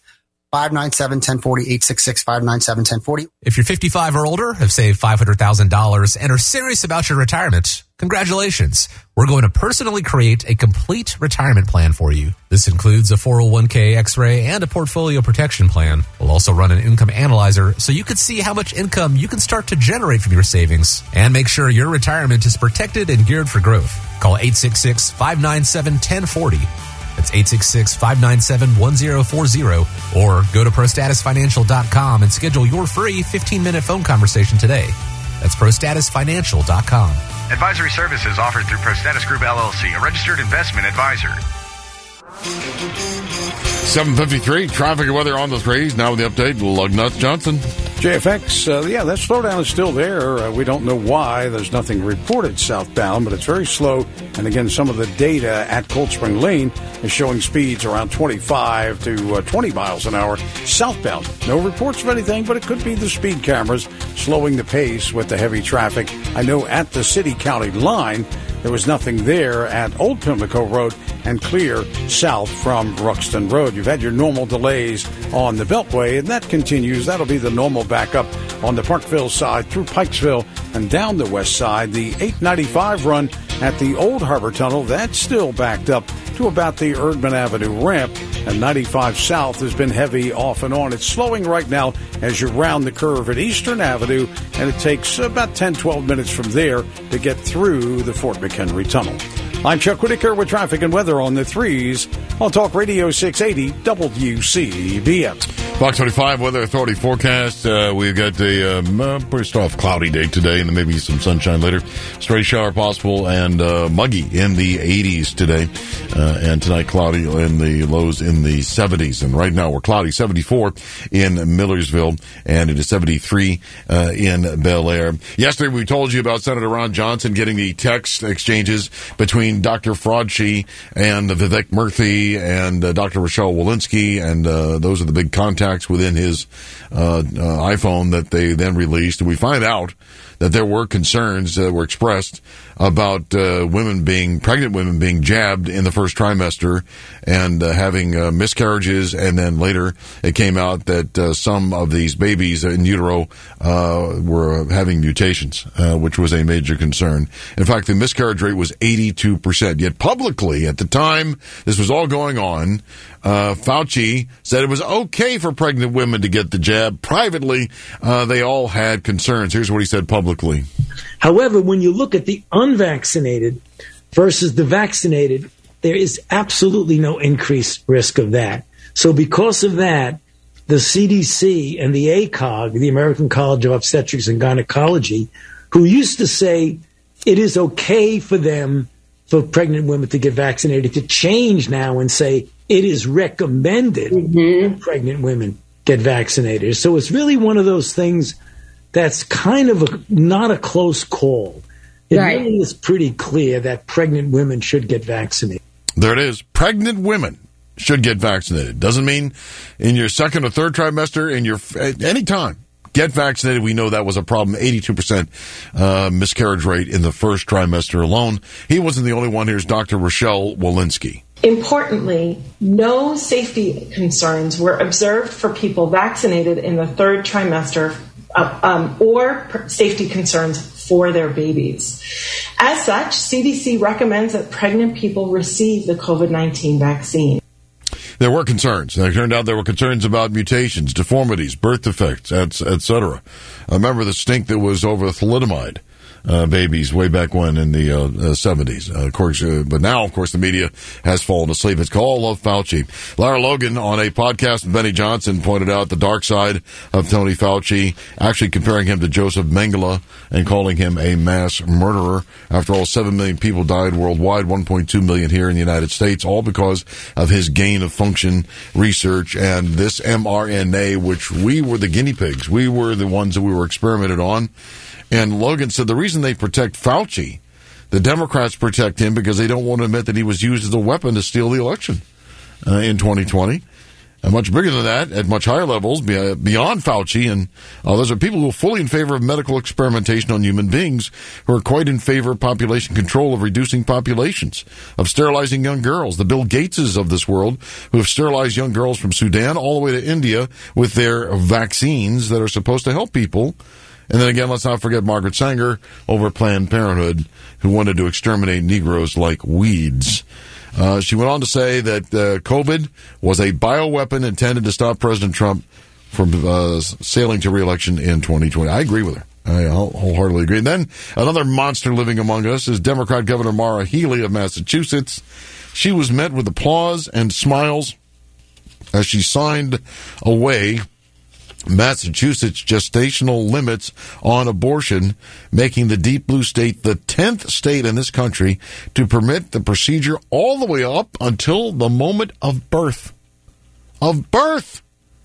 866-597-1040. If you're 55 or older, have saved $500,000 and are serious about your retirement, congratulations. We're going to personally create a complete retirement plan for you. This includes a 401k, X-ray, and a portfolio protection plan. We'll also run an income analyzer so you can see how much income you can start to generate from your savings and make sure your retirement is protected and geared for growth. Call 866-597-1040. That's 866-597-1040, or go to ProStatusFinancial.com and schedule your free 15-minute phone conversation today. That's ProStatusFinancial.com. Advisory services offered through ProStatus Group LLC, a registered investment advisor. 7:53, traffic and weather on the threes. Now with the update, Lugnuts Johnson. JFX, that slowdown is still there. We don't know why. There's nothing reported southbound, but it's very slow. And again, some of the data at Cold Spring Lane is showing speeds around 25 to 20 miles an hour southbound. No reports of anything, but it could be the speed cameras slowing the pace with the heavy traffic. I know at the city-county line, there was nothing there at Old Pimlico Road and clear south from Ruxton Road. You've had your normal delays on the Beltway, and that continues. That'll be the normal backup on the Parkville side through Pikesville and down the west side. The 895 run at the Old Harbor Tunnel, that's still backed up to about the Erdman Avenue ramp. And 95 South has been heavy off and on. It's slowing right now as you round the curve at Eastern Avenue, and it takes about 10-12 minutes from there to get through the Fort McHenry Tunnel. I'm Chuck Whitaker with traffic and weather on the threes on Talk Radio 680 WCBM. Fox 25 Weather Authority forecast. We've got a pretty off cloudy day today, and maybe some sunshine later. Stray shower possible and muggy in the 80s today. And tonight cloudy in the lows in the 70s. And right now we're cloudy, 74 in Millersville, and it is 73 in Bel Air. Yesterday we told you about Senator Ron Johnson getting the text exchanges between Dr. Fraudchi and Vivek Murthy and Dr. Rochelle Walensky, and those are the big contacts within his iPhone that they then released. And we find out that there were concerns that were expressed about pregnant women being jabbed in the first trimester and having miscarriages, and then later it came out that some of these babies in utero were having mutations, which was a major concern. In fact, the miscarriage rate was 82%. Yet publicly, at the time this was all going on, Fauci said it was okay for pregnant women to get the jab. Privately, they all had concerns. Here's what he said publicly. However, when you look at the unvaccinated versus the vaccinated, there is absolutely no increased risk of that. So because of that, the CDC and the ACOG, the American College of Obstetrics and Gynecology, who used to say it is okay for pregnant women to get vaccinated, to change now and say it is recommended that pregnant women get vaccinated. So it's really one of those things that's kind of not a close call. It really is pretty clear that pregnant women should get vaccinated. There it is. Pregnant women should get vaccinated. Doesn't mean in your second or third trimester, any time. Get vaccinated. We know that was a problem. 82% miscarriage rate in the first trimester alone. He wasn't the only one. Here's Dr. Rochelle Walensky. Importantly, no safety concerns were observed for people vaccinated in the third trimester or safety concerns for their babies. As such, CDC recommends that pregnant people receive the COVID-19 vaccine. There were concerns. It turned out there were concerns about mutations, deformities, birth defects, etc. Remember the stink that was over thalidomide babies way back when in the 70s. Of course, but now, of course, the media has fallen asleep. It's called Love Fauci. Lara Logan on a podcast with Benny Johnson pointed out the dark side of Tony Fauci, actually comparing him to Joseph Mengele and calling him a mass murderer. After all, 7 million people died worldwide, 1.2 million here in the United States, all because of his gain of function research and this mRNA, which we were the guinea pigs. We were the ones that we were experimented on. And Logan said the reason they protect Fauci, the Democrats protect him because they don't want to admit that he was used as a weapon to steal the election in 2020. And much bigger than that, at much higher levels, beyond Fauci and others, are people who are fully in favor of medical experimentation on human beings, who are quite in favor of population control, of reducing populations, of sterilizing young girls. The Bill Gateses of this world, who have sterilized young girls from Sudan all the way to India with their vaccines that are supposed to help people. And then again, let's not forget Margaret Sanger over at Planned Parenthood, who wanted to exterminate Negroes like weeds. She went on to say that COVID was a bioweapon intended to stop President Trump from sailing to re-election in 2020. I agree with her. I wholeheartedly agree. And then another monster living among us is Democrat Governor Maura Healey of Massachusetts. She was met with applause and smiles as she signed away Massachusetts gestational limits on abortion, making the deep blue state the 10th state in this country to permit the procedure all the way up until the moment of birth. Of birth!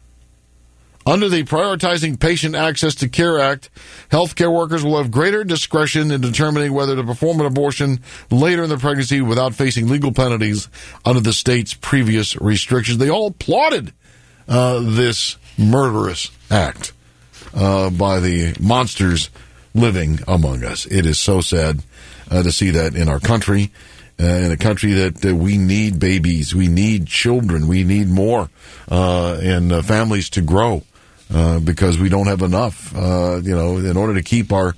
Under the Prioritizing Patient Access to Care Act, healthcare workers will have greater discretion in determining whether to perform an abortion later in the pregnancy without facing legal penalties under the state's previous restrictions. They all applauded this murderous act by the monsters living among us. It is so sad to see that in our country, in a country that we need babies, we need children, we need more, and families to grow. Because we don't have enough, in order to keep our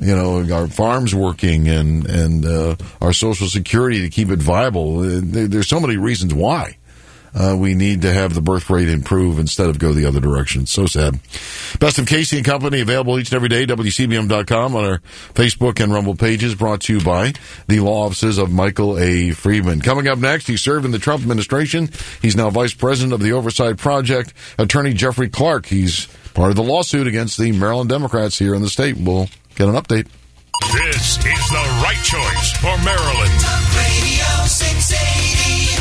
farms working and our Social Security to keep it viable. There's so many reasons why. We need to have the birth rate improve instead of go the other direction. So sad. Best of Casey and Company, available each and every day, WCBM.com, on our Facebook and Rumble pages, brought to you by the law offices of Michael A. Friedman. Coming up next, he served in the Trump administration. He's now vice president of the Oversight Project, Attorney Jeffrey Clark. He's part of the lawsuit against the Maryland Democrats here in the state. We'll get an update. This is the right choice for Maryland. Radio 680.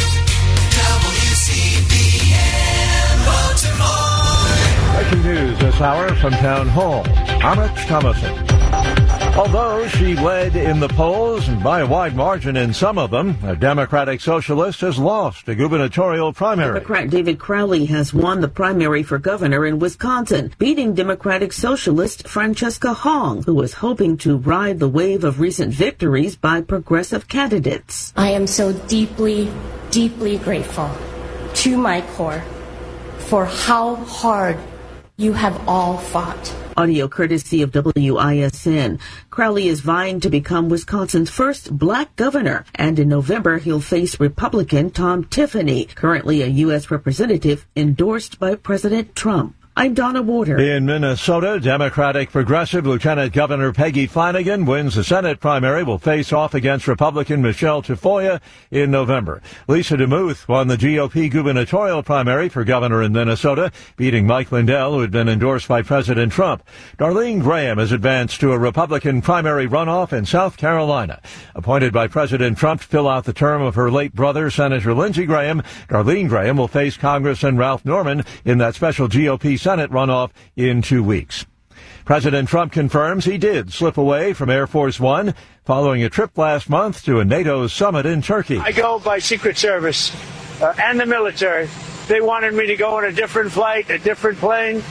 WCBM Baltimore. Breaking news this hour from Town Hall. Amit Thomason. Although she led in the polls by a wide margin in some of them, a Democratic Socialist has lost a gubernatorial primary. Democrat David Crowley has won the primary for governor in Wisconsin, beating Democratic Socialist Francesca Hong, who was hoping to ride the wave of recent victories by progressive candidates. I am so deeply, deeply grateful to my core for how hard you have all fought. Audio courtesy of WISN. Crowley is vying to become Wisconsin's first black governor, and in November he'll face Republican Tom Tiffany, currently a U.S. representative endorsed by President Trump. I'm Donna Warder. In Minnesota, Democratic Progressive Lieutenant Governor Peggy Flanagan wins the Senate primary, will face off against Republican Michelle Tafoya in November. Lisa DeMuth won the GOP gubernatorial primary for governor in Minnesota, beating Mike Lindell, who had been endorsed by President Trump. Darlene Graham has advanced to a Republican primary runoff in South Carolina. Appointed by President Trump to fill out the term of her late brother, Senator Lindsey Graham, Darlene Graham will face Congressman Ralph Norman in that special GOP Senate runoff in 2 weeks. President Trump confirms he did slip away from Air Force One following a trip last month to a NATO summit in Turkey. I go by Secret Service and the military. They wanted me to go on a different flight, a different plane,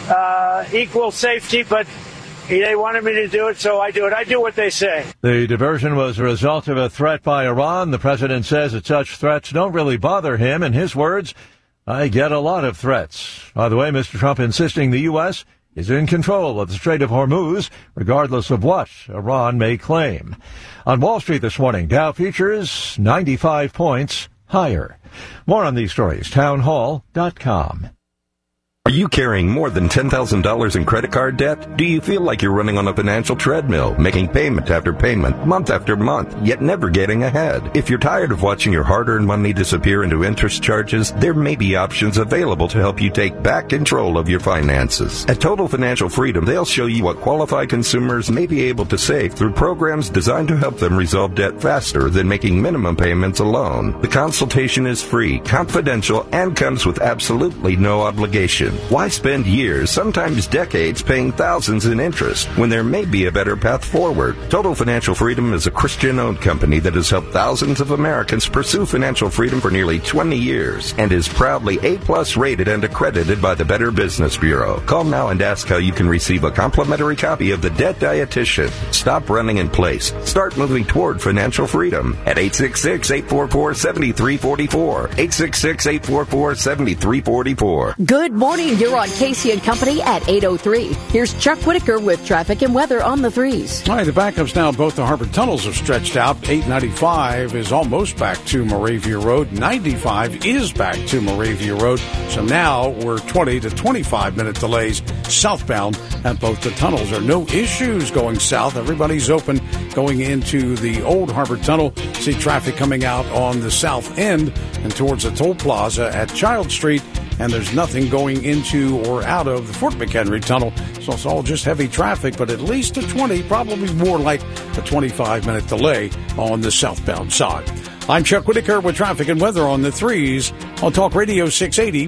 equal safety, but they wanted me to do it, so I do it. I do what they say. The diversion was a result of a threat by Iran. The president says that such threats don't really bother him. In his words, I get a lot of threats. By the way, Mr. Trump insisting the U.S. is in control of the Strait of Hormuz, regardless of what Iran may claim. On Wall Street this morning, Dow futures 95 points higher. More on these stories, townhall.com. Are you carrying more than $10,000 in credit card debt? Do you feel like you're running on a financial treadmill, making payment after payment, month after month, yet never getting ahead? If you're tired of watching your hard-earned money disappear into interest charges, there may be options available to help you take back control of your finances. At Total Financial Freedom, they'll show you what qualified consumers may be able to save through programs designed to help them resolve debt faster than making minimum payments alone. The consultation is free, confidential, and comes with absolutely no obligation. Why spend years, sometimes decades, paying thousands in interest when there may be a better path forward? Total Financial Freedom is a Christian-owned company that has helped thousands of Americans pursue financial freedom for nearly 20 years and is proudly A+ rated and accredited by the Better Business Bureau. Call now and ask how you can receive a complimentary copy of The Debt Dietitian. Stop running in place. Start moving toward financial freedom at 866-844-7344. 866-844-7344. Good morning. You're on Casey and Company at 8:03. Here's Chuck Whitaker with traffic and weather on the 3s. All right, the backups now, both the Harbor tunnels have stretched out. 895 is almost back to Moravia Road. 95 is back to Moravia Road. So now we're 20 to 25 minute delays southbound at both the tunnels. There are no issues going south. Everybody's open going into the Old Harbor Tunnel. See traffic coming out on the south end and towards the toll plaza at Child Street. And there's nothing going into or out of the Fort McHenry Tunnel. So it's all just heavy traffic, but at least a 20, probably more like a 25-minute delay on the southbound side. I'm Chuck Whitaker with traffic and weather on the 3s on Talk Radio 680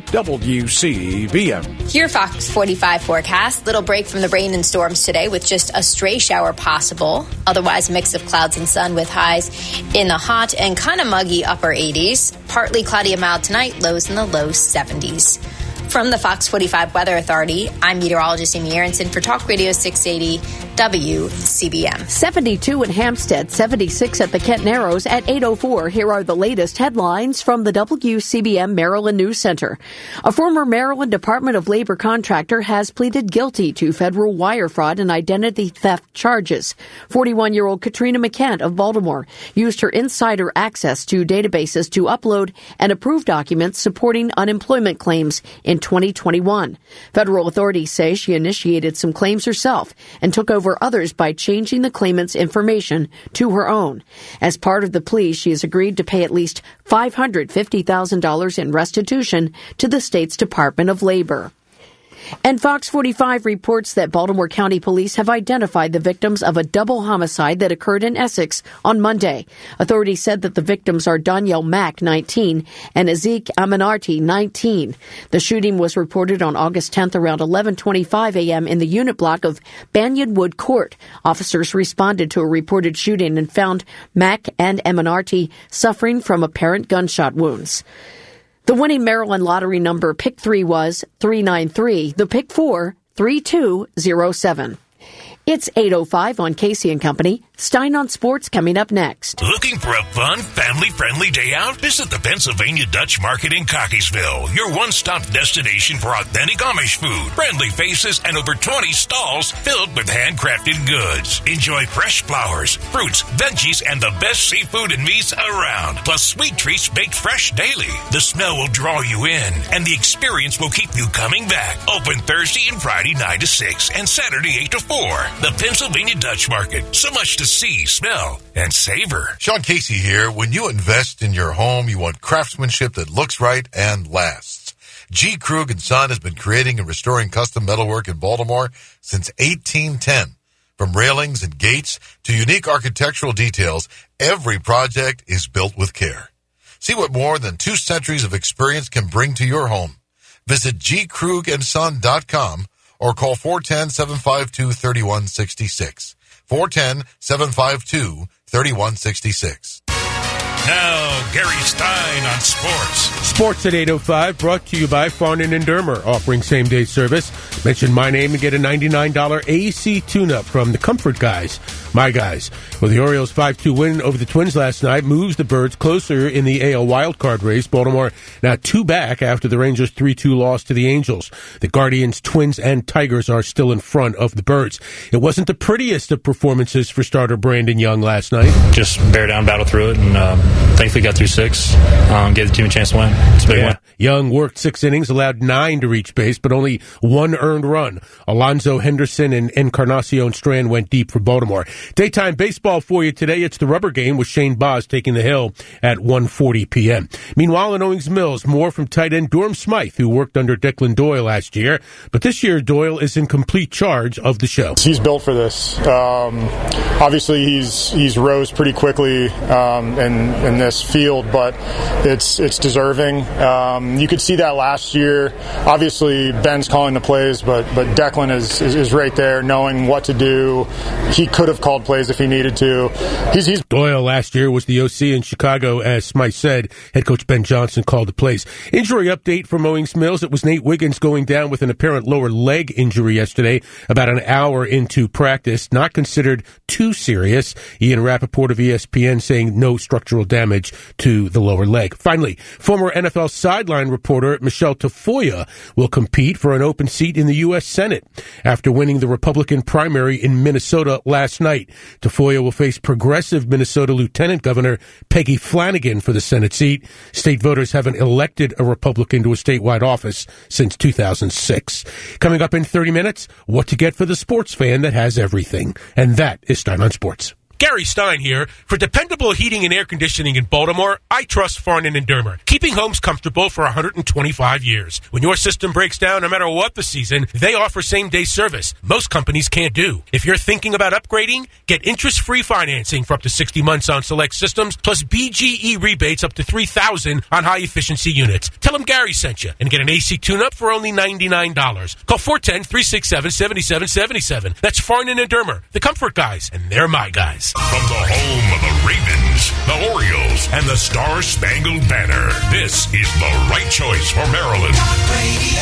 WCBM. Your Fox 45 forecast. Little break from the rain and storms today with just a stray shower possible. Otherwise, a mix of clouds and sun with highs in the hot and kind of muggy upper 80s. Partly cloudy and mild tonight, lows in the low 70s. From the Fox 45 Weather Authority, I'm meteorologist Amy Aronson for Talk Radio 680 WCBM. 72 in Hampstead, 76 at the Kent Narrows at 8:04. Here are the latest headlines from the WCBM Maryland News Center. A former Maryland Department of Labor contractor has pleaded guilty to federal wire fraud and identity theft charges. 41-year-old Katrina McKent of Baltimore used her insider access to databases to upload and approve documents supporting unemployment claims in 2021. Federal authorities say she initiated some claims herself and took over others by changing the claimant's information to her own. As part of the plea, she has agreed to pay at least $550,000 in restitution to the state's Department of Labor. And Fox 45 reports that Baltimore County Police have identified the victims of a double homicide that occurred in Essex on Monday. Authorities said that the victims are Danielle Mack, 19, and Ezek Aminarti, 19. The shooting was reported on August 10th around 11:25 a.m. in the unit block of Banyan Wood Court. Officers responded to a reported shooting and found Mack and Aminarti suffering from apparent gunshot wounds. The winning Maryland lottery number pick 3 was 393. The pick 4, 3207. It's 8:05 on Casey and Company. Stein on Sports coming up next. Looking for a fun, family-friendly day out? Visit the Pennsylvania Dutch Market in Cockeysville, your one-stop destination for authentic Amish food, friendly faces, and over 20 stalls filled with handcrafted goods. Enjoy fresh flowers, fruits, veggies, and the best seafood and meats around, plus sweet treats baked fresh daily. The smell will draw you in, and the experience will keep you coming back. Open Thursday and Friday 9 to 6 and Saturday 8 to 4. The Pennsylvania Dutch Market. So much to see, smell, and savor. Sean Casey here. When you invest in your home, you want craftsmanship that looks right and lasts. G. Krug & Son has been creating and restoring custom metalwork in Baltimore since 1810. From railings and gates to unique architectural details, every project is built with care. See what more than 2 centuries of experience can bring to your home. Visit gkrugandson.com or call 410-752-3166. 410-752-3166. Now, Gary Stein on sports. Sports at 8:05, brought to you by Farnan and Dermer, offering same-day service. Mention my name and get a $99 AC tune-up from the Comfort Guys, my guys. Well, the Orioles' 5-2 win over the Twins last night moves the Birds closer in the AL wildcard race. Baltimore now 2 back after the Rangers' 3-2 loss to the Angels. The Guardians, Twins, and Tigers are still in front of the Birds. It wasn't the prettiest of performances for starter Brandon Young last night. Just bear down, battle through it, and thankfully got through 6. Gave the team a chance to win. It's a big win. Young worked 6 innings, allowed 9 to reach base, but only 1 earned run. Alonzo Henderson and Encarnacion Strand went deep for Baltimore. Daytime baseball for you today. It's the rubber game with Shane Boz taking the hill at 1:40 p.m. Meanwhile, in Owings Mills, more from tight end Durham Smythe, who worked under Declan Doyle last year. But this year, Doyle is in complete charge of the show. He's built for this. Obviously, he's rose pretty quickly in this field, but it's deserving. You could see that last year. Obviously, Ben's calling the plays, but Declan is right there, knowing what to do. He could have called plays if he needed to. He's Doyle last year was the OC in Chicago, as Smythe said. Head coach Ben Johnson called the plays. Injury update from Owings Mills. It was Nate Wiggins going down with an apparent lower leg injury yesterday, about an hour into practice. Not considered too serious. Ian Rappaport of ESPN saying no structural damage to the lower leg. Finally, former NFL sideline reporter Michelle Tafoya will compete for an open seat in the U.S. Senate after winning the Republican primary in Minnesota last night. Tafoya will face progressive Minnesota Lieutenant Governor Peggy Flanagan for the Senate seat. State voters haven't elected a Republican to a statewide office since 2006. Coming up in 30 minutes, what to get for the sports fan that has everything. And that is Stein on Sports. Gary Stein here. For dependable heating and air conditioning in Baltimore, I trust Farnan and Dermer, keeping homes comfortable for 125 years. When your system breaks down, no matter what the season, they offer same-day service. Most companies can't do. If you're thinking about upgrading, get interest-free financing for up to 60 months on select systems, plus BGE rebates up to $3,000 on high-efficiency units. Tell them Gary sent you and get an AC tune-up for only $99. Call 410-367-7777. That's Farnan and Dermer, the comfort guys, and they're my guys. From the home of the Ravens, the Orioles, and the Star-Spangled Banner, this is the right choice for Maryland. Talk Radio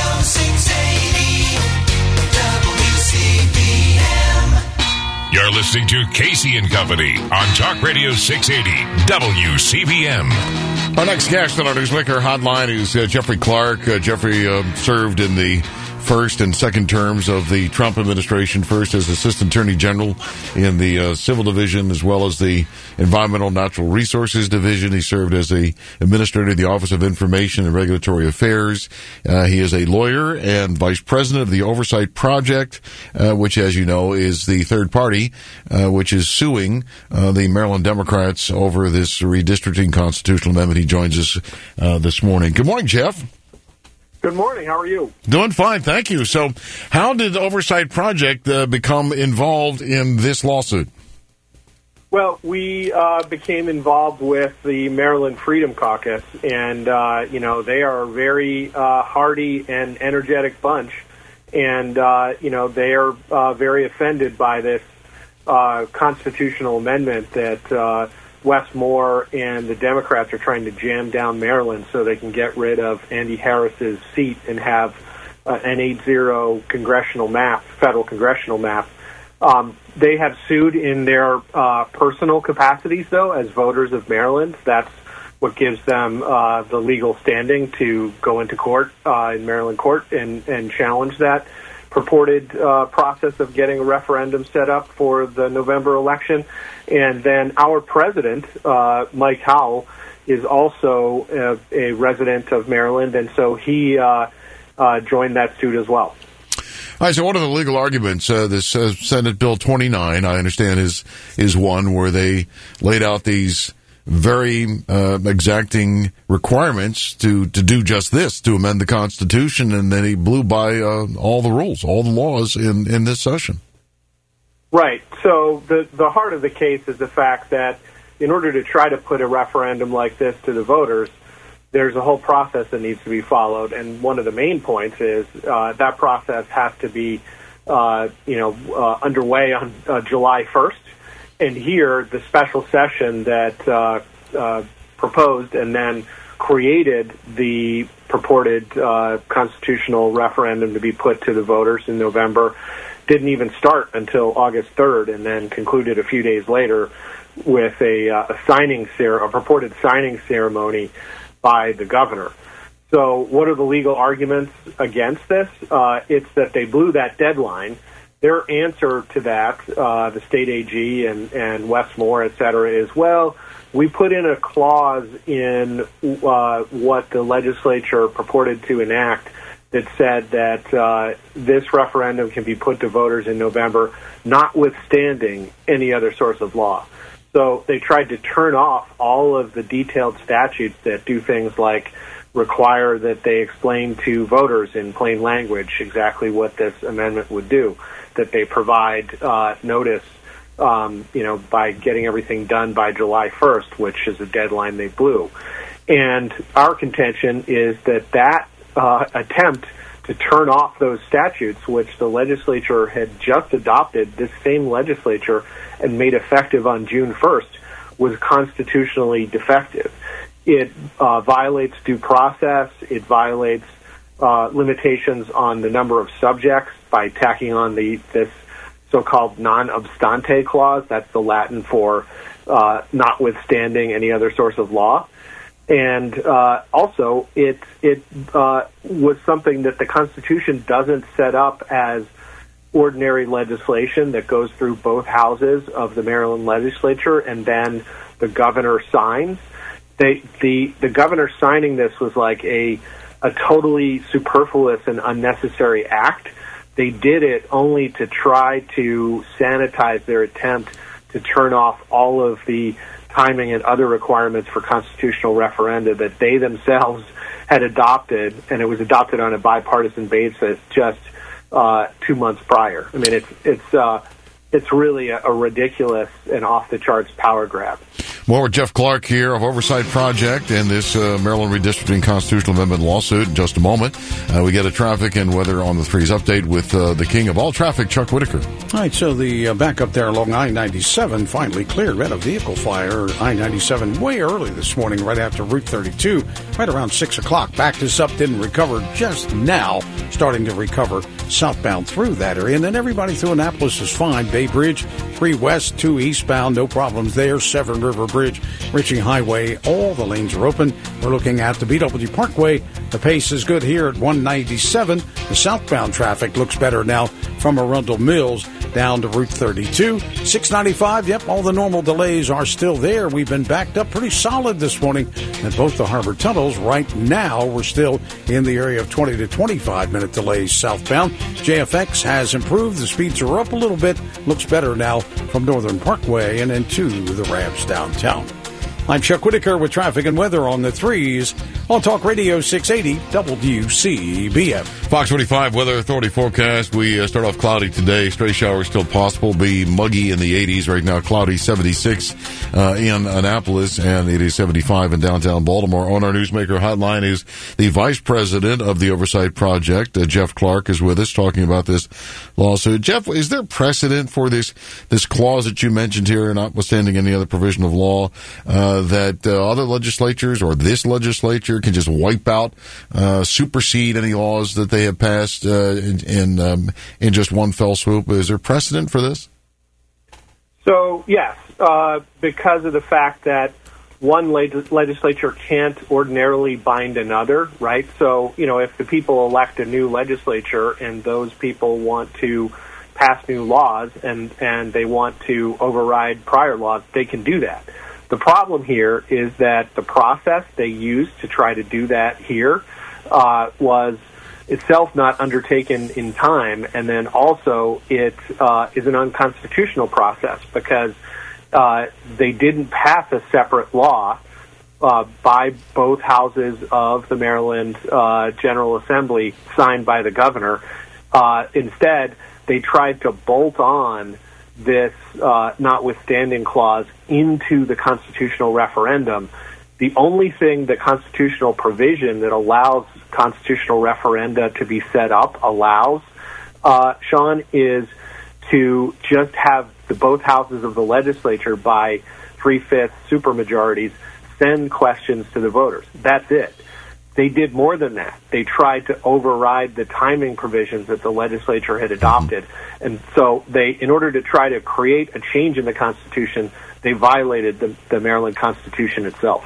680 WCBM. You're listening to Casey and Company on Talk Radio 680 WCBM. Our next guest on our Newsmaker hotline is Jeffrey Clark. Jeffrey served in the first and second terms of the Trump administration, first as Assistant Attorney General in the Civil Division as well as the Environmental Natural Resources Division. He served as a Administrator of the Office of Information and Regulatory Affairs. He is a lawyer and Vice President of the Oversight Project, which, as you know, is the third party which is suing the Maryland Democrats over this redistricting constitutional amendment. He joins us this morning. Good morning, Jeff. Good morning. How are you? Doing fine, thank you. So how did the Oversight Project become involved in this lawsuit? Well, we became involved with the Maryland Freedom Caucus, and, they are a very hardy and energetic bunch, and, they are very offended by this constitutional amendment that Wes Moore and the Democrats are trying to jam down Maryland so they can get rid of Andy Harris's seat and have an 8-0 federal congressional map. They have sued in their personal capacities, though, as voters of Maryland. That's what gives them the legal standing to go into court, in Maryland court, and challenge that purported process of getting a referendum set up for the November election. And then our president, Mike Howell, is also a resident of Maryland, and so he joined that suit as well. All right, so one of the legal arguments, this Senate Bill 29, I understand, is one where they laid out these very exacting requirements to do just this, to amend the Constitution, and then he blew by all the rules, all the laws in this session. Right. So the heart of the case is the fact that in order to try to put a referendum like this to the voters, there's a whole process that needs to be followed. And one of the main points is that process has to be, underway on July 1st. And here, the special session that proposed and then created the purported constitutional referendum to be put to the voters in November didn't even start until August 3rd, and then concluded a few days later with a purported signing ceremony by the governor. So what are the legal arguments against this? It's that they blew that deadline. Their answer to that, the state AG and Wes Moore, et cetera, is, well, we put in a clause in what the legislature purported to enact that said that this referendum can be put to voters in November, notwithstanding any other source of law. So they tried to turn off all of the detailed statutes that do things like require that they explain to voters in plain language exactly what this amendment would do, that they provide notice, by getting everything done by July 1st, which is a deadline they blew. And our contention is that attempt to turn off those statutes, which the legislature had just adopted, this same legislature, and made effective on June 1st, was constitutionally defective. It violates due process. It violates limitations on the number of subjects by tacking on this so-called non obstante clause. That's the Latin for notwithstanding any other source of law. And also, it was something that the Constitution doesn't set up as ordinary legislation that goes through both houses of the Maryland legislature and then the governor signs. The governor signing this was like a totally superfluous and unnecessary act. They did it only to try to sanitize their attempt to turn off all of the timing and other requirements for constitutional referenda that they themselves had adopted, and it was adopted on a bipartisan basis just 2 months prior. I mean, it's really a ridiculous and off-the-charts power grab. More with Jeff Clark here of Oversight Project and this Maryland Redistricting Constitutional Amendment lawsuit in just a moment. We get a traffic and weather on the threes update with the king of all traffic, Chuck Whitaker. All right, so the backup there along I-97 finally cleared. We had a vehicle fire, I-97, way early this morning, right after Route 32, right around 6 o'clock. Backed us up, didn't recover just now, starting to recover southbound through that area. And then everybody through Annapolis is fine. Bay Bridge, 3 west, 2 eastbound, no problems there. Severn River Bridge, Ritchie Highway, all the lanes are open. We're looking at the BW Parkway. The pace is good here at 197. The southbound traffic looks better now from Arundel Mills down to Route 32. 695, yep, all the normal delays are still there. We've been backed up pretty solid this morning at both the harbor tunnels. Right now, we're still in the area of 20 to 25-minute delays southbound. JFX has improved. The speeds are up a little bit. Looks better now from Northern Parkway and into the ramps downtown. I'm Chuck Whitaker with traffic and weather on the threes on Talk Radio 680 WCBM. Fox 45 Weather Authority forecast. We start off cloudy today. Stray showers still possible. Be muggy in the 80s. Right now, cloudy 76 in Annapolis, and it is 75 in downtown Baltimore. On our Newsmaker hotline is the vice president of the Oversight Project, Jeff Clark, is with us talking about this lawsuit. Jeff, is there precedent for this clause that you mentioned here, notwithstanding any other provision of law, that other legislatures or this legislature can just wipe out, supersede any laws that they have passed in just one fell swoop? Is there precedent for this? So, yes, because of the fact that one legislature can't ordinarily bind another, right? So, if the people elect a new legislature and those people want to pass new laws and they want to override prior laws, they can do that. The problem here is that the process they used to try to do that here was itself not undertaken in time, and then also it is an unconstitutional process because they didn't pass a separate law by both houses of the Maryland General Assembly signed by the governor. Instead, they tried to bolt on this notwithstanding clause into the constitutional referendum. The only thing the constitutional provision that allows constitutional referenda to be set up allows, Sean, is to just have both houses of the legislature by 3/5 supermajorities send questions to the voters. That's it. They did more than that. They tried to override the timing provisions that the legislature had adopted. And so in order to try to create a change in the Constitution, they violated the Maryland Constitution itself.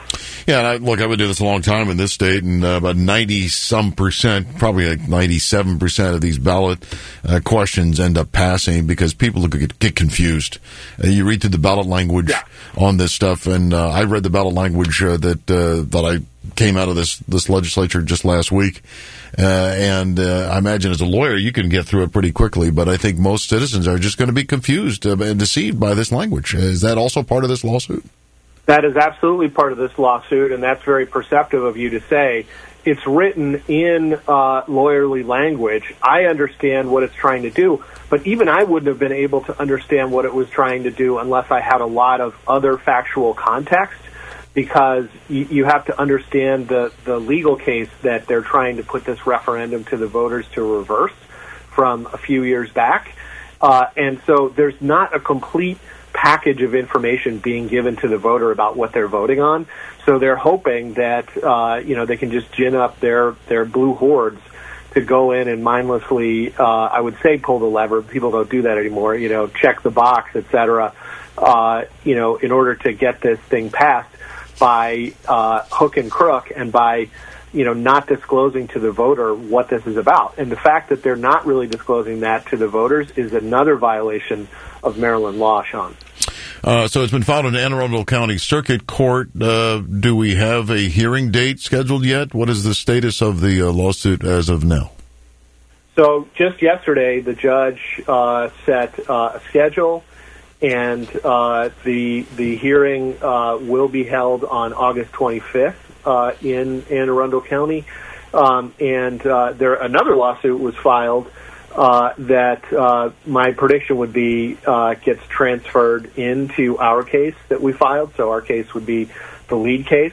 Yeah, and I've been doing this a long time in this state, and about 90-some%, probably like 97% of these ballot questions end up passing because people get confused. You read through the ballot language on this stuff, and I read the ballot language that I came out of this legislature just last week. And I imagine as a lawyer, you can get through it pretty quickly, but I think most citizens are just going to be confused and deceived by this language. Is that also part of this lawsuit? That is absolutely part of this lawsuit, and that's very perceptive of you to say. It's written in lawyerly language. I understand what it's trying to do, but even I wouldn't have been able to understand what it was trying to do unless I had a lot of other factual context, because you have to understand the legal case that they're trying to put this referendum to the voters to reverse from a few years back. And so there's not a complete package of information being given to the voter about what they're voting on. So they're hoping that, they can just gin up their blue hordes to go in and mindlessly, I would say, pull the lever. People don't do that anymore, check the box, et cetera, in order to get this thing passed by hook and crook and by, not disclosing to the voter what this is about. And the fact that they're not really disclosing that to the voters is another violation of Maryland law, Sean. So it's been filed in Anne Arundel County Circuit Court. Do we have a hearing date scheduled yet? What is the status of the lawsuit as of now? So just yesterday, the judge set a schedule, and the hearing will be held on August 25th in Anne Arundel County. Another lawsuit was filed that my prediction would be gets transferred into our case that we filed. So our case would be the lead case.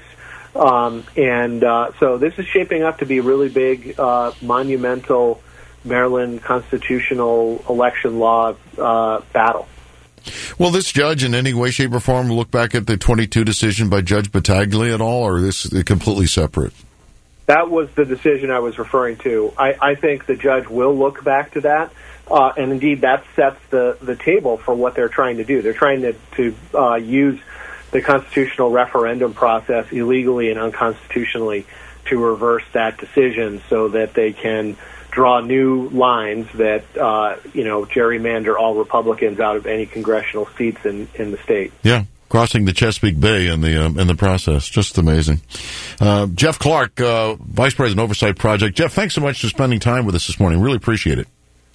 So this is shaping up to be a really big, monumental Maryland constitutional election law battle. Will this judge in any way, shape, or form look back at the 22 decision by Judge Battaglia at all, or is this completely separate? That was the decision I was referring to. I think the judge will look back to that, and indeed that sets the table for what they're trying to do. They're trying to use the constitutional referendum process illegally and unconstitutionally to reverse that decision so that they can draw new lines that, gerrymander all Republicans out of any congressional seats in the state. Yeah. Crossing the Chesapeake Bay in the process. Just amazing. Jeff Clark, Vice President Oversight Project. Jeff, thanks so much for spending time with us this morning. Really appreciate it.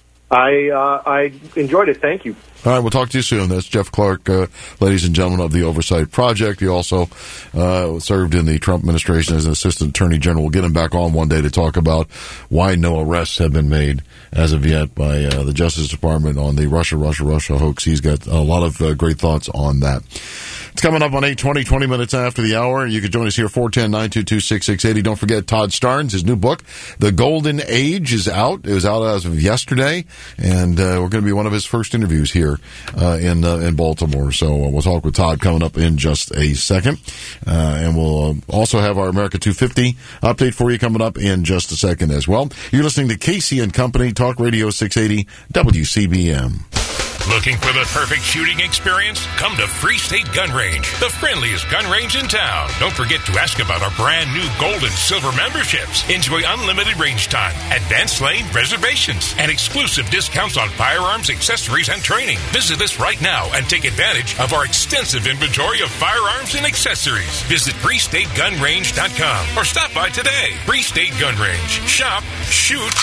I enjoyed it. Thank you. All right, we'll talk to you soon. That's Jeff Clark, ladies and gentlemen, of the Oversight Project. He also served in the Trump administration as an Assistant Attorney General. We'll get him back on one day to talk about why no arrests have been made as of yet by the Justice Department on the Russia hoax. He's got a lot of great thoughts on that. It's coming up on 8:20, 20 minutes after the hour. You can join us here, 410-922-6680. Don't forget Todd Starnes, his new book, The Golden Age, is out. It was out as of yesterday, and we're going to be one of his first interviews here in Baltimore. So we'll talk with Todd coming up in just a second. And we'll also have our America 250 update for you coming up in just a second as well. You're listening to Casey and Company, Talk Radio 680 WCBM. Looking for the perfect shooting experience? Come to Free State Gun Range, the friendliest gun range in town. Don't forget to ask about our brand new gold and silver memberships. Enjoy unlimited range time, advanced lane reservations, and exclusive discounts on firearms, accessories, and training. Visit us right now and take advantage of our extensive inventory of firearms and accessories. Visit FreeStateGunRange.com or stop by today. Free State Gun Range. Shop, shoot,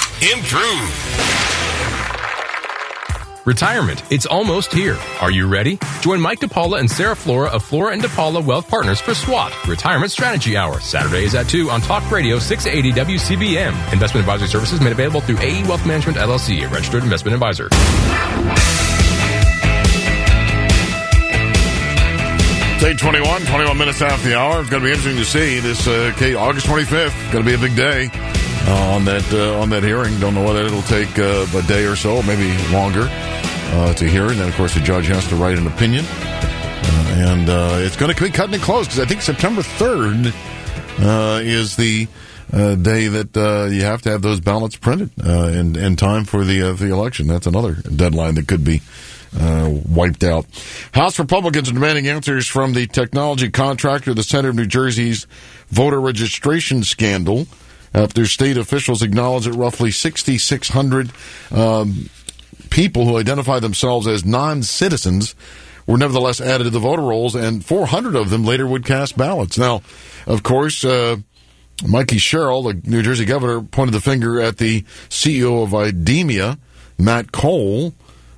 improve. Retirement. It's almost here. Are you ready? Join Mike DePaula and Sarah Flora of Flora & DePaula Wealth Partners for SWAT, Retirement Strategy Hour. Saturdays at 2 on Talk Radio 680 WCBM. Investment advisory services made available through AE Wealth Management, LLC, a registered investment advisor. It's 8:21, 21 minutes after the hour. It's going to be interesting to see this August 25th. Going to be a big day on that hearing. Don't know whether it'll take a day or so, maybe longer to hear it. And then, of course, the judge has to write an opinion. And it's going to be cutting it close because I think September 3rd is the day that you have to have those ballots printed in time for the election. That's another deadline that could be wiped out. House Republicans are demanding answers from the technology contractor, the center of New Jersey's voter registration scandal, after state officials acknowledged that roughly 6,600 people who identify themselves as non-citizens were nevertheless added to the voter rolls, and 400 of them later would cast ballots. Now, of course, Mikey Sherrill, the New Jersey governor, pointed the finger at the CEO of IDEMIA, Matt Cole,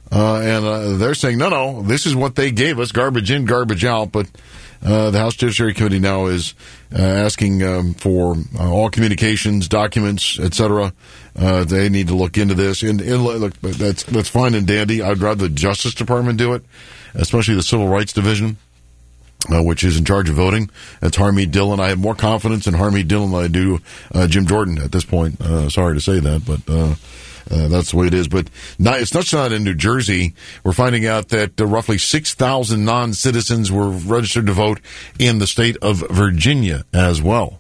and they're saying, no, this is what they gave us, garbage in, garbage out. But the House Judiciary Committee now is asking for all communications, documents, etc. They need to look into this. And look, that's fine and dandy. I'd rather the Justice Department do it, especially the Civil Rights Division, which is in charge of voting. That's Harmeet Dillon. I have more confidence in Harmeet Dillon than I do Jim Jordan at this point. Sorry to say that, but that's the way it is. But it's not in New Jersey. We're finding out that roughly 6,000 non-citizens were registered to vote in the state of Virginia as well.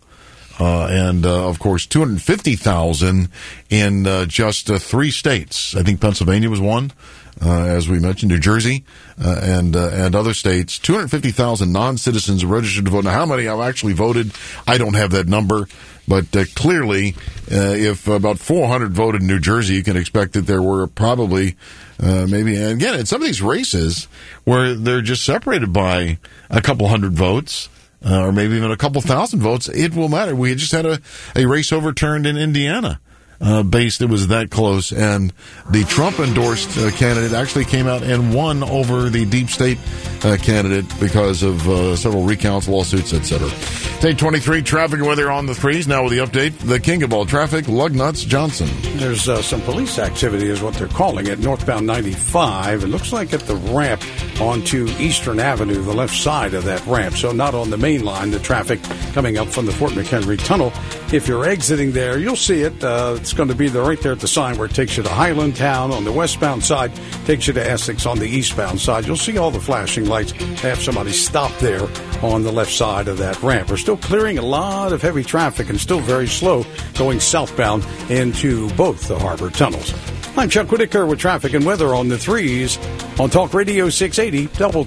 And of course, 250,000 in just 3 states. I think Pennsylvania was one. As we mentioned, New Jersey and other states, 250,000 non-citizens registered to vote. Now, how many have actually voted? I don't have that number, but clearly, if about 400 voted in New Jersey, you can expect that there were probably maybe, and again, in some of these races where they're just separated by a couple hundred votes, or maybe even a couple thousand votes, it will matter. We just had a race overturned in Indiana. It was that close, and the Trump-endorsed candidate actually came out and won over the deep state candidate because of several recounts, lawsuits, etc. Day 23, traffic and weather on the 3s. Now with the update, the king of all traffic, Lugnuts Johnson. There's some police activity is what they're calling it, northbound 95. It looks like at the ramp onto Eastern Avenue, the left side of that ramp, so not on the main line, the traffic coming up from the Fort McHenry Tunnel. If you're exiting there, you'll see it. It's going to be right there at the sign where it takes you to Highland Town on the westbound side, takes you to Essex on the eastbound side. You'll see all the flashing lights. They have somebody stop there on the left side of that ramp. We're still clearing a lot of heavy traffic and still very slow going southbound into both the harbor tunnels. I'm Chuck Whitaker with traffic and weather on the 3s on Talk Radio 680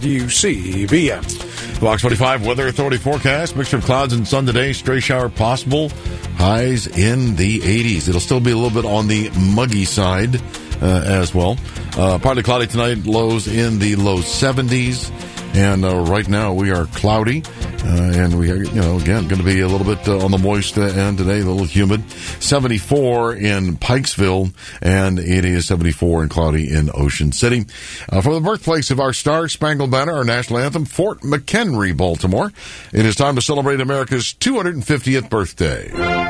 WCBM. Fox 45 Weather Authority forecast. Mixture of clouds and sun today. Stray shower possible. Highs in the 80s. It'll still be a little bit on the muggy side as well. Partly cloudy tonight. Lows in the low 70s. And right now we are cloudy. And we are, again, going to be a little bit on the moist end today, a little humid. 74 in Pikesville, and it is 74 and cloudy in Ocean City. From the birthplace of our Star-Spangled Banner, our national anthem, Fort McHenry, Baltimore. It is time to celebrate America's 250th birthday.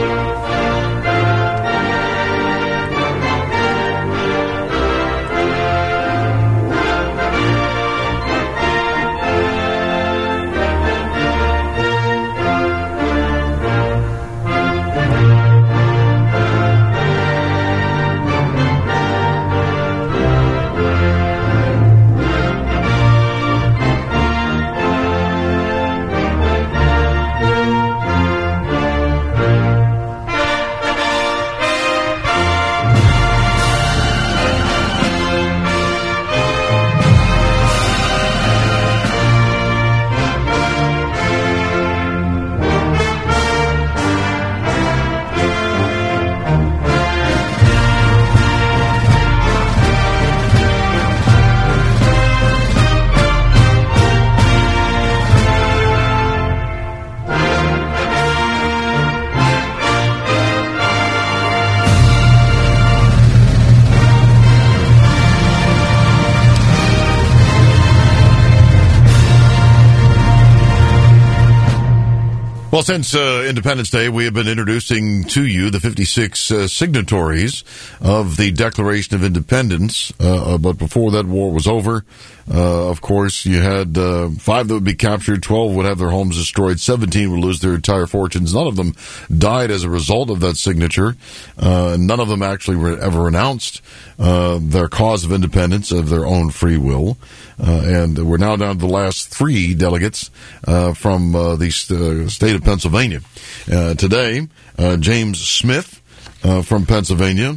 Well, since Independence Day, we have been introducing to you the 56 signatories of the Declaration of Independence. But before that war was over, of course, you had 5 that would be captured, 12 would have their homes destroyed, 17 would lose their entire fortunes. None of them died as a result of that signature. None of them actually were ever announced their cause of independence of their own free will. And we're now down to the last 3 delegates from the state of Pennsylvania. Today, James Smith from Pennsylvania,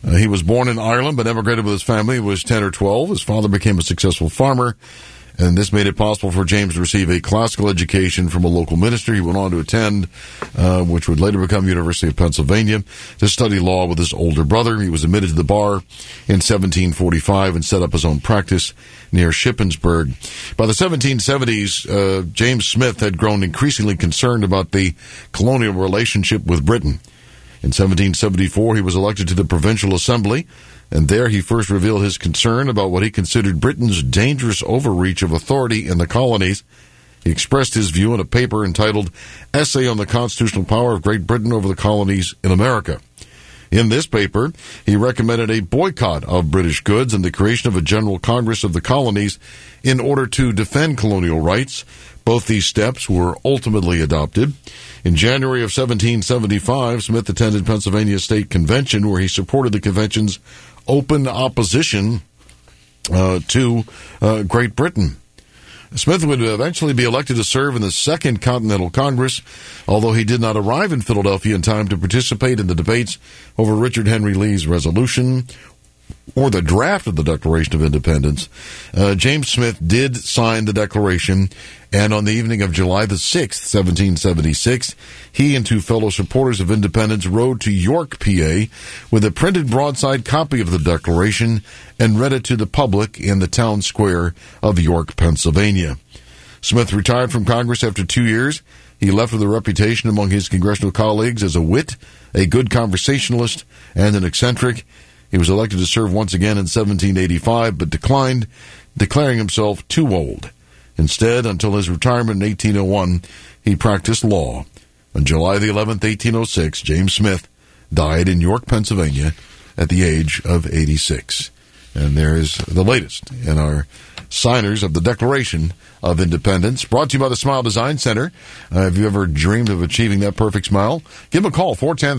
He was born in Ireland but emigrated with his family. He was 10 or 12. His father became a successful farmer, and this made it possible for James to receive a classical education from a local minister. He went on to attend, which would later become University of Pennsylvania, to study law with his older brother. He was admitted to the bar in 1745 and set up his own practice near Shippensburg. By the 1770s, James Smith had grown increasingly concerned about the colonial relationship with Britain. In 1774, he was elected to the Provincial Assembly, and there he first revealed his concern about what he considered Britain's dangerous overreach of authority in the colonies. He expressed his view in a paper entitled Essay on the Constitutional Power of Great Britain Over the Colonies in America. In this paper, he recommended a boycott of British goods and the creation of a General Congress of the colonies in order to defend colonial rights. Both these steps were ultimately adopted. In January of 1775, Smith attended Pennsylvania State Convention, where he supported the convention's open opposition to Great Britain. Smith would eventually be elected to serve in the Second Continental Congress, although he did not arrive in Philadelphia in time to participate in the debates over Richard Henry Lee's resolution or the draft of the Declaration of Independence. James Smith did sign the Declaration, and on the evening of July the 6th, 1776, he and two fellow supporters of independence rode to York, PA, with a printed broadside copy of the Declaration and read it to the public in the town square of York, Pennsylvania. Smith retired from Congress after 2 years. He left with a reputation among his congressional colleagues as a wit, a good conversationalist, and an eccentric. He was elected to serve once again in 1785, but declined, declaring himself too old. Instead, until his retirement in 1801, he practiced law. On July the 11th, 1806, James Smith died in York, Pennsylvania, at the age of 86. And there is the latest in our signers of the Declaration of Independence, brought to you by the Smile Design Center. Have you ever dreamed of achieving that perfect smile? Give them a call,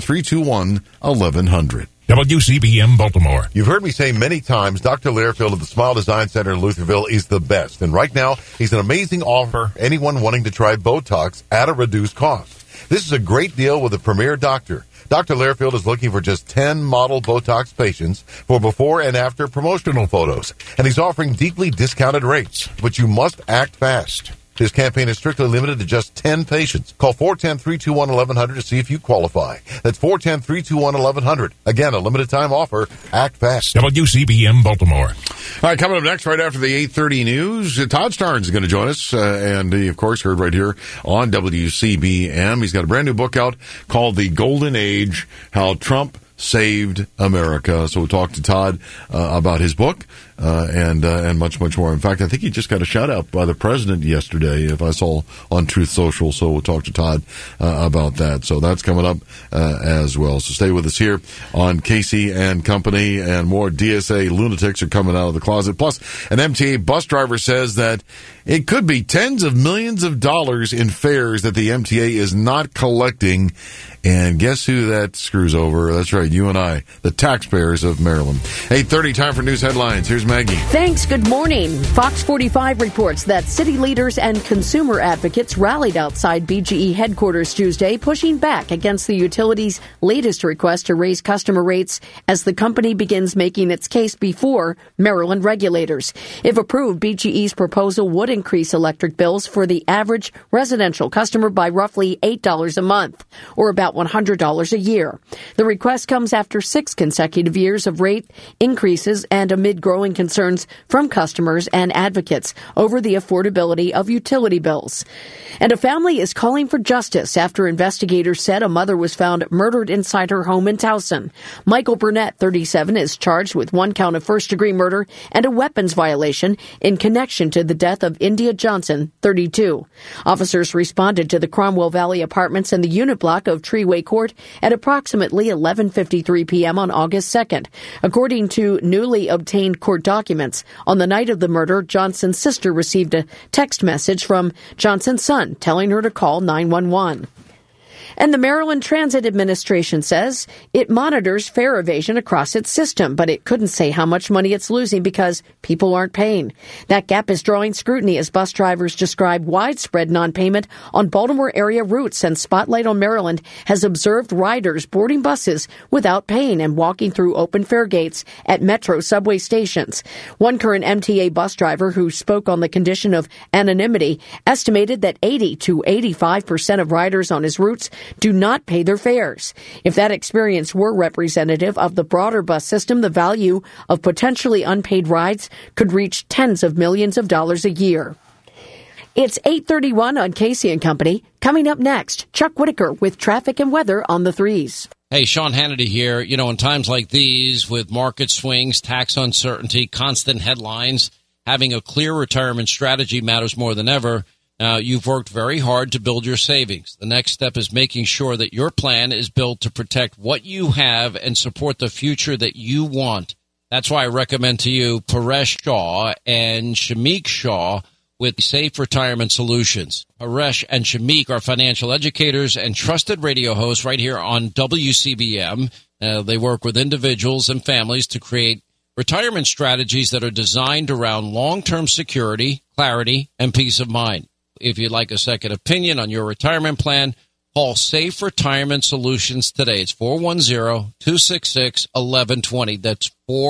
410-321-1100. WCBM Baltimore. You've heard me say many times, Dr. Learfield of the Smile Design Center in Lutherville is the best. And right now, he's an amazing offer for anyone wanting to try Botox at a reduced cost. This is a great deal with a premier doctor. Dr. Learfield is looking for just 10 model Botox patients for before and after promotional photos. And he's offering deeply discounted rates. But you must act fast. His campaign is strictly limited to just 10 patients. Call 410-321-1100 to see if you qualify. That's 410-321-1100. Again, a limited time offer. Act fast. WCBM Baltimore. All right, coming up next, right after the 8:30 news, Todd Starnes is going to join us. And he, of course, heard right here on WCBM. He's got a brand new book out called The Golden Age, How Trump Saved America. So we'll talk to Todd about his book and much, much more. In fact, I think he just got a shout out by the president yesterday, if I saw on Truth Social. So we'll talk to Todd about that. So that's coming up as well. So stay with us here on Casey and Company, and more DSA lunatics are coming out of the closet. Plus, an MTA bus driver says that it could be tens of millions of dollars in fares that the MTA is not collecting. And guess who that screws over? That's right, you and I, the taxpayers of Maryland. 8:30, time for news headlines. Here's Maggie. Thanks. Good morning. Fox 45 reports that city leaders and consumer advocates rallied outside BGE headquarters Tuesday, pushing back against the utility's latest request to raise customer rates as the company begins making its case before Maryland regulators. If approved, BGE's proposal would increase electric bills for the average residential customer by roughly $8 a month, or about $100 a year. The request comes after 6 consecutive years of rate increases and amid growing concerns from customers and advocates over the affordability of utility bills. And a family is calling for justice after investigators said a mother was found murdered inside her home in Towson. Michael Burnett, 37, is charged with 1 count of first-degree murder and a weapons violation in connection to the death of India Johnson, 32. Officers responded to the Cromwell Valley Apartments and the unit block of Treeway Court at approximately 11:53 p.m. on August 2nd. According to newly obtained court documents, on the night of the murder, Johnson's sister received a text message from Johnson's son telling her to call 911. And the Maryland Transit Administration says it monitors fare evasion across its system, but it couldn't say how much money it's losing because people aren't paying. That gap is drawing scrutiny as bus drivers describe widespread non-payment on Baltimore area routes, and Spotlight on Maryland has observed riders boarding buses without paying and walking through open fare gates at Metro subway stations. One current MTA bus driver who spoke on the condition of anonymity estimated that 80 to 85% of riders on his routes do not pay their fares. If that experience were representative of the broader bus system, the value of potentially unpaid rides could reach tens of millions of dollars a year. It's 8:31 on Casey and Company. Coming up next, Chuck Whitaker with traffic and weather on the threes. Hey, Sean Hannity here. You know, in times like these, with market swings, tax uncertainty, constant headlines, having a clear retirement strategy matters more than ever. Now, you've worked very hard to build your savings. The next step is making sure that your plan is built to protect what you have and support the future that you want. That's why I recommend to you Paresh Shah and Shamik Shah with Safe Retirement Solutions. Paresh and Shamik are financial educators and trusted radio hosts right here on WCBM. They work with individuals and families to create retirement strategies that are designed around long-term security, clarity, and peace of mind. If you'd like a second opinion on your retirement plan, call Safe Retirement Solutions today. It's 410-266-1120. That's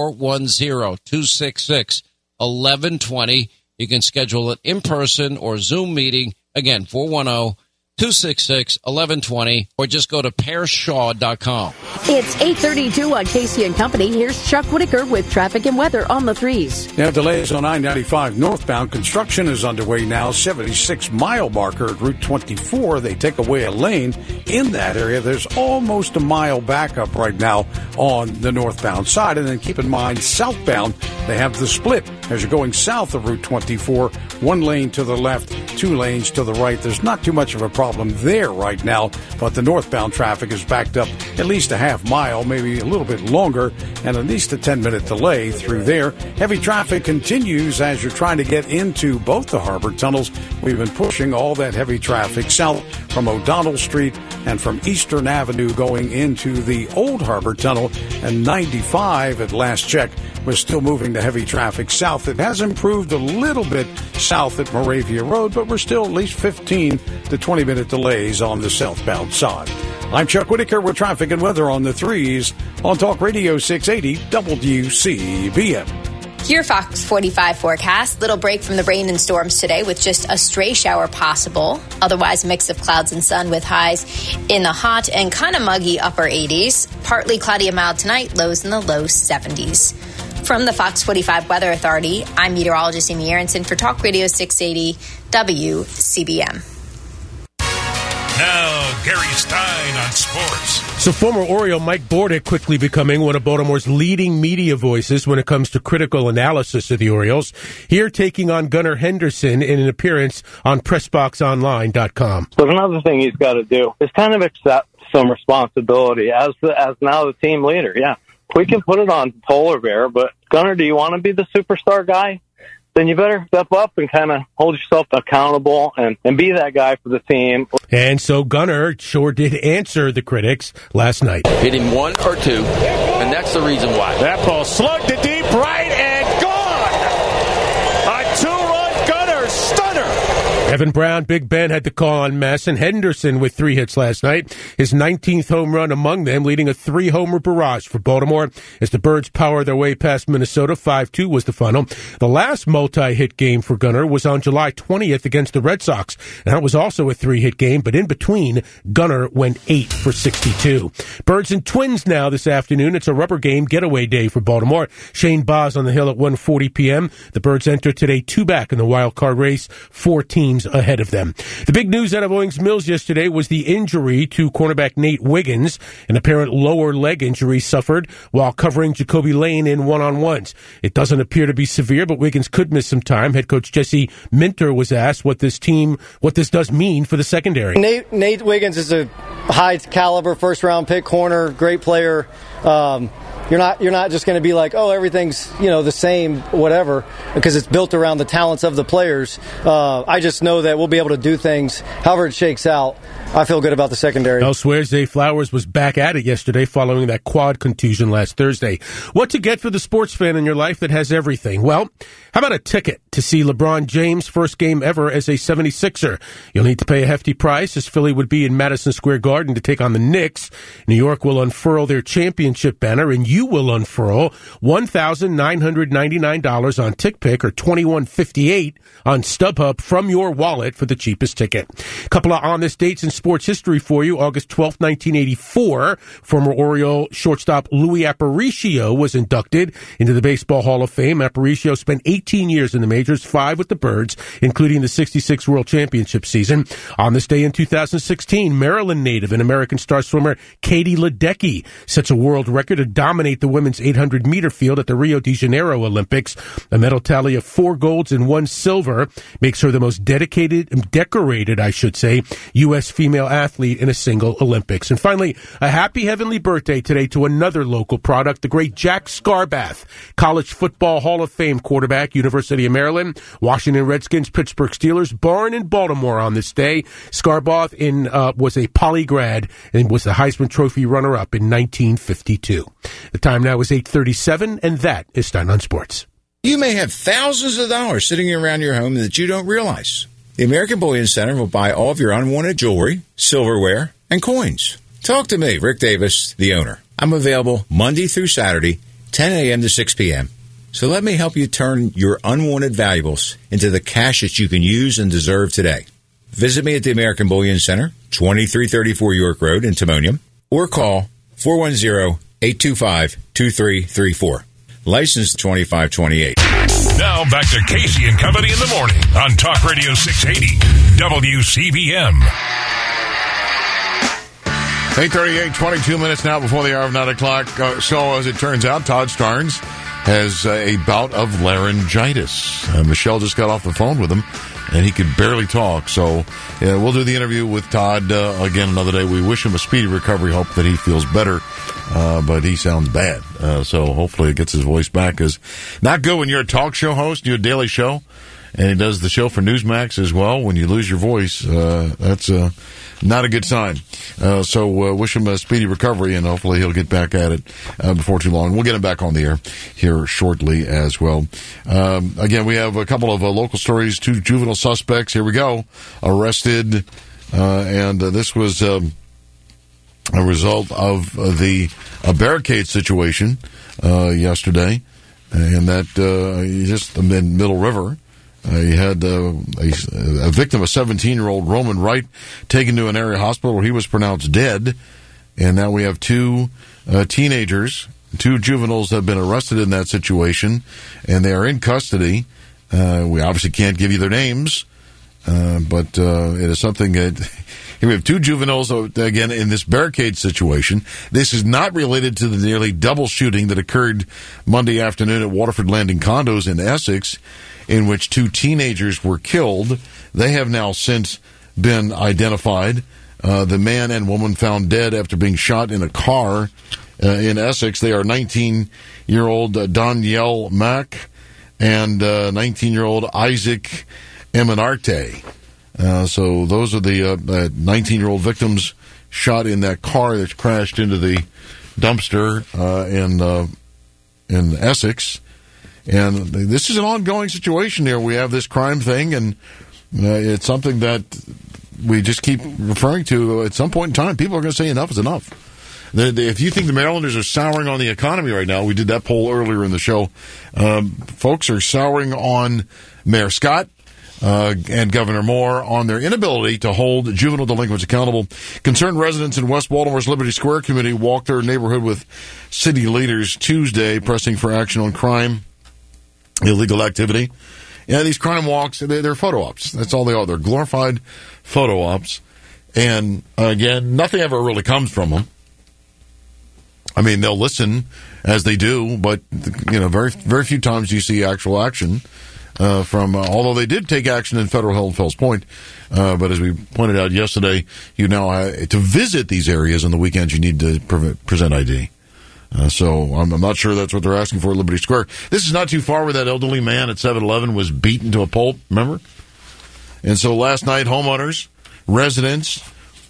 410-266-1120. You can schedule it in person or Zoom meeting. Again, 410-266-1120, or just go to PairShaw.com. It's 8:32 on Casey and Company. Here's Chuck Whitaker with traffic and weather on the threes. Now, delays on I-95 northbound. Construction is underway now. 76-mile marker at Route 24. They take away a lane in that area. There's almost a mile backup right now on the northbound side. And then keep in mind, southbound, they have the split. As you're going south of Route 24, one lane to the left, two lanes to the right. There's not too much of a problem there right now, but the northbound traffic is backed up at least a half mile, maybe a little bit longer, and at least a 10-minute delay through there. Heavy traffic continues as you're trying to get into both the harbor tunnels. We've been pushing all that heavy traffic south from O'Donnell Street and from Eastern Avenue going into the Old Harbor Tunnel, and 95 at last check was still moving the heavy traffic south. It has improved a little bit south at Moravia Road, but we're still at least 15 to 20-minute delays on the southbound side. I'm Chuck Whitaker with traffic and weather on the threes on Talk Radio 680 WCBM. Your Fox 45 forecast. Little break from the rain and storms today with just a stray shower possible. Otherwise, a mix of clouds and sun with highs in the hot and kind of muggy upper 80s. Partly cloudy and mild tonight, lows in the low 70s. From the Fox 45 Weather Authority, I'm meteorologist Amy Aronson for Talk Radio 680 WCBM. Now, Gary Stein on sports. So former Oriole Mike Bordick quickly becoming one of Baltimore's leading media voices when it comes to critical analysis of the Orioles. Here taking on Gunnar Henderson in an appearance on PressBoxOnline.com. So another thing he's got to do is kind of accept some responsibility as now the team leader. Yeah, we can put it on Polar Bear, but Gunnar, do you want to be the superstar guy? Then you better step up and kind of hold yourself accountable and be that guy for the team. And so Gunnar sure did answer the critics last night. Hit him one or two, and that's the reason why. That ball slugged to deep right and gone! A two-run Gunnar stunner! Evan Brown, Big Ben had the call on Mess, and Henderson with 3 hits last night. His 19th home run among them, leading a 3-homer barrage for Baltimore as the Birds power their way past Minnesota. 5-2 was the final. The last multi-hit game for Gunnar was on July 20th against the Red Sox. And that was also a 3-hit game, but in between, Gunnar went 8 for 62. Birds and Twins now this afternoon. It's a rubber game getaway day for Baltimore. Shane Baz on the hill at 1:40 p.m. The Birds enter today 2 back in the wild card race, 4 teams ahead of them. The big news out of Owings Mills yesterday was the injury to cornerback Nate Wiggins, an apparent lower leg injury suffered while covering Jacoby Lane in one-on-ones. It doesn't appear to be severe, but Wiggins could miss some time. Head coach Jesse Minter was asked what this does mean for the secondary. Nate Wiggins is a high caliber first-round pick corner, great player. You're not just going to be like, oh, everything's the same, whatever, because it's built around the talents of the players. I just know that we'll be able to do things however it shakes out. I feel good about the secondary. Elsewhere, Zay Flowers was back at it yesterday following that quad contusion last Thursday. What to get for the sports fan in your life that has everything? Well, how about a ticket to see LeBron James' first game ever as a 76er? You'll need to pay a hefty price, as Philly would be in Madison Square Garden to take on the Knicks. New York will unfurl their championship banner, and you will unfurl $1,999 on TickPick or $2,158 on StubHub from your wallet for the cheapest ticket. A couple of on-this dates in sports history for you. August 12th, 1984, former Oriole shortstop Louis Aparicio was inducted into the Baseball Hall of Fame. Aparicio spent 18 years in the majors, 5 with the Birds, including the 66 World Championship season. On this day in 2016, Maryland native and American star swimmer Katie Ledecky sets a world record to dominate the women's 800-meter field at the Rio de Janeiro Olympics. A medal tally of 4 golds and 1 silver makes her the most decorated, U.S. female athlete in a single Olympics. And finally, a happy heavenly birthday today to another local product, the great Jack Scarbath, College Football Hall of Fame quarterback, University of Maryland, Washington Redskins, Pittsburgh Steelers, born in Baltimore on this day. Scarbath was a polygrad and was the Heisman Trophy runner-up in 1952. The time now is 8:37, and that is Stein on Sports. You may have thousands of dollars sitting around your home that you don't realize. The American Bullion Center will buy all of your unwanted jewelry, silverware, and coins. Talk to me, Rick Davis, the owner. I'm available Monday through Saturday, 10 a.m. to 6 p.m. So let me help you turn your unwanted valuables into the cash that you can use and deserve today. Visit me at the American Bullion Center, 2334 York Road in Timonium, or call 410-825-2334. License 2528. Now back to Casey and Company in the morning on Talk Radio 680 WCBM. 8:38, 22 minutes now before the hour of 9 o'clock. So as it turns out, Todd Starnes has a bout of laryngitis. Michelle just got off the phone with him, and he could barely talk. So we'll do the interview with Todd again another day. We wish him a speedy recovery. Hope that he feels better, but he sounds bad. So hopefully it gets his voice back. Because not good when you're a talk show host, you're a daily show, and he does the show for Newsmax as well. When you lose your voice, that's not a good sign. So wish him a speedy recovery, and hopefully he'll get back at it before too long. We'll get him back on the air here shortly as well. Again, we have a couple of local stories. 2 juvenile suspects, here we go, arrested. And this was a result of a barricade situation yesterday. And that just in Middle River. You had a victim, a 17-year-old Roman Wright, taken to an area hospital where he was pronounced dead. And now we have 2 teenagers, 2 juveniles have been arrested in that situation, and they are in custody. We obviously can't give you their names, but it is something that... Here we have 2 juveniles, again, in this barricade situation. This is not related to the nearly double shooting that occurred Monday afternoon at Waterford Landing Condos in Essex, in which 2 teenagers were killed. They have now since been identified. The man and woman found dead after being shot in a car in Essex. They are 19-year-old Danielle Mack and 19-year-old Isaac Eminarte. So those are the 19-year-old victims shot in that car that crashed into the dumpster in Essex. And this is an ongoing situation here. We have this crime thing, and it's something that we just keep referring to. At some point in time, people are going to say enough is enough. If you think the Marylanders are souring on the economy right now, we did that poll earlier in the show. Folks are souring on Mayor Scott and Governor Moore on their inability to hold juvenile delinquents accountable. Concerned residents in West Baltimore's Liberty Square community walked their neighborhood with city leaders Tuesday, pressing for action on crime, illegal activity. Yeah, these crime walks, they're photo ops. That's all they are. They're glorified photo ops. And, again, nothing ever really comes from them. I mean, they'll listen as they do, but, very, very few times do you see actual action from, although they did take action in Federal Hill and Fells Point. But as we pointed out yesterday, you now, to visit these areas on the weekends, you need to present ID. So I'm not sure that's what they're asking for at Liberty Square. This is not too far where that elderly man at 7-Eleven was beaten to a pulp, remember? And so last night, homeowners, residents,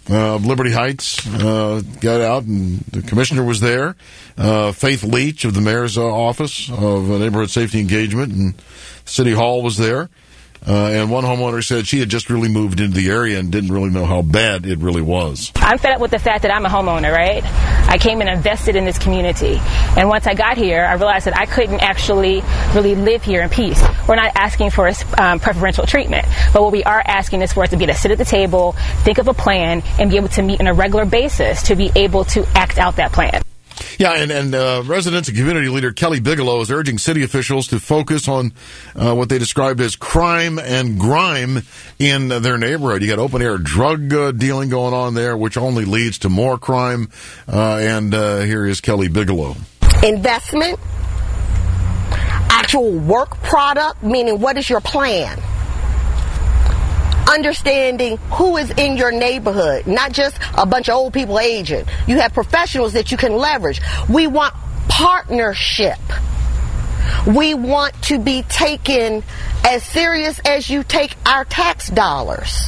Liberty Heights got out, and the commissioner was there. Faith Leach of the mayor's office of neighborhood safety engagement and City Hall was there. And one homeowner said she had just really moved into the area and didn't really know how bad it really was. I'm fed up with the fact that I'm a homeowner, right? I came and invested in this community. And once I got here, I realized that I couldn't actually really live here in peace. We're not asking for preferential treatment. But what we are asking is for us to be able to sit at the table, think of a plan, and be able to meet on a regular basis to be able to act out that plan. Yeah, and residents and community leader Kelly Bigelow is urging city officials to focus on what they described as crime and grime in their neighborhood. You got open-air drug dealing going on there, which only leads to more crime. And here is Kelly Bigelow. Investment, actual work product, meaning what is your plan? Understanding who is in your neighborhood, not just a bunch of old people aging. You have professionals that you can leverage. We want partnership. We want to be taken as serious as you take our tax dollars.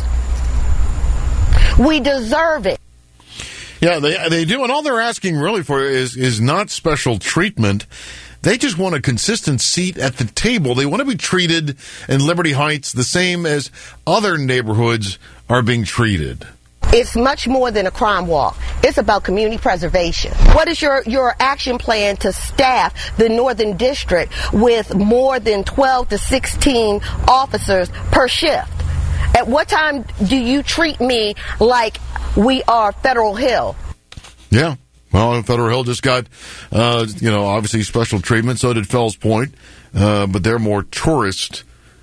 We deserve it. Yeah, they do, and all they're asking really for is not special treatment. They just want a consistent seat at the table. They want to be treated in Liberty Heights the same as other neighborhoods are being treated. It's much more than a crime walk. It's about community preservation. What is your action plan to staff the Northern District with more than 12 to 16 officers per shift? At what time do you treat me like we are Federal Hill? Yeah. Well, Federal Hill just got, obviously special treatment. So did Fells Point. But they're more tourist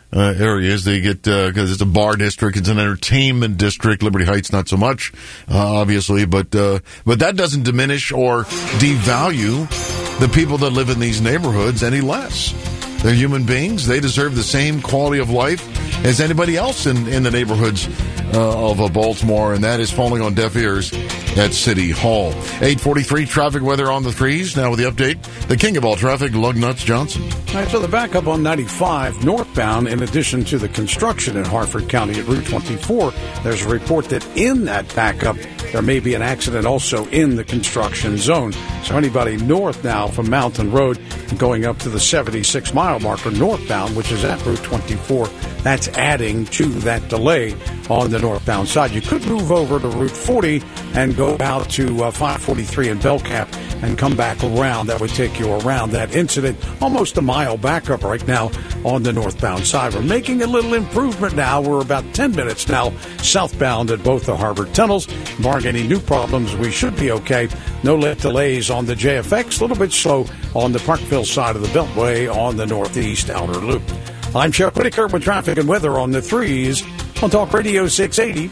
areas. They get, because it's a bar district, it's an entertainment district. Liberty Heights, not so much, obviously. But that doesn't diminish or devalue the people that live in these neighborhoods any less. They're human beings. They deserve the same quality of life as anybody else in the neighborhoods of Baltimore, and that is falling on deaf ears at City Hall. 8:43 traffic weather on the threes. Now with the update, the king of all traffic, Lugnuts Johnson. All right, so the backup on 95 northbound, in addition to the construction in Harford County at Route 24, there's a report that in that backup, there may be an accident also in the construction zone. So anybody north now from Mountain Road going up to the 76-mile marker northbound, which is at Route 24, that's adding to that delay on the northbound side. You could move over to Route 40 and go out to 543 in Belcap and come back around. That would take you around that incident. Almost a mile backup right now on the northbound side. We're making a little improvement now. We're about 10 minutes now southbound at both the Harvard tunnels. Barring any new problems, we should be okay. No late delays on the JFX. A little bit slow on the Parkville side of the Beltway on the northeast outer loop. I'm Chuck Whitaker with traffic and weather on the threes on Talk Radio 680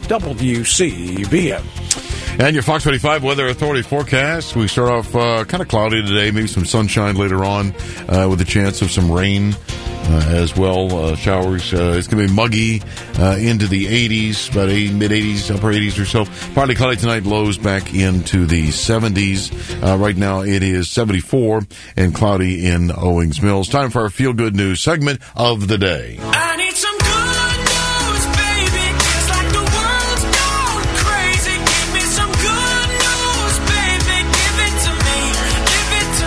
WCBM. And your Fox 25 Weather Authority forecast. We start off kind of cloudy today, maybe some sunshine later on with a chance of some rain as well, showers. It's going to be muggy into the 80s, about mid-80s, upper 80s or so. Partly cloudy tonight, lows back into the 70s. Right now it is 74 and cloudy in Owings Mills. Time for our Feel Good News segment of the day. I need some good news, baby. It's like the world's gone crazy. Give me some good news, baby. Give it to me. Give it to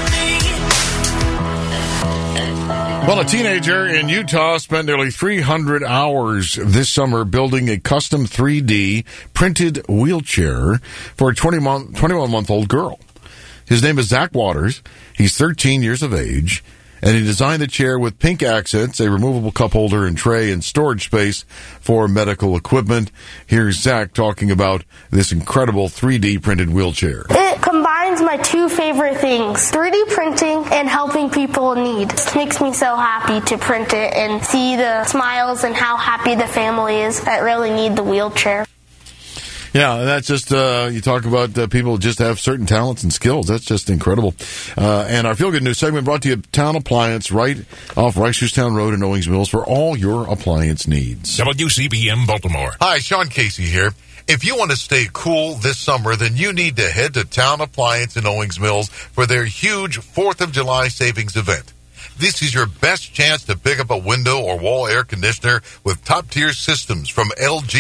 me. Well, a teenager in Utah spent nearly 300 hours this summer building a custom 3D printed wheelchair for a 21-month-old girl. His name is Zach Waters. He's 13 years of age, and he designed the chair with pink accents, a removable cup holder and tray, and storage space for medical equipment. Here's Zach talking about this incredible 3D printed wheelchair. It combines my two favorite things, 3D printing and helping people in need. It makes me so happy to print it and see the smiles and how happy the family is that really need the wheelchair. Yeah, that's just, you talk about people who just have certain talents and skills. That's just incredible. And our Feel Good News segment brought to you Town Appliance right off Reisterstown Road in Owings Mills for all your appliance needs. WCBM Baltimore. Hi, Sean Casey here. If you want to stay cool this summer, then you need to head to Town Appliance in Owings Mills for their huge 4th of July savings event. This is your best chance to pick up a window or wall air conditioner with top-tier systems from LG,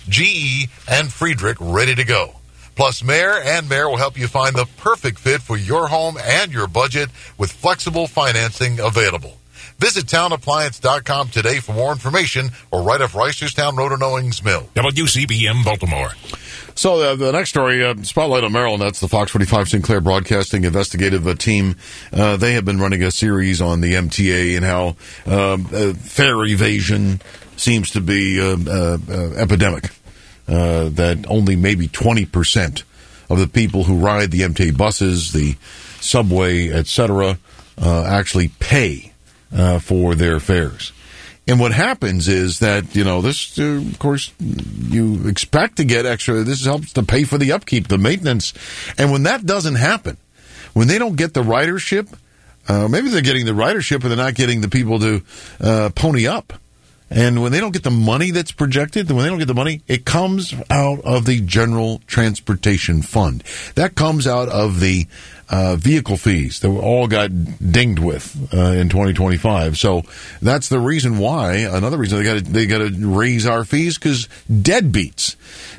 GE, and Friedrich ready to go. Plus, Mayor and Mayor will help you find the perfect fit for your home and your budget with flexible financing available. Visit townappliance.com today for more information or right off Reisterstown Road in Owings Mill. WCBM Baltimore. So the next story, Spotlight on Maryland, that's the Fox 45 Sinclair Broadcasting investigative team. They have been running a series on the MTA and how fare evasion seems to be epidemic. That only maybe 20% of the people who ride the MTA buses, the subway, etc., actually pay for their fares. And what happens is that, this, of course, you expect to get extra. This helps to pay for the upkeep, the maintenance. And when that doesn't happen, when they don't get the ridership, maybe they're getting the ridership and they're not getting the people to pony up. And when they don't get the money that's projected, when they don't get the money, it comes out of the General Transportation Fund. That comes out of the vehicle fees that we all got dinged with in 2025. So that's the reason why. Another reason they got to raise our fees, because deadbeats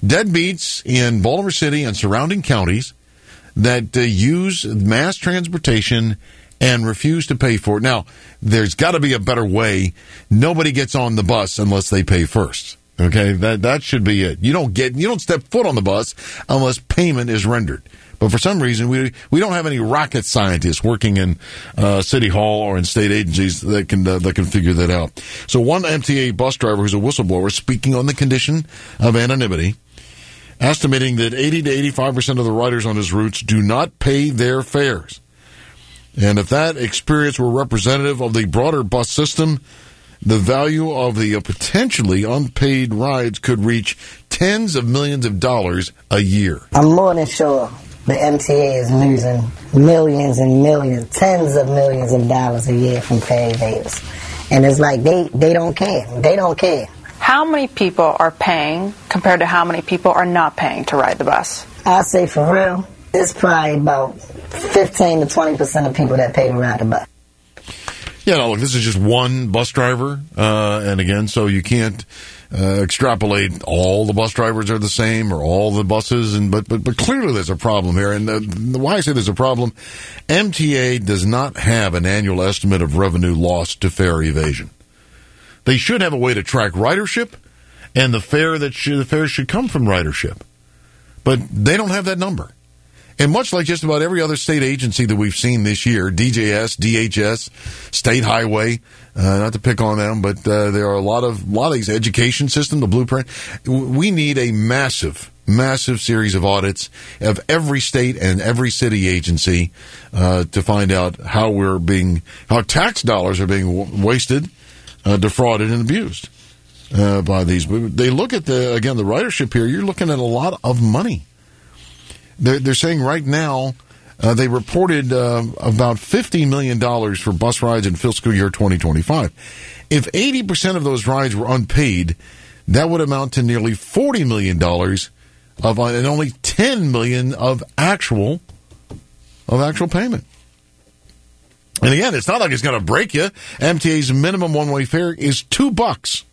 in Baltimore City and surrounding counties that use mass transportation and refuse to pay for it. Now, there's got to be a better way. Nobody gets on the bus unless they pay first. Okay, that should be it. You don't step foot on the bus unless payment is rendered. But for some reason, we don't have any rocket scientists working in City Hall or in state agencies that can figure that out. So one MTA bus driver who's a whistleblower, speaking on the condition of anonymity, estimating that 80 to 85% of the riders on his routes do not pay their fares. And if that experience were representative of the broader bus system, the value of the potentially unpaid rides could reach tens of millions of dollars a year. I'm more than sure the MTA is losing millions and millions, tens of millions of dollars a year from fare evaders. And it's like they don't care. They don't care. How many people are paying compared to how many people are not paying to ride the bus? I'll say for real, it's probably about 15 to 20% of people that pay to ride the bus. Yeah, no, look, this is just one bus driver, and again, so you can't extrapolate all the bus drivers are the same or all the buses, but clearly there's a problem here. And why I say there's a problem, MTA does not have an annual estimate of revenue lost to fare evasion. They should have a way to track ridership and the fare should come from ridership, but they don't have that number. And much like just about every other state agency that we've seen this year, DJS, DHS, State Highway, not to pick on them, but there are a lot of these education system, the blueprint. We need a massive series of audits of every state and every city agency to find out how tax dollars are being wasted, defrauded, and abused by these. They look at the ridership here. You're looking at a lot of money. They're saying right now they reported about $50 million for bus rides in fiscal year 2025. If 80% of those rides were unpaid, that would amount to nearly $40 million and only $10 million of actual payment. And again, it's not like it's going to break you. MTA's minimum one-way fare is $2.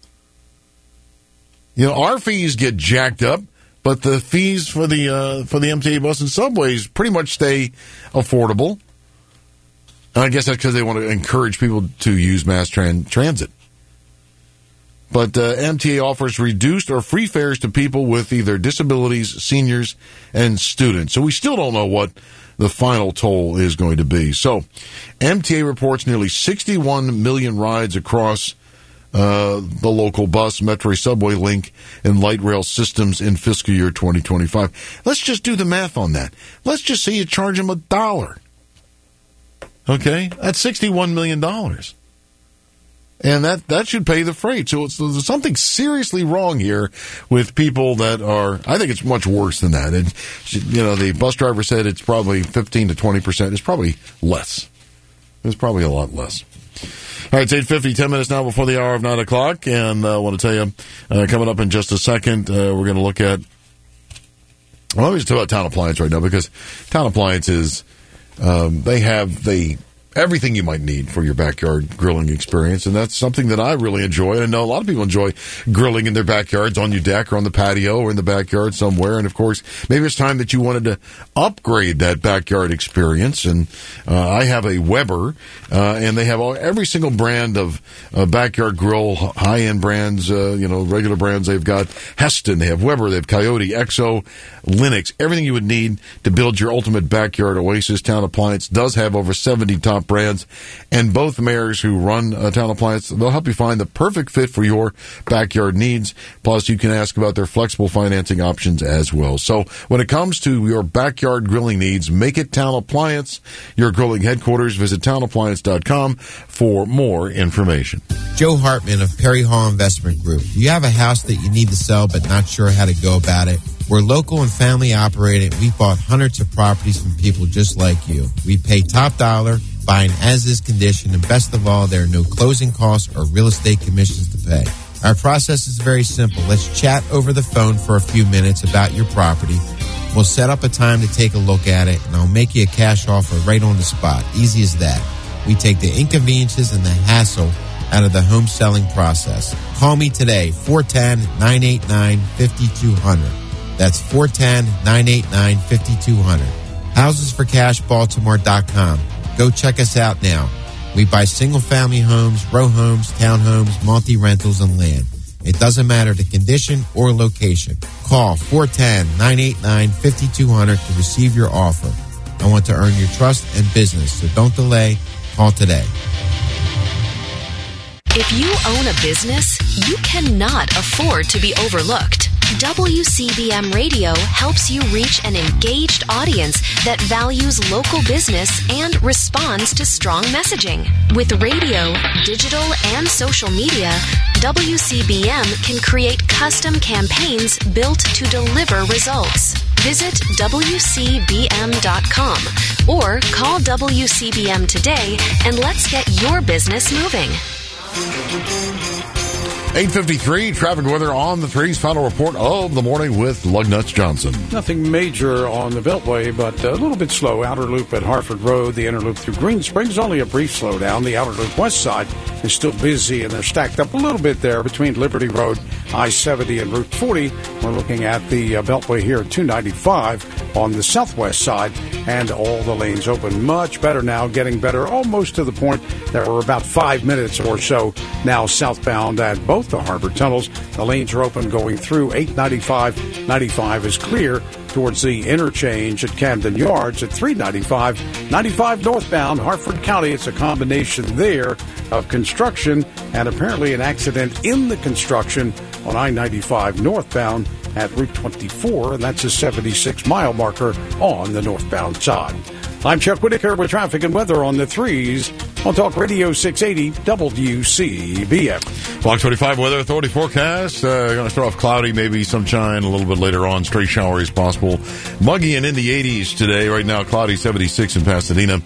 Our fees get jacked up. But the fees for the MTA bus and subways pretty much stay affordable. And I guess that's because they want to encourage people to use mass transit. But MTA offers reduced or free fares to people with either disabilities, seniors, and students. So we still don't know what the final toll is going to be. So MTA reports nearly 61 million rides across the local bus, metro, subway, link, and light rail systems in fiscal year 2025. Let's just do the math on that. Let's just say you charge them $1. Okay? That's $61 million. And that should pay the freight. So there's something seriously wrong here with people that are, I think it's much worse than that. And, the bus driver said it's probably 15 to 20%. It's probably less. It's probably a lot less. All right, it's 8:50, 10 minutes now before the hour of 9 o'clock. And I want to tell you, coming up in just a second, we're going to look at, let me just talk about Town Appliance right now, because Town Appliance is, they have the everything you might need for your backyard grilling experience, and that's something that I really enjoy. And I know a lot of people enjoy grilling in their backyards, on your deck or on the patio or in the backyard somewhere. And, of course, maybe it's time that you wanted to upgrade that backyard experience. And I have a Weber, and they have every single brand of backyard grill, high-end brands, regular brands. They've got Heston, they have Weber, they have Coyote, Exo, Linux, everything you would need to build your ultimate backyard oasis. Town Appliance does have over 70 top brands, and both mayors who run Town Appliance, they'll help you find the perfect fit for your backyard needs. Plus, you can ask about their flexible financing options as well. So when it comes to your backyard grilling needs, make it Town Appliance your grilling headquarters. Visit townappliance.com for more information. Joe Hartman of Perry Hall Investment Group. Do you have a house that you need to sell but not sure how to go about it? We're local and family operated. We've bought hundreds of properties from people just like you. We pay top dollar, buying as-is condition, and best of all, there are no closing costs or real estate commissions to pay. Our process is very simple. Let's chat over the phone for a few minutes about your property. We'll set up a time to take a look at it, and I'll make you a cash offer right on the spot. Easy as that. We take the inconveniences and the hassle out of the home selling process. Call me today, 410-989-5200. That's 410-989-5200. HousesForCashBaltimore.com. Go check us out now. We buy single-family homes, row homes, townhomes, multi-rentals, and land. It doesn't matter the condition or location. Call 410-989-5200 to receive your offer. I want to earn your trust and business, so don't delay. Call today. If you own a business, you cannot afford to be overlooked. WCBM Radio helps you reach an engaged audience that values local business and responds to strong messaging. With radio, digital, and social media, WCBM can create custom campaigns built to deliver results. Visit WCBM.com or call WCBM today and let's get your business moving. 8:53, traffic weather on the threes. Final report of the morning with Lugnuts Johnson. Nothing major on the Beltway, but a little bit slow. Outer loop at Hartford Road, the inner loop through Green Springs, only a brief slowdown. The outer loop west side is still busy, and they're stacked up a little bit there between Liberty Road, I-70, and Route 40. We're looking at the Beltway here at 295 on the southwest side, and all the lanes open. Much better now, getting better, almost to the point that we're about 5 minutes or so now southbound at both the harbor tunnels. The lanes are open going through 895. 95 is clear towards the interchange at Camden Yards at 395. 95 northbound, Hartford County. It's a combination there of construction and apparently an accident in the construction on I-95 northbound at Route 24, and that's a 76-mile marker on the northbound side. I'm Chuck Whitaker with traffic and weather on the threes on Talk Radio 680 WCBM. Block 25 Weather Authority forecast. Going to start off cloudy, maybe sunshine a little bit later on. Stray showers possible. Muggy and in the 80s today. Right now, cloudy, 76 in Pasadena,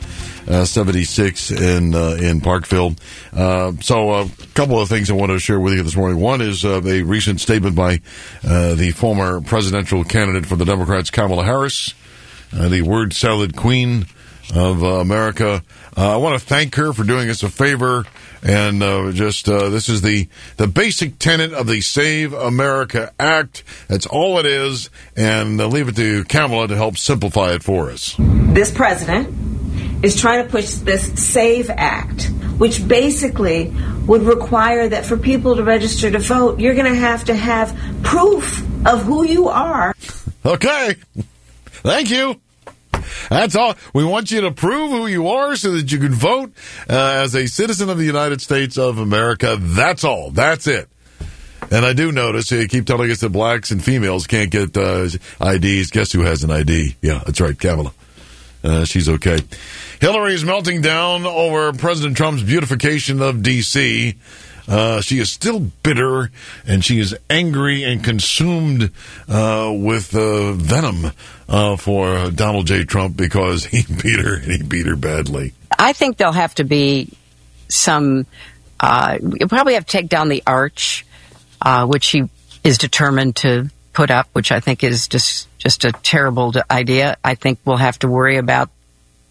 76 in Parkville. So a couple of things I wanted to share with you this morning. One is a recent statement by the former presidential candidate for the Democrats, Kamala Harris, the word salad queen of America. I want to thank her for doing us a favor, and this is the basic tenet of the Save America Act. That's all it is, and I'll leave it to Kamala to help simplify it for us. This president is trying to push this SAVE Act, which basically would require that for people to register to vote, you're going to have proof of who you are. Okay. Thank you. That's all. We want you to prove who you are so that you can vote as a citizen of the United States of America. That's all. That's it. And I do notice you keep telling us that blacks and females can't get IDs. Guess who has an ID? Yeah, that's right, Kamala. She's okay. Hillary is melting down over President Trump's beautification of D.C. She is still bitter, and she is angry and consumed with venom for Donald J. Trump because he beat her, and he beat her badly. I think there'll have to be some, you'll probably have to take down the arch, which he is determined to put up, which I think is just a terrible idea. I think we'll have to worry about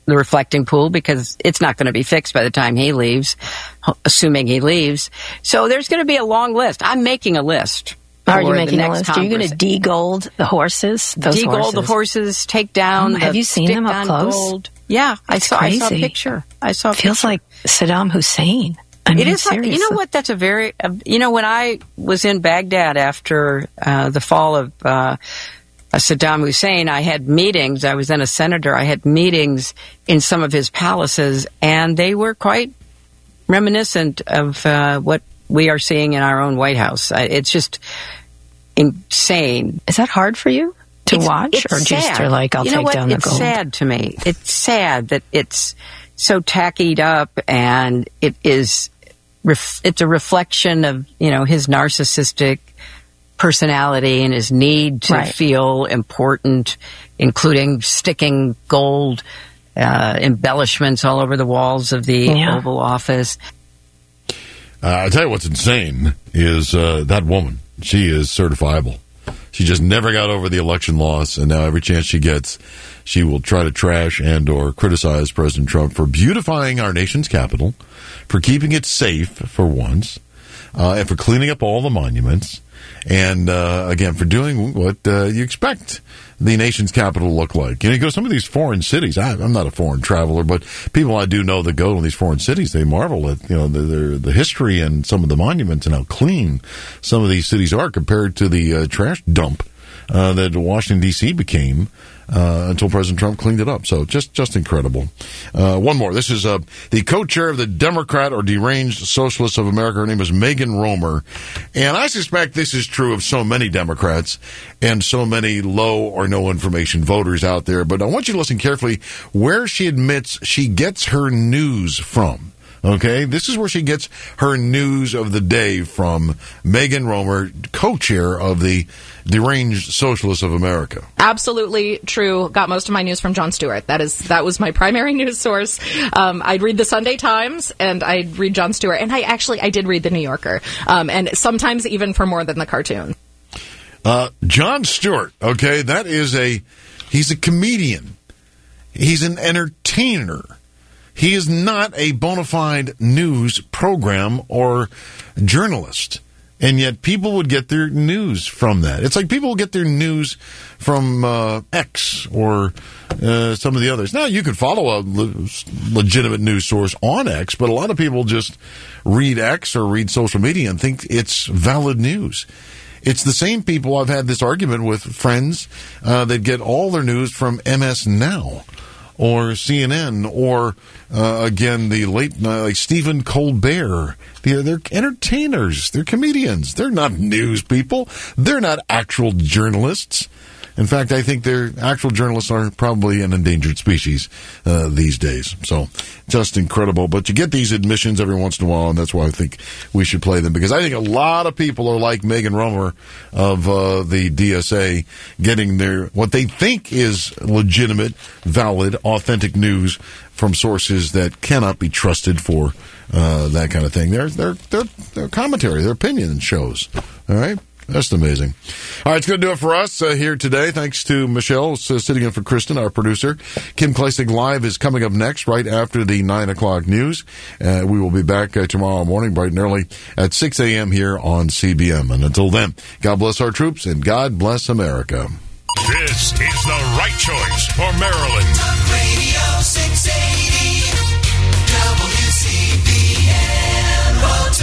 the reflecting pool because it's not going to be fixed by the time he leaves, assuming he leaves. So there's going to be a long list. I'm making a list. Are you making the a next list? Are you going Congress. to de-gold the horses? De-gold the horses, take down Have you seen them up close? Gold. Yeah, I saw a picture. Feels like Saddam Hussein. I mean, it is like, you know what? That's a very, when I was in Baghdad after the fall of Saddam Hussein, I had meetings. I was then a senator. I had meetings in some of his palaces, and they were quite reminiscent of what we are seeing in our own White House. It's just insane. Is that hard for you to watch, or just sad. to like, I'll You know take what? down the It's gold? sad to me. It's sad that it's so tackied up, and it is. It's a reflection of his narcissistic personality and his need to feel important, including sticking gold embellishments all over the walls of the Oval Office. I'll tell you what's insane is that woman. She is certifiable. She just never got over the election loss, and now every chance she gets, she will try to trash and or criticize President Trump for beautifying our nation's capital, for keeping it safe for once, and for cleaning up all the monuments, and again, for doing what you expect the nation's capital to look like. You go to some of these foreign cities. I'm not a foreign traveler, but people I do know that go to these foreign cities, they marvel at the history and some of the monuments and how clean some of these cities are compared to the trash dump that Washington D.C. became until President Trump cleaned it up. So just incredible. One more. This is the co-chair of the Democrat or Deranged Socialists of America. Her name is Megan Romer. And I suspect this is true of so many Democrats and so many low or no information voters out there. But I want you to listen carefully where she admits she gets her news from. Okay, this is where she gets her news of the day from. Megan Romer, co-chair of the Deranged Socialists of America. Absolutely true. Got most of my news from Jon Stewart. That was my primary news source. I'd read the Sunday Times and I'd read Jon Stewart, and I did read the New Yorker, and sometimes even for more than the cartoon. Jon Stewart. Okay, he's a comedian. He's an entertainer. He is not a bona fide news program or journalist. And yet people would get their news from that. It's like people will get their news from X or some of the others. Now, you could follow a legitimate news source on X, but a lot of people just read X or read social media and think it's valid news. It's the same people. I've had this argument with friends that get all their news from MS Now or CNN, or again, the late like Stephen Colbert. They're entertainers. They're comedians. They're not news people. They're not actual journalists. In fact, I think their actual journalists are probably an endangered species these days. So, just incredible. But you get these admissions every once in a while, and that's why I think we should play them. Because I think a lot of people are like Megan Romer of the DSA, getting what they think is legitimate, valid, authentic news from sources that cannot be trusted for that kind of thing. Their commentary, their opinion shows. All right? That's amazing. All right, it's going to do it for us here today. Thanks to Michelle, sitting in for Kristen, our producer. Kim Klesig Live is coming up next, right after the 9 o'clock news. We will be back tomorrow morning, bright and early, at 6 a.m. here on CBM. And until then, God bless our troops and God bless America. This is the right choice for Maryland.